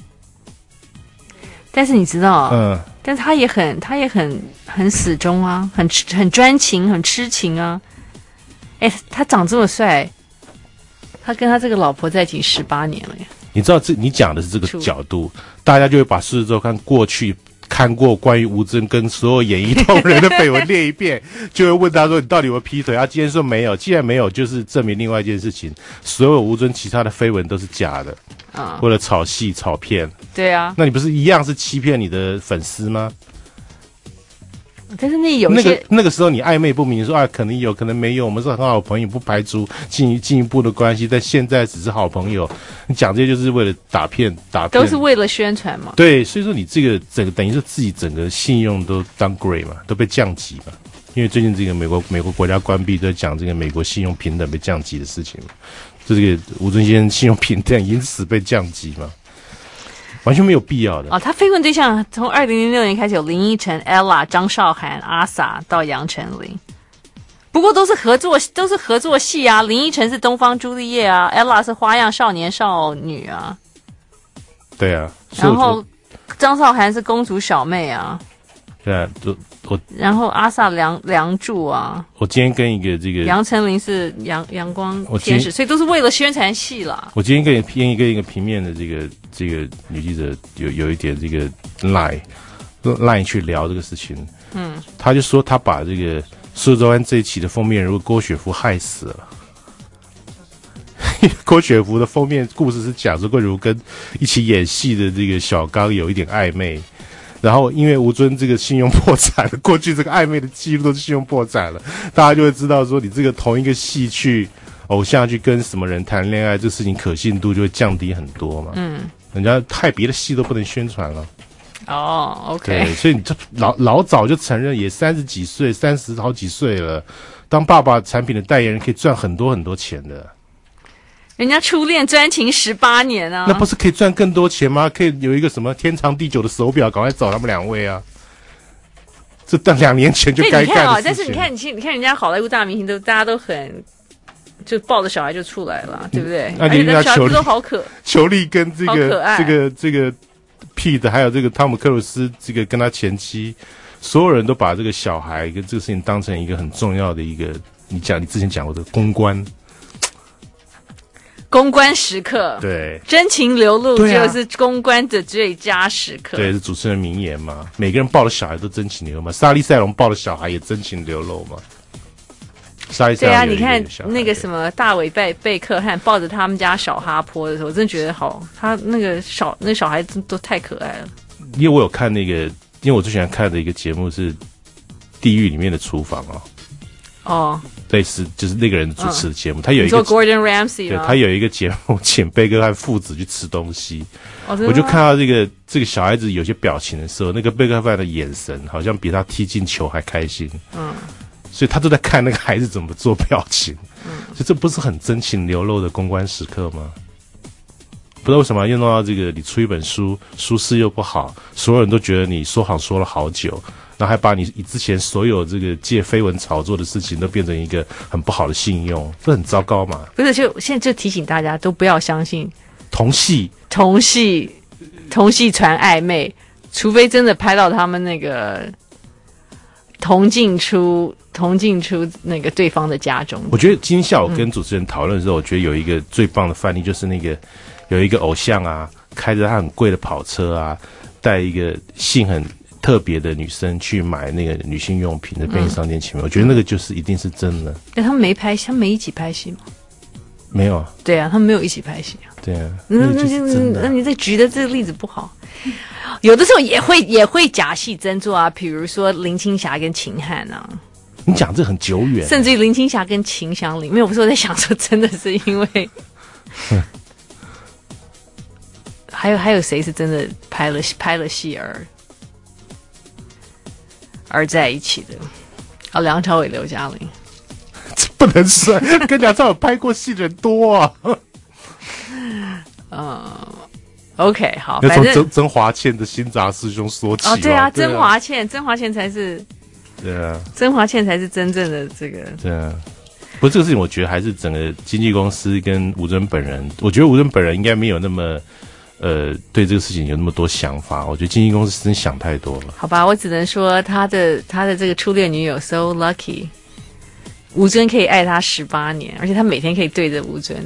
但是你知道， 嗯， 但是他也很，他也很很死忠啊，很很专情，很痴情啊。哎，他长这么帅，他跟他这个老婆在一起十八年了耶。 你知道这你讲的是这个角度，大家就会把《狮子周刊》过去看过关于吴尊跟所有演艺同仁的绯闻列一遍，就会问他说你到底有没有劈腿？他今天说没有，既然没有，就是证明另外一件事情，所有吴尊其他的绯闻都是假的，啊，为了炒戏炒片。 对啊， 那你不是一样是欺骗你的粉丝吗？ 但是那有些那个那个时候你暧昧不明，说啊可能有可能没有，我们是很好的朋友，不排除进一进一步的关系，但现在只是好朋友。你讲这些就是为了打骗打骗， 都是为了宣传嘛。 对，所以说你这个整个等于是自己整个信用都 downgrade 嘛，都被降级嘛。因为最近这个美国美国国家关闭都在讲这个美国信用平等被降级的事情嘛，就这个吴尊先生信用平等因此被降级嘛。完全没有必要的哦。他绯闻对象从二零零六年开始有林依晨、Ella、张韶涵、阿 sa 到杨丞琳，不过都是合作，都是合作戏啊。林依晨是东方朱丽叶啊 ，Ella 是花样少年少女啊。 对啊， 然后张韶涵是公主小妹啊。 对啊，我我然后阿 sa 梁梁祝啊。 我今天跟一个这个杨丞琳是阳阳光天使，所以都是为了宣传戏啦。 我今天跟一个一个一个平面的这个这个女记者有有一点这个 line line 去聊这个事情，嗯，他就说他把这个《狮子周刊》这一期的封面人物郭雪芙害死了。郭雪芙的封面故事是讲说郭雪芙跟一起演戏的这个小刚有一点暧昧。然后因为吴尊这个信用破产了，过去这个暧昧的记录都是信用破产了，大家就会知道说你这个同一个戏去偶像去跟什么人谈恋爱，这事情可信度就会降低很多嘛。嗯，人家害别的戏都不能宣传了。 哦 ，OK。 对，所以你这老老早就承认，也三十几岁，三十好几岁了，当爸爸产品的代言人可以赚很多很多钱的。 人家初恋专情十八年啊， 那不是可以赚更多钱吗？可以有一个什么天长地久的手表，赶快找他们两位啊！这但两年前就该干的事情。 啊、但是你看，你你看人家好莱坞大明星都大家都很就抱着小孩就出来了，对不对？ 那你而且小孩都好可， 裘力跟这个这个这个 Pete 还有这个汤姆克鲁斯，这个跟他前妻，所有人都把这个小孩跟这个事情当成一个很重要的一个，你讲你之前讲过的公关。 公关时刻， 对， 真情流露就是公关的最佳时刻。 对，是主持人名言嘛。每个人抱的小孩都真情流露嘛。莎莉赛隆抱的小孩也真情流露嘛。莎莉赛隆对啊，你看那个什么大卫贝贝克汉抱着他们家小哈坡的时候，我真的觉得好，他那个小那小孩子都太可爱了。 因为我有看那个，因为我最喜欢看的一个节目是《地狱里面的厨房》哦。 哦， 类似就是那个人主持的节目，嗯、他有一个做 Gordon Ramsay， 对，他有一个节目请贝克汉父子去吃东西， 哦、 我就看到这个这个小孩子有些表情的时候，那个贝克汉的眼神好像比他踢进球还开心，嗯，所以他都在看那个孩子怎么做表情，嗯，所以这不是很真情流露的公关时刻吗？不知道为什么又弄到这个，你出一本书，书势又不好，所有人都觉得你说谎说了好久。然后还把你之前所有这个借绯闻炒作的事情都变成一个很不好的信用，这很糟糕嘛。 不是，就现在就提醒大家都不要相信同系同系同系传暧昧，除非真的拍到他们那个同进出同进出那个对方的家中。 我觉得今天下午跟主持人讨论的时候，嗯、我觉得有一个最棒的范例就是那个有一个偶像啊，开着他很贵的跑车啊，带一个姓很特别的女生去买那个女性用品的便利商店前面，嗯、我觉得那个就是一定是真的。 但他们没拍戏，他们没一起拍戏吗？ 没有啊。 对啊，他们没有一起拍戏啊。 对啊。 那那那那你这举的这个例子不好。 有的时候也会也会假戏真做啊，比如说林青霞跟秦汉啊。 你讲这很久远， 甚至于林青霞跟秦祥林，没有，不是我在想说，真的是因为，还有还有谁是真的拍了拍了戏而而在一起的？啊，梁朝伟、刘嘉玲， 这不能算，跟梁朝伟拍过戏的人多啊。 嗯 ，OK， 好， 要从反正曾曾华倩的新杂师兄说起。 哦，对啊，曾华倩，曾华倩才是。 对啊， 曾华倩才是真正的这个。 对啊，不过这个事情，我觉得还是整个经纪公司跟吴尊本人，我觉得吴尊本人应该没有那么，呃，对这个事情有那么多想法。我觉得经纪公司真想太多了。 好吧，我只能说他的他的这个初恋女友 so lucky， 吴尊可以爱他十八年，而且他每天可以对着吴尊。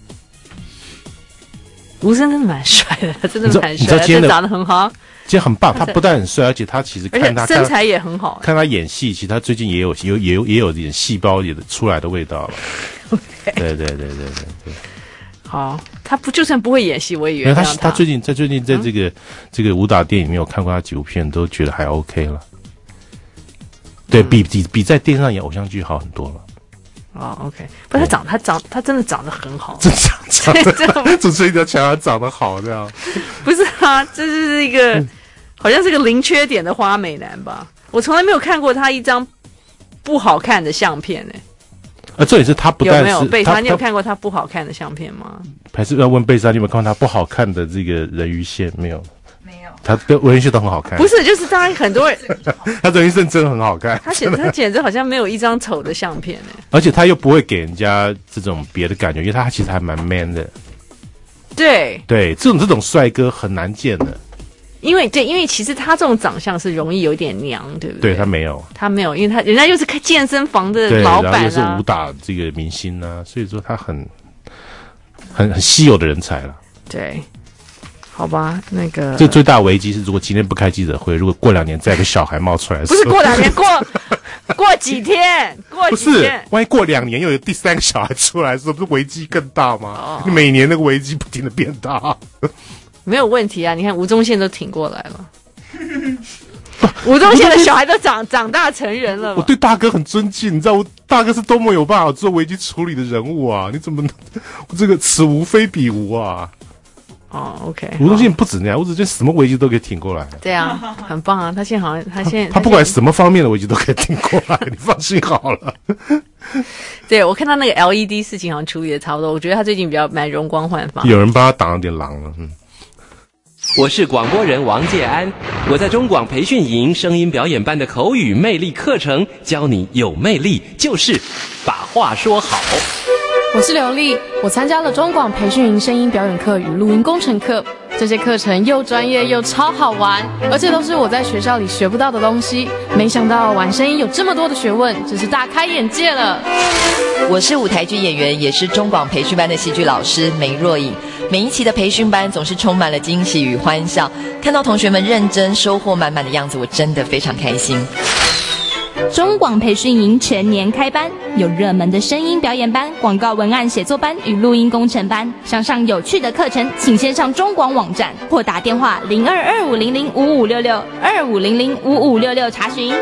吴尊真的蛮帅的，他真的蛮帅的，真的长得很好。 其实很棒，他不但很帅，而且他其实看他身材也很好。 看他演戏，其实他最近也有有也有也有点细胞也出来的味道了。 Okay. 对对对对对对。 好，他不就算不会演戏，我也原谅他。 他他最近在最近在这个、嗯、这个武打电影里面，我看过他几部片，都觉得还 OK 了。对比比比在电视上演偶像剧好很多了。 哦 ，OK， 不，他长他长他真的长得很好， 真长长得，主持人一定要强调长得好这样。 不是啊，这就是一个、嗯、好像是个零缺点的花美男吧？我从来没有看过他一张不好看的相片呢、欸。 啊，这也是他不但是有没有贝莎？你有看过他不好看的相片吗？ 还是要问贝莎，你有没有看过他不好看的这个人鱼线？没有。 没有， 他跟人鱼线都很好看。 不是，就是当然很多人， 他人鱼线真的很好看。 他简他简直好像没有一张丑的相片呢。 而且他又不会给人家这种别的感觉，因为他其实还蛮 man 的。 对对，这种这种帅哥很难见的。 因为对，因为其实他这种长相是容易有点娘，对不对？ 对他没有， 他没有，因为他人家又是开健身房的老板、啊， 然后又是武打这个明星啊，所以说他很很很稀有的人才了。 对。好吧，那个这最大危机是，如果今天不开记者会，如果过两年再有个小孩冒出来， 不是过两年，过过几天，过几天， 不是，万一过两年又有第三个小孩出来的时候，不是危机更大吗？哦、你每年那个危机不停的变大， 没有问题啊！你看吴宗宪都挺过来了，吴宗宪的小孩都长长大成人了。 我对大哥很尊敬，你知道我大哥是多么有办法做危机处理的人物啊！你怎么我这个此无非彼无啊？ 哦 ，OK， 吴宗宪不止那样，我只觉得什么危机都可以挺过来。 对啊，很棒啊！他现在好像他现在他, 他不管什么方面的危机都可以挺过来，你放心好了。 对，我看他那个 L E D 事情好像处理的差不多，我觉得他最近比较蛮容光焕发。 有人帮他挡了点狼了，嗯。 我是广播人王介安，我在中广培训营声音表演班的口语魅力课程，教你有魅力就是把话说好。 我是刘丽，我参加了中广培训营声音表演课与录音工程课，这些课程又专业又超好玩，而且都是我在学校里学不到的东西。没想到玩声音有这么多的学问，真是大开眼界了。 我是舞台剧演员，也是中广培训班的戏剧老师梅若颖。每一期的培训班总是充满了惊喜与欢笑，看到同学们认真收获满满的样子，我真的非常开心。 中广培训营全年开班，有热门的声音表演班、广告文案写作班与录音工程班。想上有趣的课程，请先上中广网站或打电话零二二五零零五五六六二五零零五五六六查询。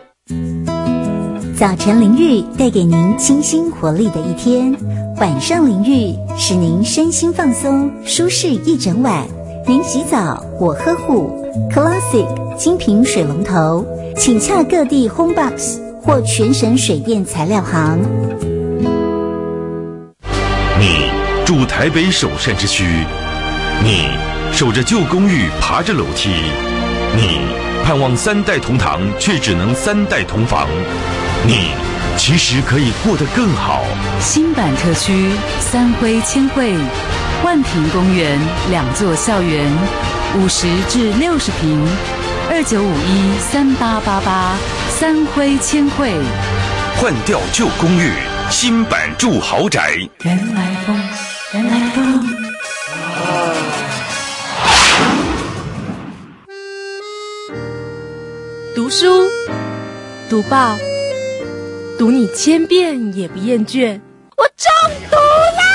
早晨淋浴带给您清新活力的一天，晚上淋浴使您身心放松舒适一整晚。您洗澡我呵护 Classic 精品水龙头，请洽各地 Home Box 或全省水电材料行。 你住台北首善之区，你守着旧公寓爬着楼梯，你盼望三代同堂却只能三代同房，你其实可以过得更好。 新版特区三辉千惠万平公园两座校园，五十至六十平，二九五一三八八八三辉千惠。 换掉旧公寓，新版住豪宅。 人来疯，人来疯。 读书，读报，读你千遍也不厌倦。 我中毒啦！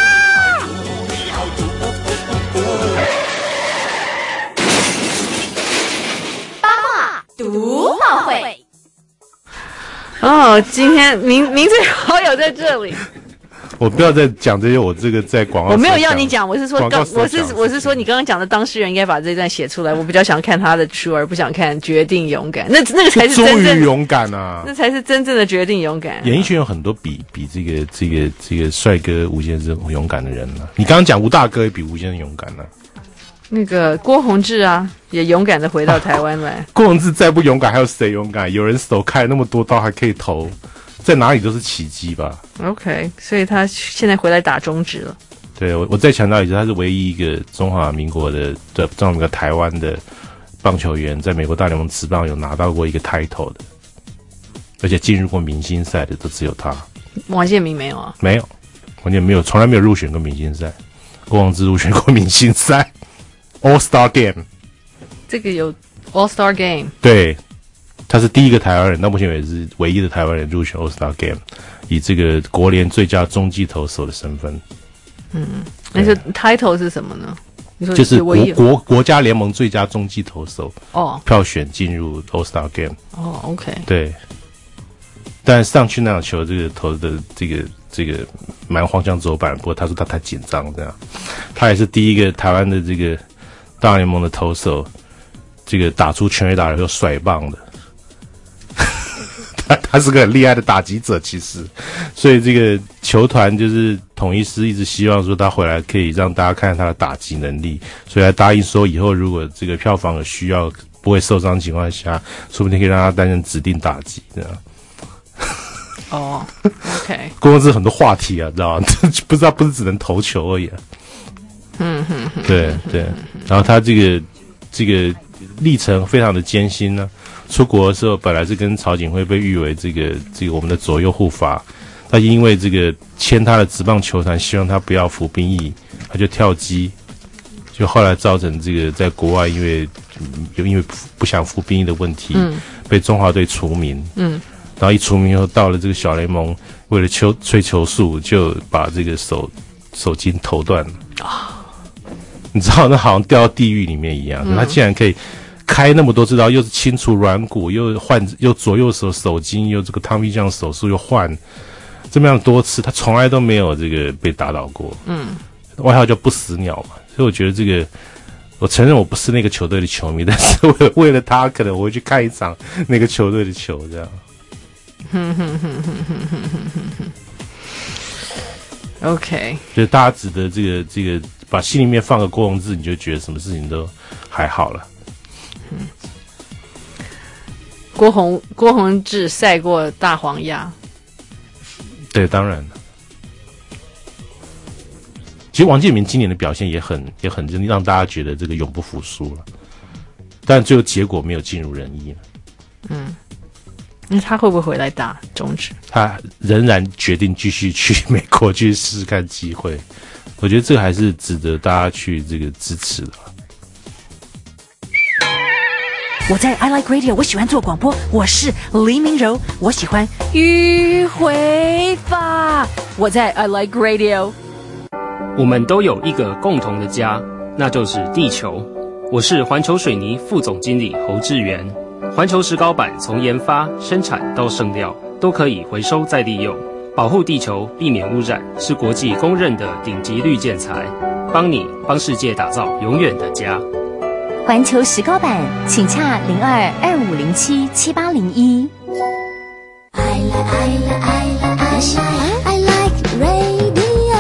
哦，今天名名字好友在这里。 我不要再讲这些，我这个在广告。 我没有要你讲，我是说刚，我是是我是说你刚刚讲的当事人应该把这段写出来。我比较想看他的书，而不想看决定勇敢。那那个才是真正终于勇敢啊！ 那才是真正的决定勇敢、啊。 演艺圈有很多比比这个这个这个帅哥吴先生勇敢的人啊。你刚刚讲吴大哥也比吴先生勇敢啊。 那个郭宏志啊，也勇敢的回到台湾来。 郭宏志再不勇敢，还有谁勇敢？有人手开了那么多刀还可以投。在哪里都是奇迹吧。 OK， 所以他现在回来打中职了。 对，我我再强调一下，他是唯一一个中华民国的，对，中华民国台湾的棒球员，在美国大联盟职棒有拿到过一个 title 的，而且进入过明星赛的都只有他。 王建民没有啊？ 没有，王建民没有，从来没有入选过明星赛。郭宏志入选过明星赛 ，All Star Game。 这个有 All Star Game。 对。他是第一个台湾人，到目前为止是唯一的台湾人入选 All-Star Game， 以这个国联最佳中继投手的身份。 嗯，那就 title 是什么呢？你说就是国国国家联盟最佳中继投手哦， 票选进入 All-Star Game。 哦 ，OK， 对。但上去那场球，这个投的这个这个蛮荒腔走板，不过他说他太紧张，这样。他也是第一个台湾的这个大联盟的投手，这个打出全垒打又甩棒的。他他是个很厉害的打击者，其实，所以这个球团就是统一师一直希望说他回来可以让大家看看他的打击能力，所以还答应说以后如果这个票房有需要，不会受伤的情况下，说不定可以让他担任指定打击这样。 哦 ，OK， 公司很多话题啊，知道吗？不知道不是只能投球而已、啊。 嗯哼哼， 对对，然后他这个这个历程非常的艰辛呢、啊。出国的时候，本来是跟曹景辉被誉为这个这个我们的左右护法，他因为这个签他的职棒球团，希望他不要服兵役，他就跳机，就后来造成这个在国外因为有因为不想服兵役的问题，嗯，被中华队除名，嗯，然后一除名以后到了这个小联盟，为了球吹球速，就把这个手手筋头断了啊，你知道那好像掉到地狱里面一样，嗯、他竟然可以。开那么多次刀，又是清除软骨，又换又左右手手筋，又这个汤米酱手术又换，这么样多次，他从来都没有这个被打倒过。嗯，外号叫不死鸟嘛，所以我觉得这个，我承认我不是那个球队的球迷，但是为了为了他，可能我会去看一场那个球队的球，这样。 哼哼哼哼哼哼哼哼。OK， 就是大家值得这个这个把心里面放个郭宏志，你就觉得什么事情都还好了。 嗯，郭宏郭宏志赛过大黄鸭， 对，当然了。其实王建民今年的表现也很也很让大家觉得这个永不服输了，但最后结果没有尽如人意了。 嗯，那他会不会回来打中职？ 他仍然决定继续去美国去试试看机会，我觉得这个还是值得大家去这个支持的。 我在 I Like Radio， 我喜欢做广播，我是黎明柔，我喜欢迂回法。我在 I Like Radio。 我们都有一个共同的家，那就是地球。我是环球水泥副总经理侯志源。环球石膏板从研发、生产到剩料都可以回收再利用，保护地球，避免污染，是国际公认的顶级绿建材，帮你帮世界打造永远的家。 环球石膏板，请洽零二二五零七七八零一。 I like I like I like I like radio。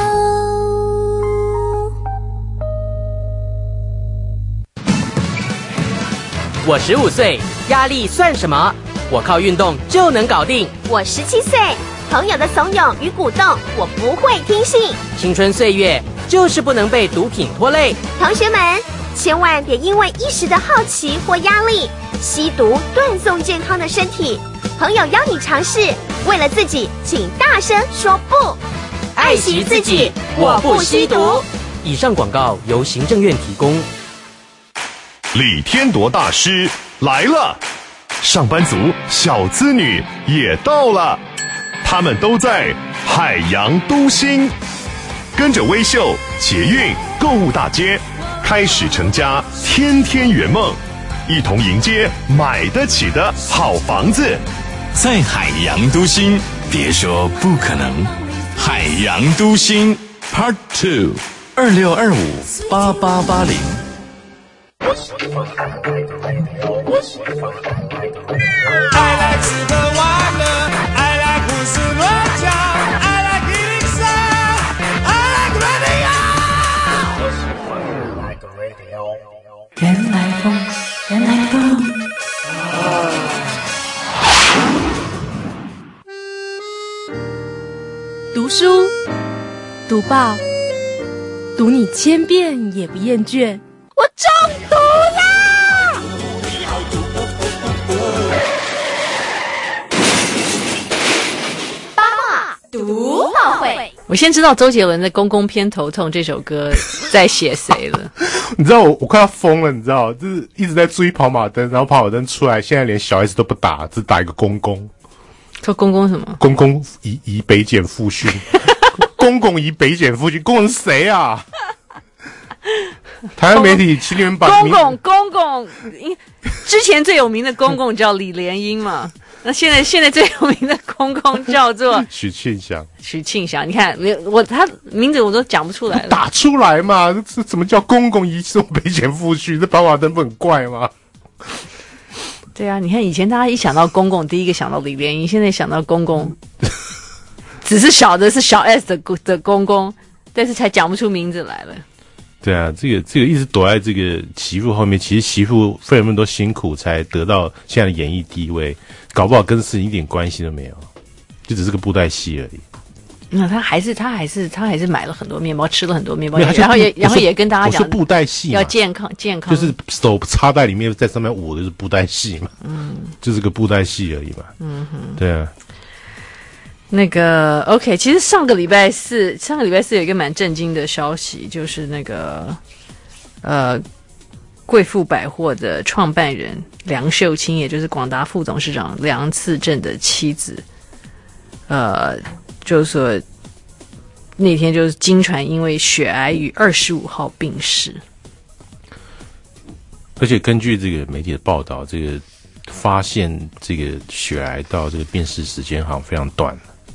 我十五岁，压力算什么？我靠运动就能搞定。 我十七岁，朋友的怂恿与鼓动，我不会听信。 青春岁月就是不能被毒品拖累。 同学们，千万别因为一时的好奇或压力，吸毒断送健康的身体。朋友邀你尝试，为了自己，请大声说不。 爱惜自己，我不吸毒。以上广告由行政院提供。 李天铎大师来了，上班族、小资女也到了，他们都在海洋都心，跟着微秀、捷运、购物大街，开始成家，天天圆梦，一同迎接买得起的好房子。 在海洋都心，别说不可能。海洋都心 Part Two， 二六二五八八八零。 I like 吃喝玩乐 I like 胡思乱想 I like 一零三 I like radio 原来风，原来风。 读书，读报，读你千遍也不厌倦。我中毒啦！ 八卦读报会。 我先知道周杰伦的《公公偏头痛》这首歌在写谁了。 你知道我我快要疯了，你知道，就是一直在追跑马灯，然后跑马灯出来，现在连小 S 都不打，只打一个公公。 说公公什么？ 公公以以北检复训，公公以北检复训，公公是谁啊？台湾媒体七年把公公公公，之前最有名的公公叫李莲英嘛，那现在现在最有名的公公叫做许庆祥。 许庆祥，你看我他名字我都讲不出来了， 打出来嘛？这怎么叫公公移送北检复训？这跑马灯不很怪吗？ 对啊，你看以前大家一想到公公，第一个想到李莲英，现在想到公公，只是晓得是小 S 的的公公，但是才讲不出名字来了。 对啊，这个这个一直躲在这个媳妇后面，其实媳妇费那么多辛苦才得到现在的演艺地位，搞不好跟事情一点关系都没有，就只是个布袋戏而已。 那、嗯、他还是他还是他还是买了很多面包，吃了很多面包，然后也然后也跟大家讲， 我说布袋戏要健康健康， 就是手插在里面，在上面舞的就是布袋戏嘛，嗯，就是个布袋戏而已嘛，嗯哼，对啊。 那个 OK， 其实上个礼拜四，上个礼拜四有一个蛮震惊的消息，就是那个呃，贵妇百货的创办人梁秀清，也就是广达副董事长梁次正的妻子，呃。就是说，那天就是经传因为血癌于二十五号病逝， 而且根据这个媒体的报道，这个发现这个血癌到这个病逝时间好像非常短。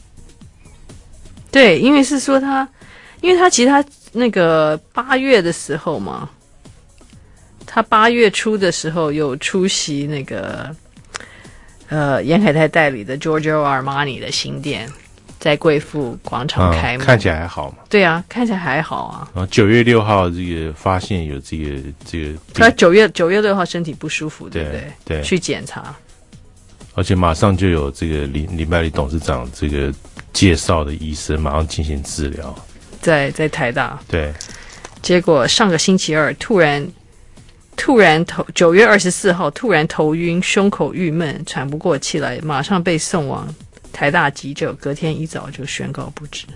对，因为是说他，因为他其实他那个八月的时候嘛，他八月初的时候有出席那个呃严凯泰代理的 Giorgio Armani 的新店。在贵妇广场开幕、 嗯，看起来还好嘛？ 对啊，看起来还好啊。 然后九月六号这个发现有这个这个， 他九月九月六号身体不舒服，对不对？ 对， 去检查， 而且马上就有这个林林百里董事长这个介绍的医生马上进行治疗， 在在台大。 对， 结果上个星期二突然突然头九月二十四号突然头晕、胸口郁闷、喘不过气来，马上被送往台大急救，隔天一早就宣告不治，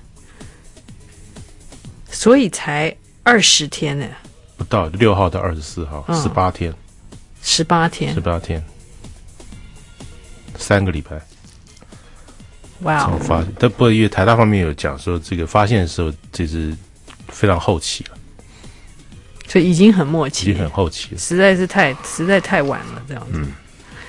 所以才二十天呢， 不到六号到二十四号，十八天， 十八天， 十八天，三个礼拜。 哇、wow ！ 发现，但不过因为台大方面有讲说，这个发现的时候这是非常后期了， 所以已经很末期， 已经很后期了， 实在是太实在太晚了，这样子。嗯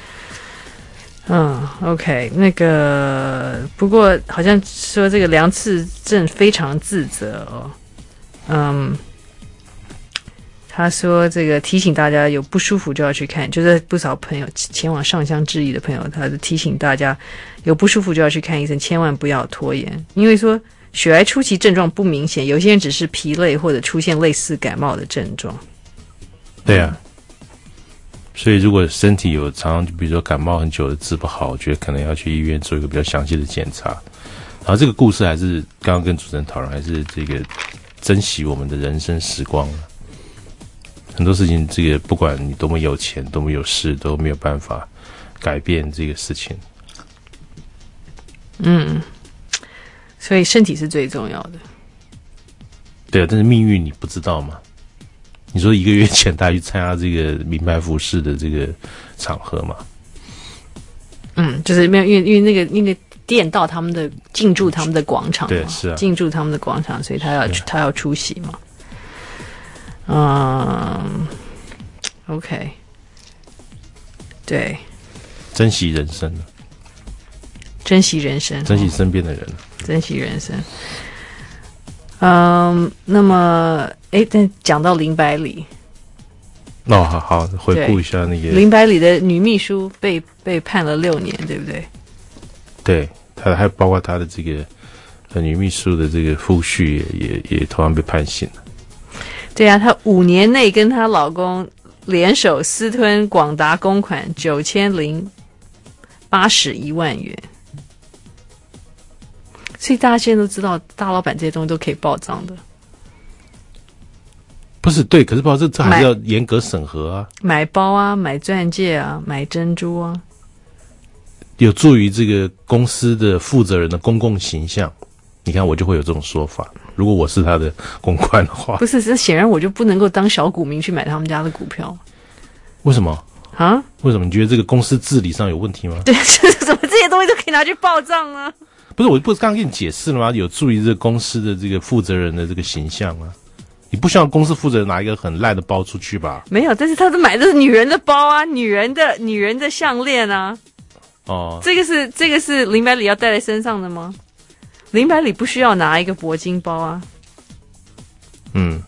嗯 ，OK， 那个不过好像说这个梁次正非常自责哦，嗯，他说这个提醒大家有不舒服就要去看，就是不少朋友前往上香致意的朋友，他是提醒大家有不舒服就要去看医生，千万不要拖延，因为说血癌初期症状不明显，有些人只是疲累或者出现类似感冒的症状。 对啊。所以，如果身体有常常，比如说感冒很久的治不好，我觉得可能要去医院做一个比较详细的检查。然后，这个故事还是刚刚跟主持人讨论，还是这个珍惜我们的人生时光。很多事情，这个不管你多么有钱、多么有势，都没有办法改变这个事情。 嗯，所以身体是最重要的。 对啊，但是命运你不知道吗？你说一个月前他去参加这个名牌服饰的这个场合嘛？ 嗯，就是没有，因为因为那个那个店到他们的进驻他们的广场嘛， 对，是啊， 进驻他们的广场，所以他要他要出席嘛。嗯 ，OK， 对， 珍惜人生。 珍惜人生， 珍惜身边的人， 珍惜人生。嗯，那么，哎，但讲到林百里， 哦，好好回顾一下那个林百里的女秘书被被判了六年，对不对？ 对，他还包括他的这个呃女秘书的这个夫婿也也也同样被判刑了。 对啊，她五年内跟她老公联手私吞广达公款九千零八十一万元，所以大家现在都知道，大老板这些东西都可以报账的。 不是对，可是报这这还是要严格审核啊。 买包啊，买钻戒啊，买珍珠啊， 有助于这个公司的负责人的公共形象。你看，我就会有这种说法。如果我是他的公关的话， 不是，这显然我就不能够当小股民去买他们家的股票。 为什么啊？ 为什么？你觉得这个公司治理上有问题吗？ 对，怎么这些东西都可以拿去报账呢？ 不是，我不是刚刚跟你解释了吗？有助于这个公司的这个负责人的这个形象啊。你不希望公司负责人拿一个很烂的包出去吧？ 没有，但是他都买的是女人的包啊，女人的女人的项链啊。 哦， 这个是这个是林百里要带在身上的吗？林百里不需要拿一个铂金包啊。 嗯，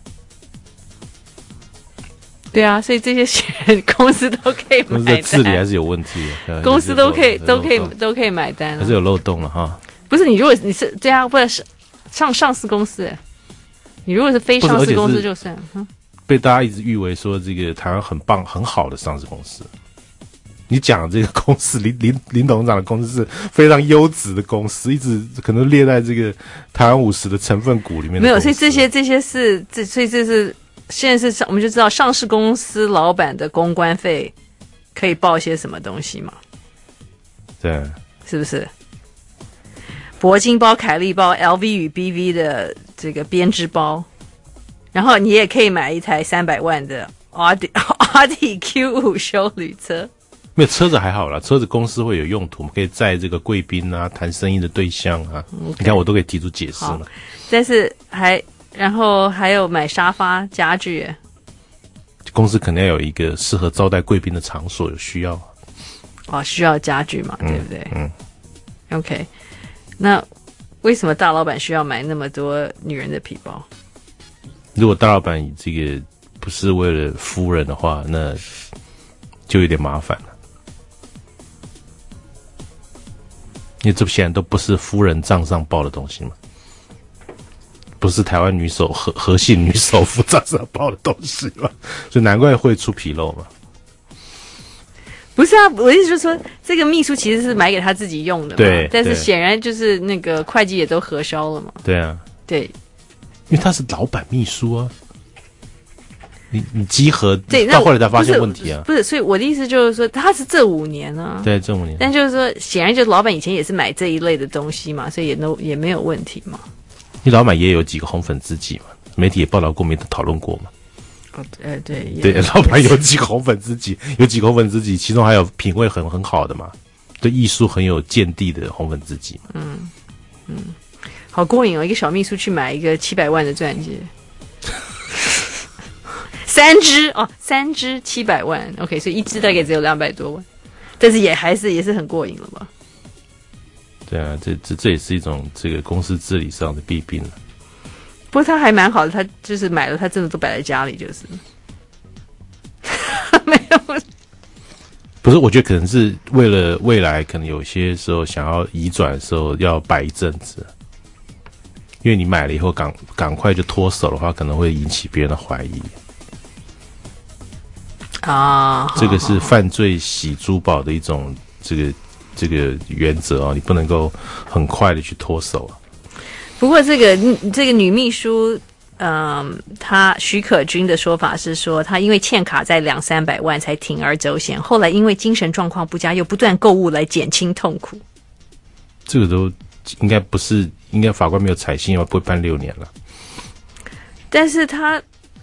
对啊，所以这些钱公司都可以买单。 公司的治理还是有问题的， 公司都可以都可以都可以买单、啊， 还是有漏洞了哈。 不是你，如果你是这样，或者是上上市公司，你如果是非上市公司就算。嗯、 被大家一直誉为说这个台湾很棒很好的上市公司。你讲这个公司林林林董事长的公司是非常优质的公司，一直可能列在这个台湾五十的成分股里面的。 没有，所以这些这些是这，所以这是现在是我们就知道上市公司老板的公关费可以报些什么东西嘛？ 对， 是不是？铂金包、凯利包、L V 与 B V 的这个编织包，然后你也可以买一台三百万的奥迪奥迪 Q 五休旅车。 没有车子还好啦，车子公司会有用途，可以载这个贵宾啊、谈生意的对象啊。Okay. 你看我都可以提出解释了。 但是还然后还有买沙发家具， 公司可能要有一个适合招待贵宾的场所，有需要。 哦，需要家具嘛，嗯、对不对？ 嗯。 OK， 那为什么大老板需要买那么多女人的皮包？ 如果大老板这个不是为了夫人的话，那就有点麻烦了。因为这显然都不是夫人账上报的东西嘛，不是台湾女首和和姓女首富账上报的东西嘛，所以难怪会出纰漏嘛。 不是啊，我的意思就是说，这个秘书其实是买给他自己用的嘛， 对， 但是显然就是那个会计也都核销了嘛。 对啊， 对， 因为他是老板秘书啊。你你稽核对， 到后来才发现问题啊？ 不是，所以我的意思就是说，他是这五年啊， 对，这五年。 但就是说，显然就是老板以前也是买这一类的东西嘛，所以也都也没有问题嘛。 你老板也有几个红粉知己嘛？媒体也报道过，媒体讨论过嘛？ 哦，呃，对， 对，老板有几个红粉知己，有几个红粉知己，其中还有品味很很好的嘛，对艺术很有见地的红粉知己嘛。 嗯嗯，好过瘾哦！一个小秘书去买一个七百万的钻戒。三只哦，三只七百万 ，OK， 所以一只大概只有两百多万，但是也还是也是很过瘾了吧？ 对啊，这这这也是一种这个公司治理上的弊病了。 不过他还蛮好的，他就是买了，他真的都摆在家里，就是没有。 不是，我觉得可能是为了未来，可能有些时候想要移转的时候要摆一阵子，因为你买了以后赶赶快就脱手的话，可能会引起别人的怀疑。 啊， 这个是犯罪洗珠宝的一种这个这个原则哦，你不能够很快的去脱手啊。 不过这个这个女秘书，嗯，她徐可君的说法是说，她因为欠卡在两三百万才铤而走险，后来因为精神状况不佳，又不断购物来减轻痛苦。 这个都应该不是，应该法官没有采信，要不会判六年了。 但是她。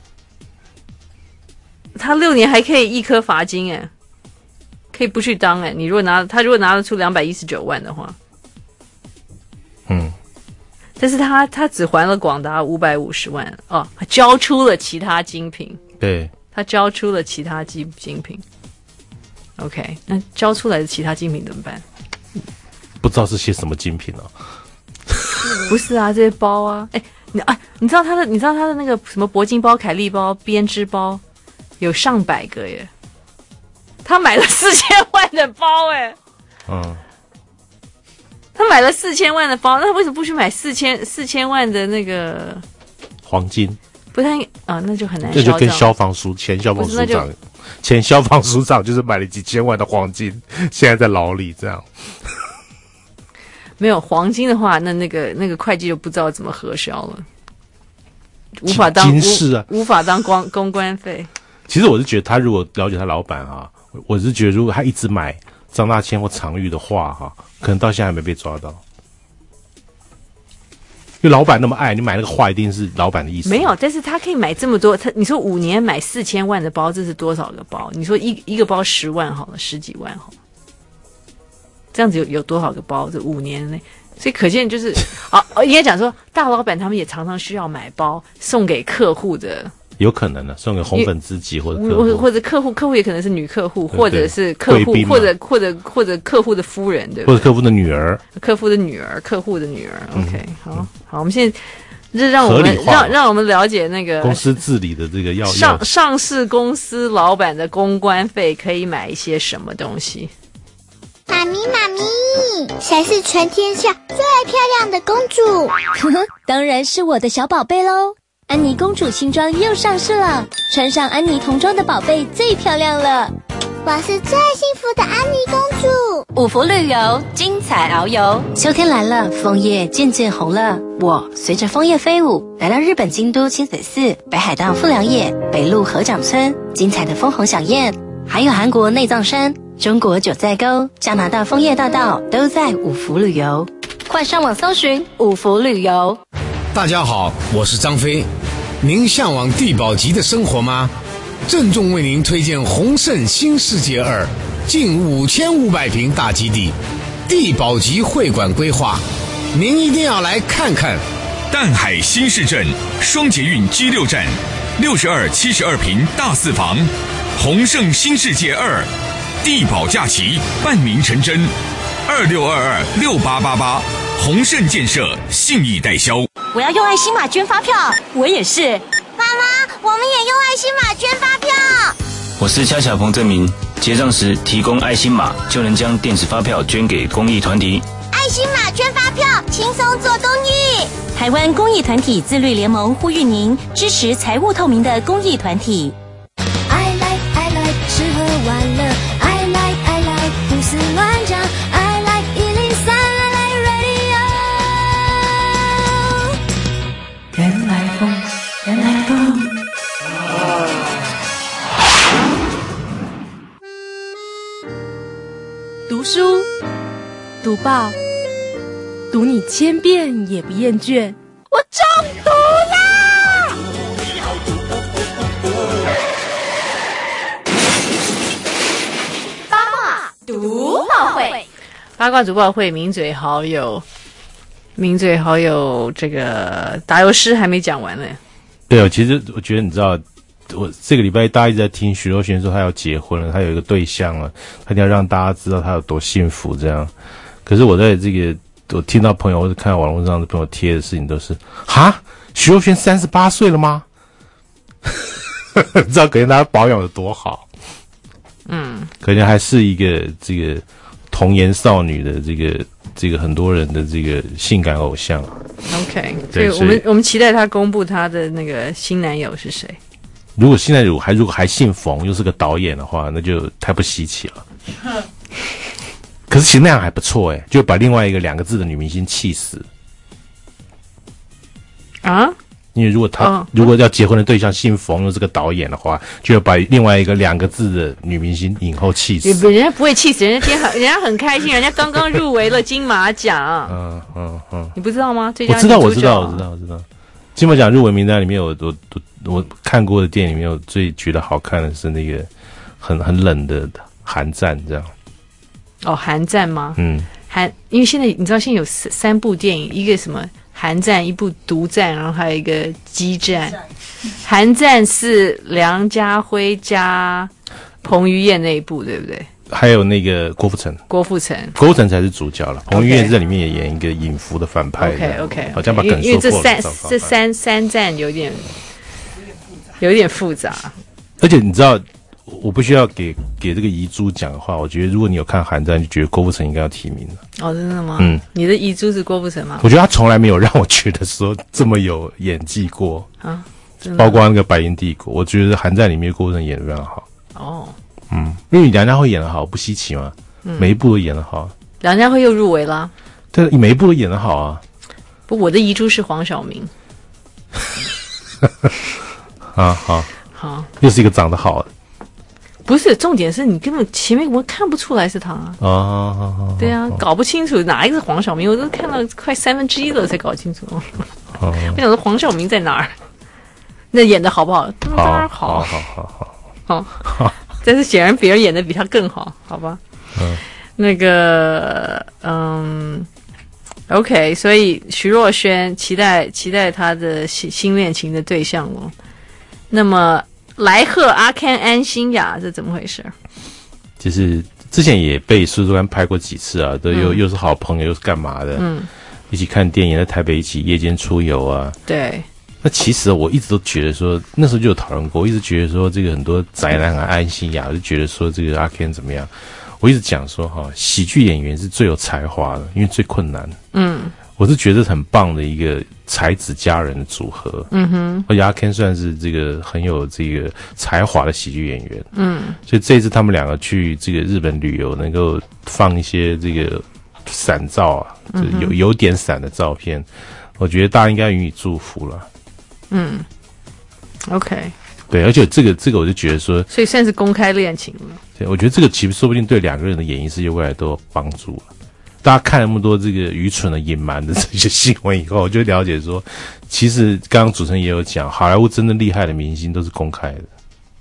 他六年还可以一颗罚金哎，可以不去当哎。你如果拿他如果拿得出两百一十九万的话， 嗯， 但是他他只还了广达五百五十万哦，交出了其他精品。 对， 他交出了其他精精品。OK， 那交出来的其他精品怎么办？ 不知道是些什么精品啊。 不是啊，这些包啊，哎，你啊，你知道他的，你知道他的那个什么铂金包、凯利包、编织包，有上百个耶。他买了四千万的包，哎， 嗯， 他买了四千万的包，那为什么不去买四千四千万的那个黄金？ 不太啊，那就很难。 这就跟消防署前消防署长，前消防署长就是买了几千万的黄金，现在在牢里这样。 没有黄金的话，那那个那个会计就不知道怎么核销了，无法当金饰啊， 无法当光公关费。 其实我是觉得，他如果了解他老板啊，我是觉得如果他一直买张大千或常玉的画哈，可能到现在还没被抓到。因为老板那么爱你，买那个画一定是老板的意思。 没有，但是他可以买这么多，他你说五年买四千万的包，这是多少个包？你说一一个包十万好了，十几万好了，这样子有有多少个包？这五年内，所以可见就是啊，应该讲说大老板他们也常常需要买包送给客户的。 有可能的，送给红粉知己或者客户， 或者客户，客户也可能是女客户，或者是客户，或者或者或者客户的夫人，对不对？ 或者客户的女儿， 客户的女儿，客户的女儿。OK，、嗯、好，好，我们现在这让我们让让我们了解那个公司治理的这个要上上市公司老板的公关费可以买一些什么东西。 妈咪，妈咪，谁是全天下最漂亮的公主？ 呵呵，当然是我的小宝贝喽！安妮公主新装又上市了，穿上安妮童装的宝贝最漂亮了。 我是最幸福的安妮公主。 五福旅游，精彩遨游。秋天来了，枫叶渐渐红了。我随着枫叶飞舞，来到日本京都清水寺、北海道富良野、北陆合掌村，精彩的枫红飨宴，还有韩国内藏山、中国九寨沟、加拿大枫叶大道，都在五福旅游。快上网搜寻五福旅游。 大家好，我是张飞。您向往地保级的生活吗？郑重为您推荐宏盛新世界二，近五千五百平大基地，地保级会馆规划，您一定要来看看。 淡海新市镇双捷运 G 六站，六十二七十二平大四房，宏盛新世界二，地保假期伴您成真。二六二二六八八八，宏盛建设信义代销。 我要用爱心码捐发票，我也是。 妈妈，我们也用爱心码捐发票。 我是恰巧彭正明，结账时提供爱心码，就能将电子发票捐给公益团体。 爱心码捐发票，轻松做公益。 台湾公益团体自律联盟呼吁您支持财务透明的公益团体。 I like I like 吃喝玩乐 I like I like 胡思乱想 I like 一零三 I like radio 人来疯人来疯读书读报读你千遍也不厌倦。 我中毒啦！ 八卦读报会， 八卦读报会，名嘴好友，名嘴好友，这个打油诗还没讲完呢。 对哦，其实我觉得你知道，我这个礼拜大家一直在听徐若瑄说她要结婚了，她有一个对象了，她一定要让大家知道她有多幸福这样。可是我在这个我听到朋友或者看到网络上的朋友贴的事情都是，哈，徐若瑄三十八岁了吗？你知道可见她保养的多好， 嗯， 可见还是一个这个童颜少女的这个这个很多人的这个性感偶像。 OK， 所以我们我们期待她公布她的那个新男友是谁。 如果现在如果还如果还姓冯，又是个导演的话，那就太不稀奇了。可是其实那样还不错哎，就把另外一个两个字的女明星气死啊！ 因为如果他、 哦、 如果要结婚的对象姓冯又是个导演的话，就要把另外一个两个字的女明星影后气死。 人家不会气死，人家今天很人家很开心，人家刚刚入围了金马奖。 嗯嗯嗯， 你不知道吗？最佳我知道我知道我知道我知道。金马奖入围名单里面有我我我看过的电影里面，我最觉得好看的是那个很很冷的寒战这样。 哦，寒战吗？ 嗯， 寒，因为现在你知道现在有三三部电影，一个什么寒战，一部独战，然后还有一个激战。寒战是梁家辉加彭于晏那一部，对不对？ 还有那个郭富城， 郭富城， 郭富城才是主角了。彭于晏在里面也演一个隐伏的反派。 OK OK， 好像把梗因为这说破了。 三这三三站有点有点复杂。 而且你知道，我不需要给给这个遗珠讲的话，我觉得如果你有看韩战，就觉得郭富城应该要提名了。 哦，真的吗？ 嗯， 你的遗珠是郭富城吗？ 我觉得他从来没有让我觉得说这么有演技过啊， 包括那个《白银帝国》，我觉得韩战里面郭富城演得非常好。 哦。 嗯，因为梁家辉演得好不稀奇嘛，嗯、每一部都演得好。 梁家辉又入围啦， 对，每一部都演得好啊。 不，我的遗珠是黄晓明。 啊，好， 好， 又是一个长得好的。 不是，重点是你根本前面我看不出来是他啊。 哦， 对啊，搞不清楚哪一个是黄晓明，我都看到快三分之一了才搞清楚。哦，我想说黄晓明在哪儿？那演的好不好？当然好， 好，好，好，好， 好。但是显然别人演的比他更好，好吧？ 嗯， 那个，嗯 ，OK， 所以徐若瑄期待期待她的新新恋情的对象哦。那么来贺阿 Ken 安心雅，这怎么回事？ 就是之前也被苏州安拍过几次啊，都又、嗯、又是好朋友，又是干嘛的？嗯，一起看电影，在台北一起夜间出游啊。 对。 那其实我一直都觉得说，那时候就有讨论过，我一直觉得说，这个很多宅男啊、安心雅就觉得说，这个阿 Ken 怎么样？我一直讲说，哈，喜剧演员是最有才华的，因为最困难。嗯，我是觉得很棒的一个才子佳人的组合。嗯哼，而且阿 Ken 算是这个很有这个才华的喜剧演员。嗯，所以这一次他们两个去这个日本旅游，能够放一些这个闪照啊，就有有点闪的照片，我觉得大家应该予以祝福了。 嗯 ，OK， 对，而且这个这个我就觉得说， 所以算是公开恋情了。 对，我觉得这个其实说不定对两个人的演艺事业未来都有帮助了。大家看那么多这个愚蠢的、隐瞒的这些新闻以后，我就了解说，其实刚刚主持人也有讲，好莱坞真的厉害的明星都是公开的。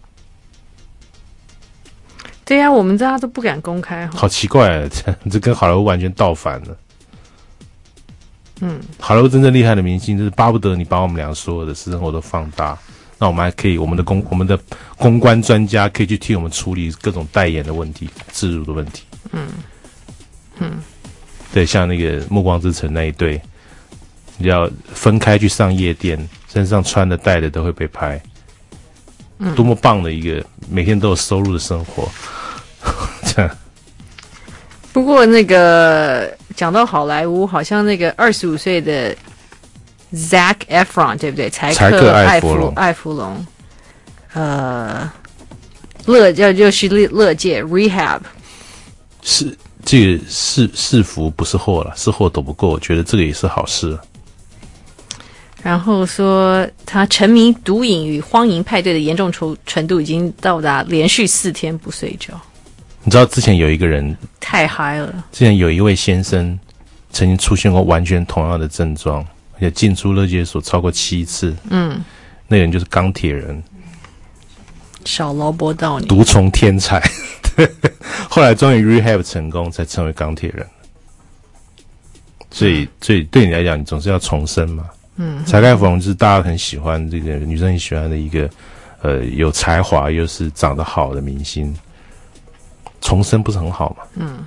对呀、啊，我们大家都不敢公开， 好奇怪、啊，这这跟好莱坞完全倒反了。嗯，好莱坞真正厉害的明星就是巴不得你把我们俩所有的私生活都放大，那我们还可以，我们的公我们的公关专家可以去替我们处理各种代言的问题、置入的问题。嗯嗯，对，像那个《暮光之城》那一对，你要分开去上夜店，身上穿的戴的都会被拍，嗯，多么棒的一个每天都有收入的生活，这样。 不过那个讲到好莱坞，好像那个二十五岁的 Zac Efron 对不对？柴克艾弗隆，艾弗隆，呃，乐就就是乐界 Rehab， 是这个是是福不是祸了，是祸都不够，我觉得这个也是好事。 然后说他沉迷毒瘾与荒淫派对的严重程度已经到达连续四天不睡觉。 你知道之前有一个人太嗨了， 之前有一位先生曾经出现过完全同样的症状，而且进出勒戒所超过七次。嗯，那个人就是钢铁人小劳勃道尼， 毒虫天才。对，后来终于 rehab 成功，才成为钢铁人。所以，所以对你来讲，你总是要重生嘛。嗯，柴克艾弗隆就是大家很喜欢，这个女生很喜欢的一个呃有才华又是长得好的明星。重生不是很好吗？嗯。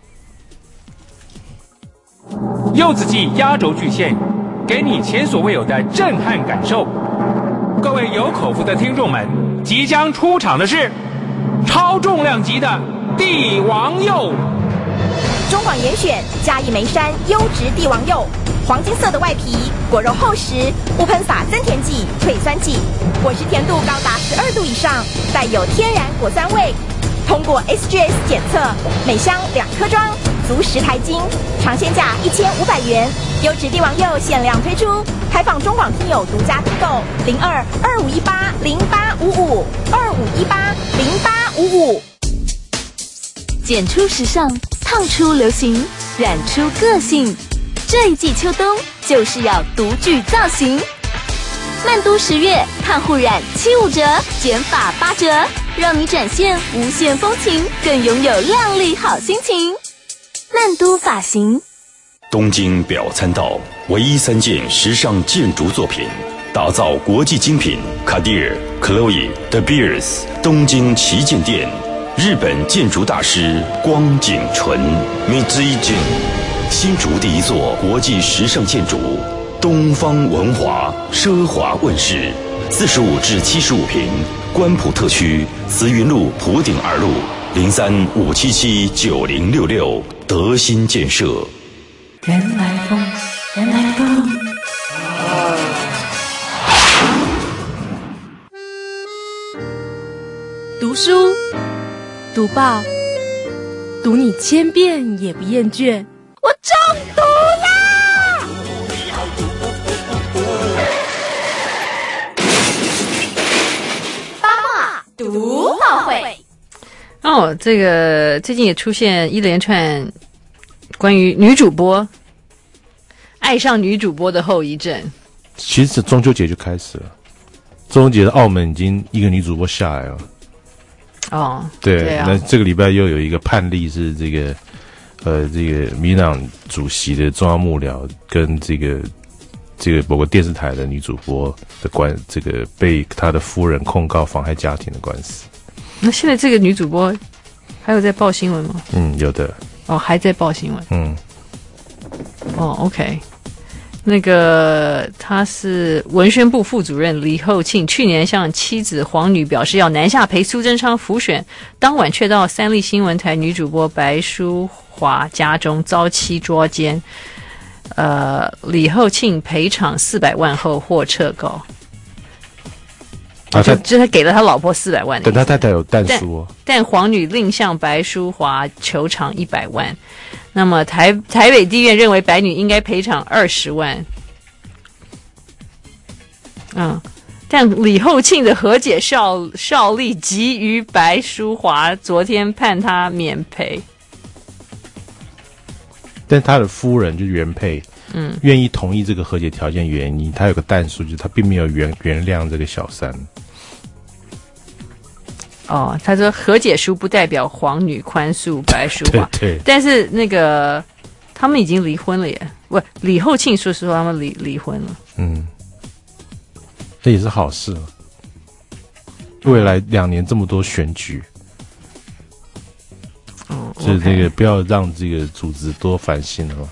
柚子季压轴巨献，给你前所未有的震撼感受。各位有口福的听众们，即将出场的是超重量级的帝王柚。 中广严选嘉义梅山优质帝王柚，黄金色的外皮，果肉厚实，不喷洒增甜剂、退酸剂，果实甜度高达十二度以上，带有天然果酸味。通过 S G S 检测，每箱两颗装，足十台斤，尝鲜价一千五百元。优质帝王柚限量推出，开放中广听友独家订购，零二二五一八零八五五二五一八零八五五。 剪出时尚，烫出流行，染出个性。这一季秋冬就是要独具造型。曼都十月烫护染七五折，减法八折。让你展现无限风情，更拥有靓丽好心情。曼都发型， 东京表参道唯一三件时尚建筑作品，打造国际精品。卡地尔、Chloe、De Beers 东京旗舰店， 日本建筑大师光景纯 Mitsui 新竹第一座国际时尚建筑东方文华奢华问世，四十五至七十五平，关埔特区慈云路埔顶二路零三五七七九零六六，德心建设。 人来疯，人来疯。 读书，读报，读你千遍也不厌倦。 我中毒啦！八卦读报会。 哦，这个最近也出现一连串关于女主播爱上女主播的后遗症。 其实中秋节就开始了，中秋节的澳门已经一个女主播下来了。 哦， 对， 对啊， 那这个礼拜又有一个判例是这个，呃，这个民党主席的重要幕僚跟这个这个某个电视台的女主播的关，这个被他的夫人控告妨害家庭的官司。 那现在这个女主播还有在报新闻吗？ 嗯，有的。 哦，还在报新闻。 嗯。 哦 ，OK。那个他是文宣部副主任李厚庆，去年向妻子黄女表示要南下陪苏贞昌辅选，当晚却到三立新闻台女主播白淑华家中遭妻捉奸。呃，李厚庆赔偿四百万后获撤告。 啊， 就就他给了他老婆四百万， 但他太太有但书哦。 但黄女另向白淑华求偿一百万。那么台台北地院认为白女应该赔偿二十万。嗯，但李厚庆的和解效效力急于白淑华，昨天判他免赔。 但他的夫人就原配， 嗯， 愿意同意这个和解条件原因，他有个但书，就是他并没有原原谅这个小三。 哦，他说和解书不代表黄女宽恕白淑华， 对对， 但是那个他们已经离婚了耶。不，李厚庆说实话，他们离离婚了。 嗯，这也是好事。未来两年这么多选举， 哦， 就是这个不要让这个组织多烦心了。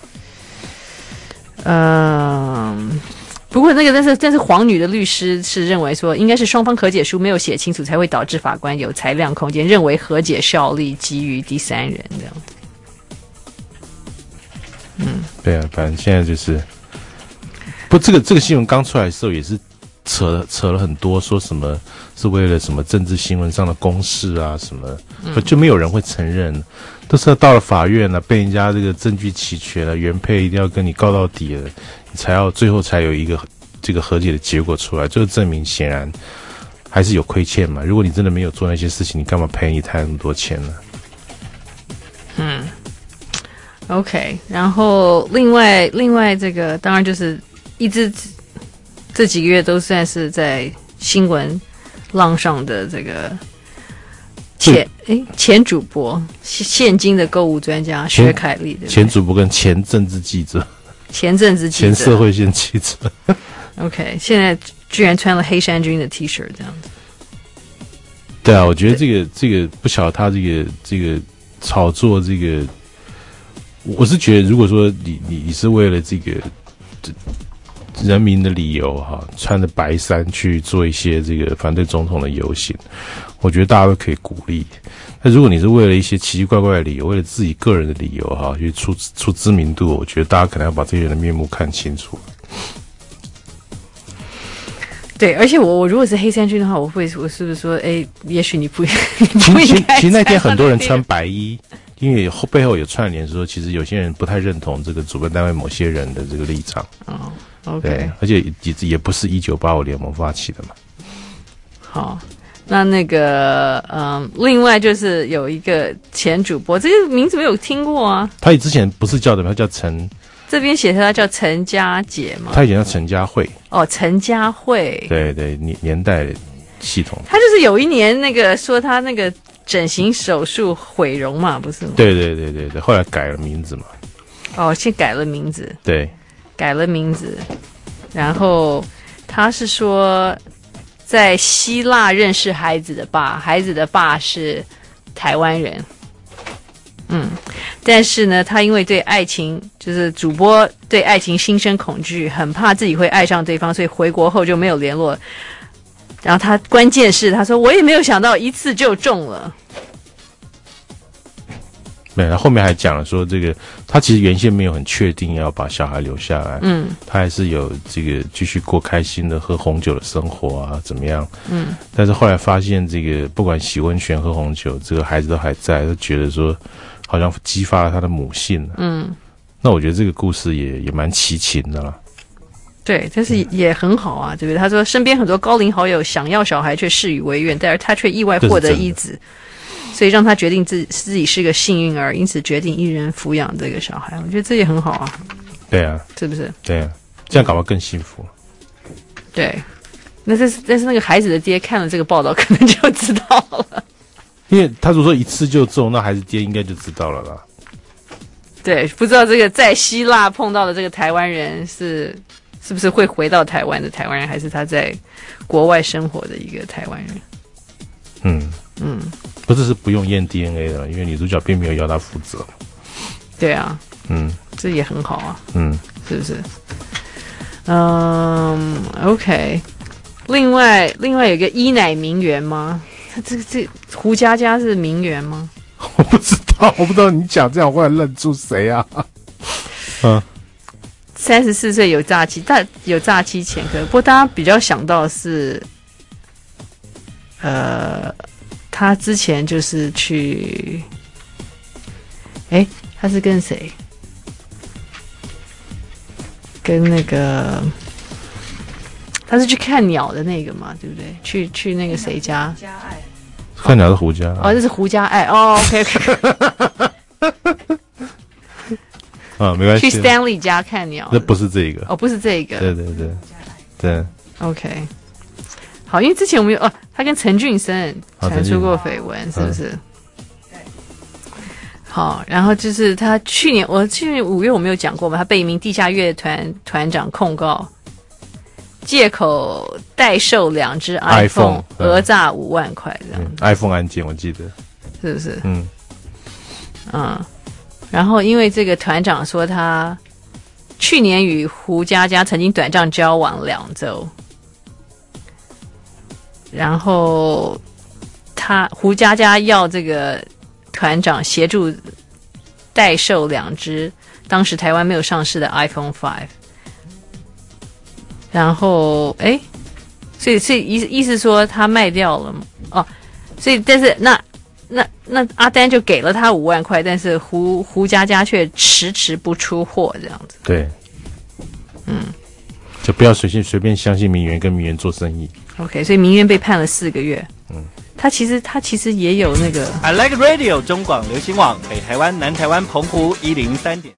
嗯。不过那个，但是但是黄女的律师是认为说，应该是双方和解书没有写清楚，才会导致法官有裁量空间，认为和解效力基于第三人这样子。嗯， 对啊，反正现在就是，不，这个这个新闻刚出来的时候也是扯了扯了很多，说什么是为了什么政治新闻上的公示啊什么，嗯、就没有人会承认，都是到了法院了，被人家这个证据齐全了，原配一定要跟你告到底了。才要最后才有一个这个和解的结果出来，这个证明显然还是有亏欠嘛。如果你真的没有做那些事情，你干嘛赔你太那么多钱呢？ 嗯 ，OK。然后另外另外这个当然就是一直这几个月都算是在新闻浪上的这个前诶前主播现今的购物专家薛凯丽的前主播跟前政治记者。 前政治记者， 前社会线记者 ，OK， 现在居然穿了黑衫军的 T 恤这样子。 对啊，我觉得这个这个不晓得他这个这个炒作这个，我是觉得如果说你你你是为了这个人民的理由哈，穿着白衫去做一些这个反对总统的游行，我觉得大家都可以鼓励。那如果你是为了一些奇奇怪怪的理由，为了自己个人的理由哈，去出出知名度，我觉得大家可能要把这些人的面目看清楚。 对，而且我我如果是黑衫军的话，我会我是不是说，哎，也许你不你不应该。 其实那天很多人穿白衣，因为后背后有串联说，其实有些人不太认同这个主办单位某些人的这个立场。 哦 ，OK， 对，而且也也不是一九八五联盟发起的嘛。 好。那那个，嗯，另外就是有一个前主播，这个名字没有听过啊。 他之前不是叫的，他叫陈。 这边写他叫陈家姐嘛。 他以前叫陈家慧。 哦，陈家慧。 对对，年年代系统。 他就是有一年那个说他那个整形手术毁容嘛，不是吗？ 对对对对对，后来改了名字嘛。 哦，先改了名字。 对。 改了名字，然后他是说。在希腊认识孩子的爸，孩子的爸是台湾人。嗯，但是呢，他因为对爱情，就是主播对爱情心生恐惧，很怕自己会爱上对方，所以回国后就没有联络。然后他关键是他说，我也没有想到一次就中了。 对，他后面还讲了说，这个他其实原先没有很确定要把小孩留下来， 嗯， 他还是有这个继续过开心的喝红酒的生活啊，怎么样？ 嗯， 但是后来发现，这个不管洗温泉、喝红酒，这个孩子都还在，他觉得说好像激发了他的母性。 嗯， 那我觉得这个故事也也蛮齐情的啦。 对，但是也很好啊，对不对？他说身边很多高龄好友想要小孩却事与愿违，但是他却意外获得一子。所以让他决定自自己是个幸运儿，因此决定一人抚养这个小孩。我觉得这也很好啊。 对啊， 是不是？ 对啊，这样搞不好更幸福。 对，那这是但是那个孩子的爹看了这个报道，可能就知道了。 因为他如果说一次就中，那孩子爹应该就知道了啦。 对，不知道这个在希腊碰到的这个台湾人是是不是会回到台湾的台湾人，还是他在国外生活的一个台湾人？ 嗯嗯。 不是是不用验 D N A 的，因为女主角并没有要他负责。 对啊， 嗯， 这也很好啊， 嗯， 是不是？嗯 ，OK。另外，另外有一个伊乃名媛吗？他这个这胡佳佳是名媛吗？ 我不知道，我不知道你讲这样，我会认出谁啊？嗯， 三十四岁有诈欺，但有诈欺前科。不过大家比较想到的是，呃。他之前就是去，哎，他是跟谁？跟那个，他是去看鸟的那个嘛，对不对？去去那个谁家？胡家爱。 看鸟是胡家。 哦，这是胡家爱。哦 ，OK OK。 啊，没关系。 去 Stanley 家看鸟。 那不是这个。 哦，不是这个。 对对对，对。 OK。好，因为之前我们有哦，他跟陈俊生传出过绯闻，是不是？对。好，然后就是他去年，我去年五月我没有讲过嘛，他被一名地下乐团团长控告，借口代售两只 iPhone， 讹诈五万块这样、嗯。 iPhone 案件我记得， 是不是？ 嗯嗯。然后因为这个团长说他去年与胡佳佳曾经短暂交往两周。然后他胡佳佳要这个团长协助代售两只当时台湾没有上市的 iPhone 五，然后哎，所以所以意意思说他卖掉了哦，所以但是那那那阿丹就给了他五万块，但是胡胡佳佳却迟迟不出货这样子。 对， 嗯， 就不要随便随便相信名媛跟名媛做生意。 OK， 所以名媛被判了四个月。 嗯， 他其实他其实也有那个 I Like Radio 中广流行网北台湾、南台湾、澎湖一零三点。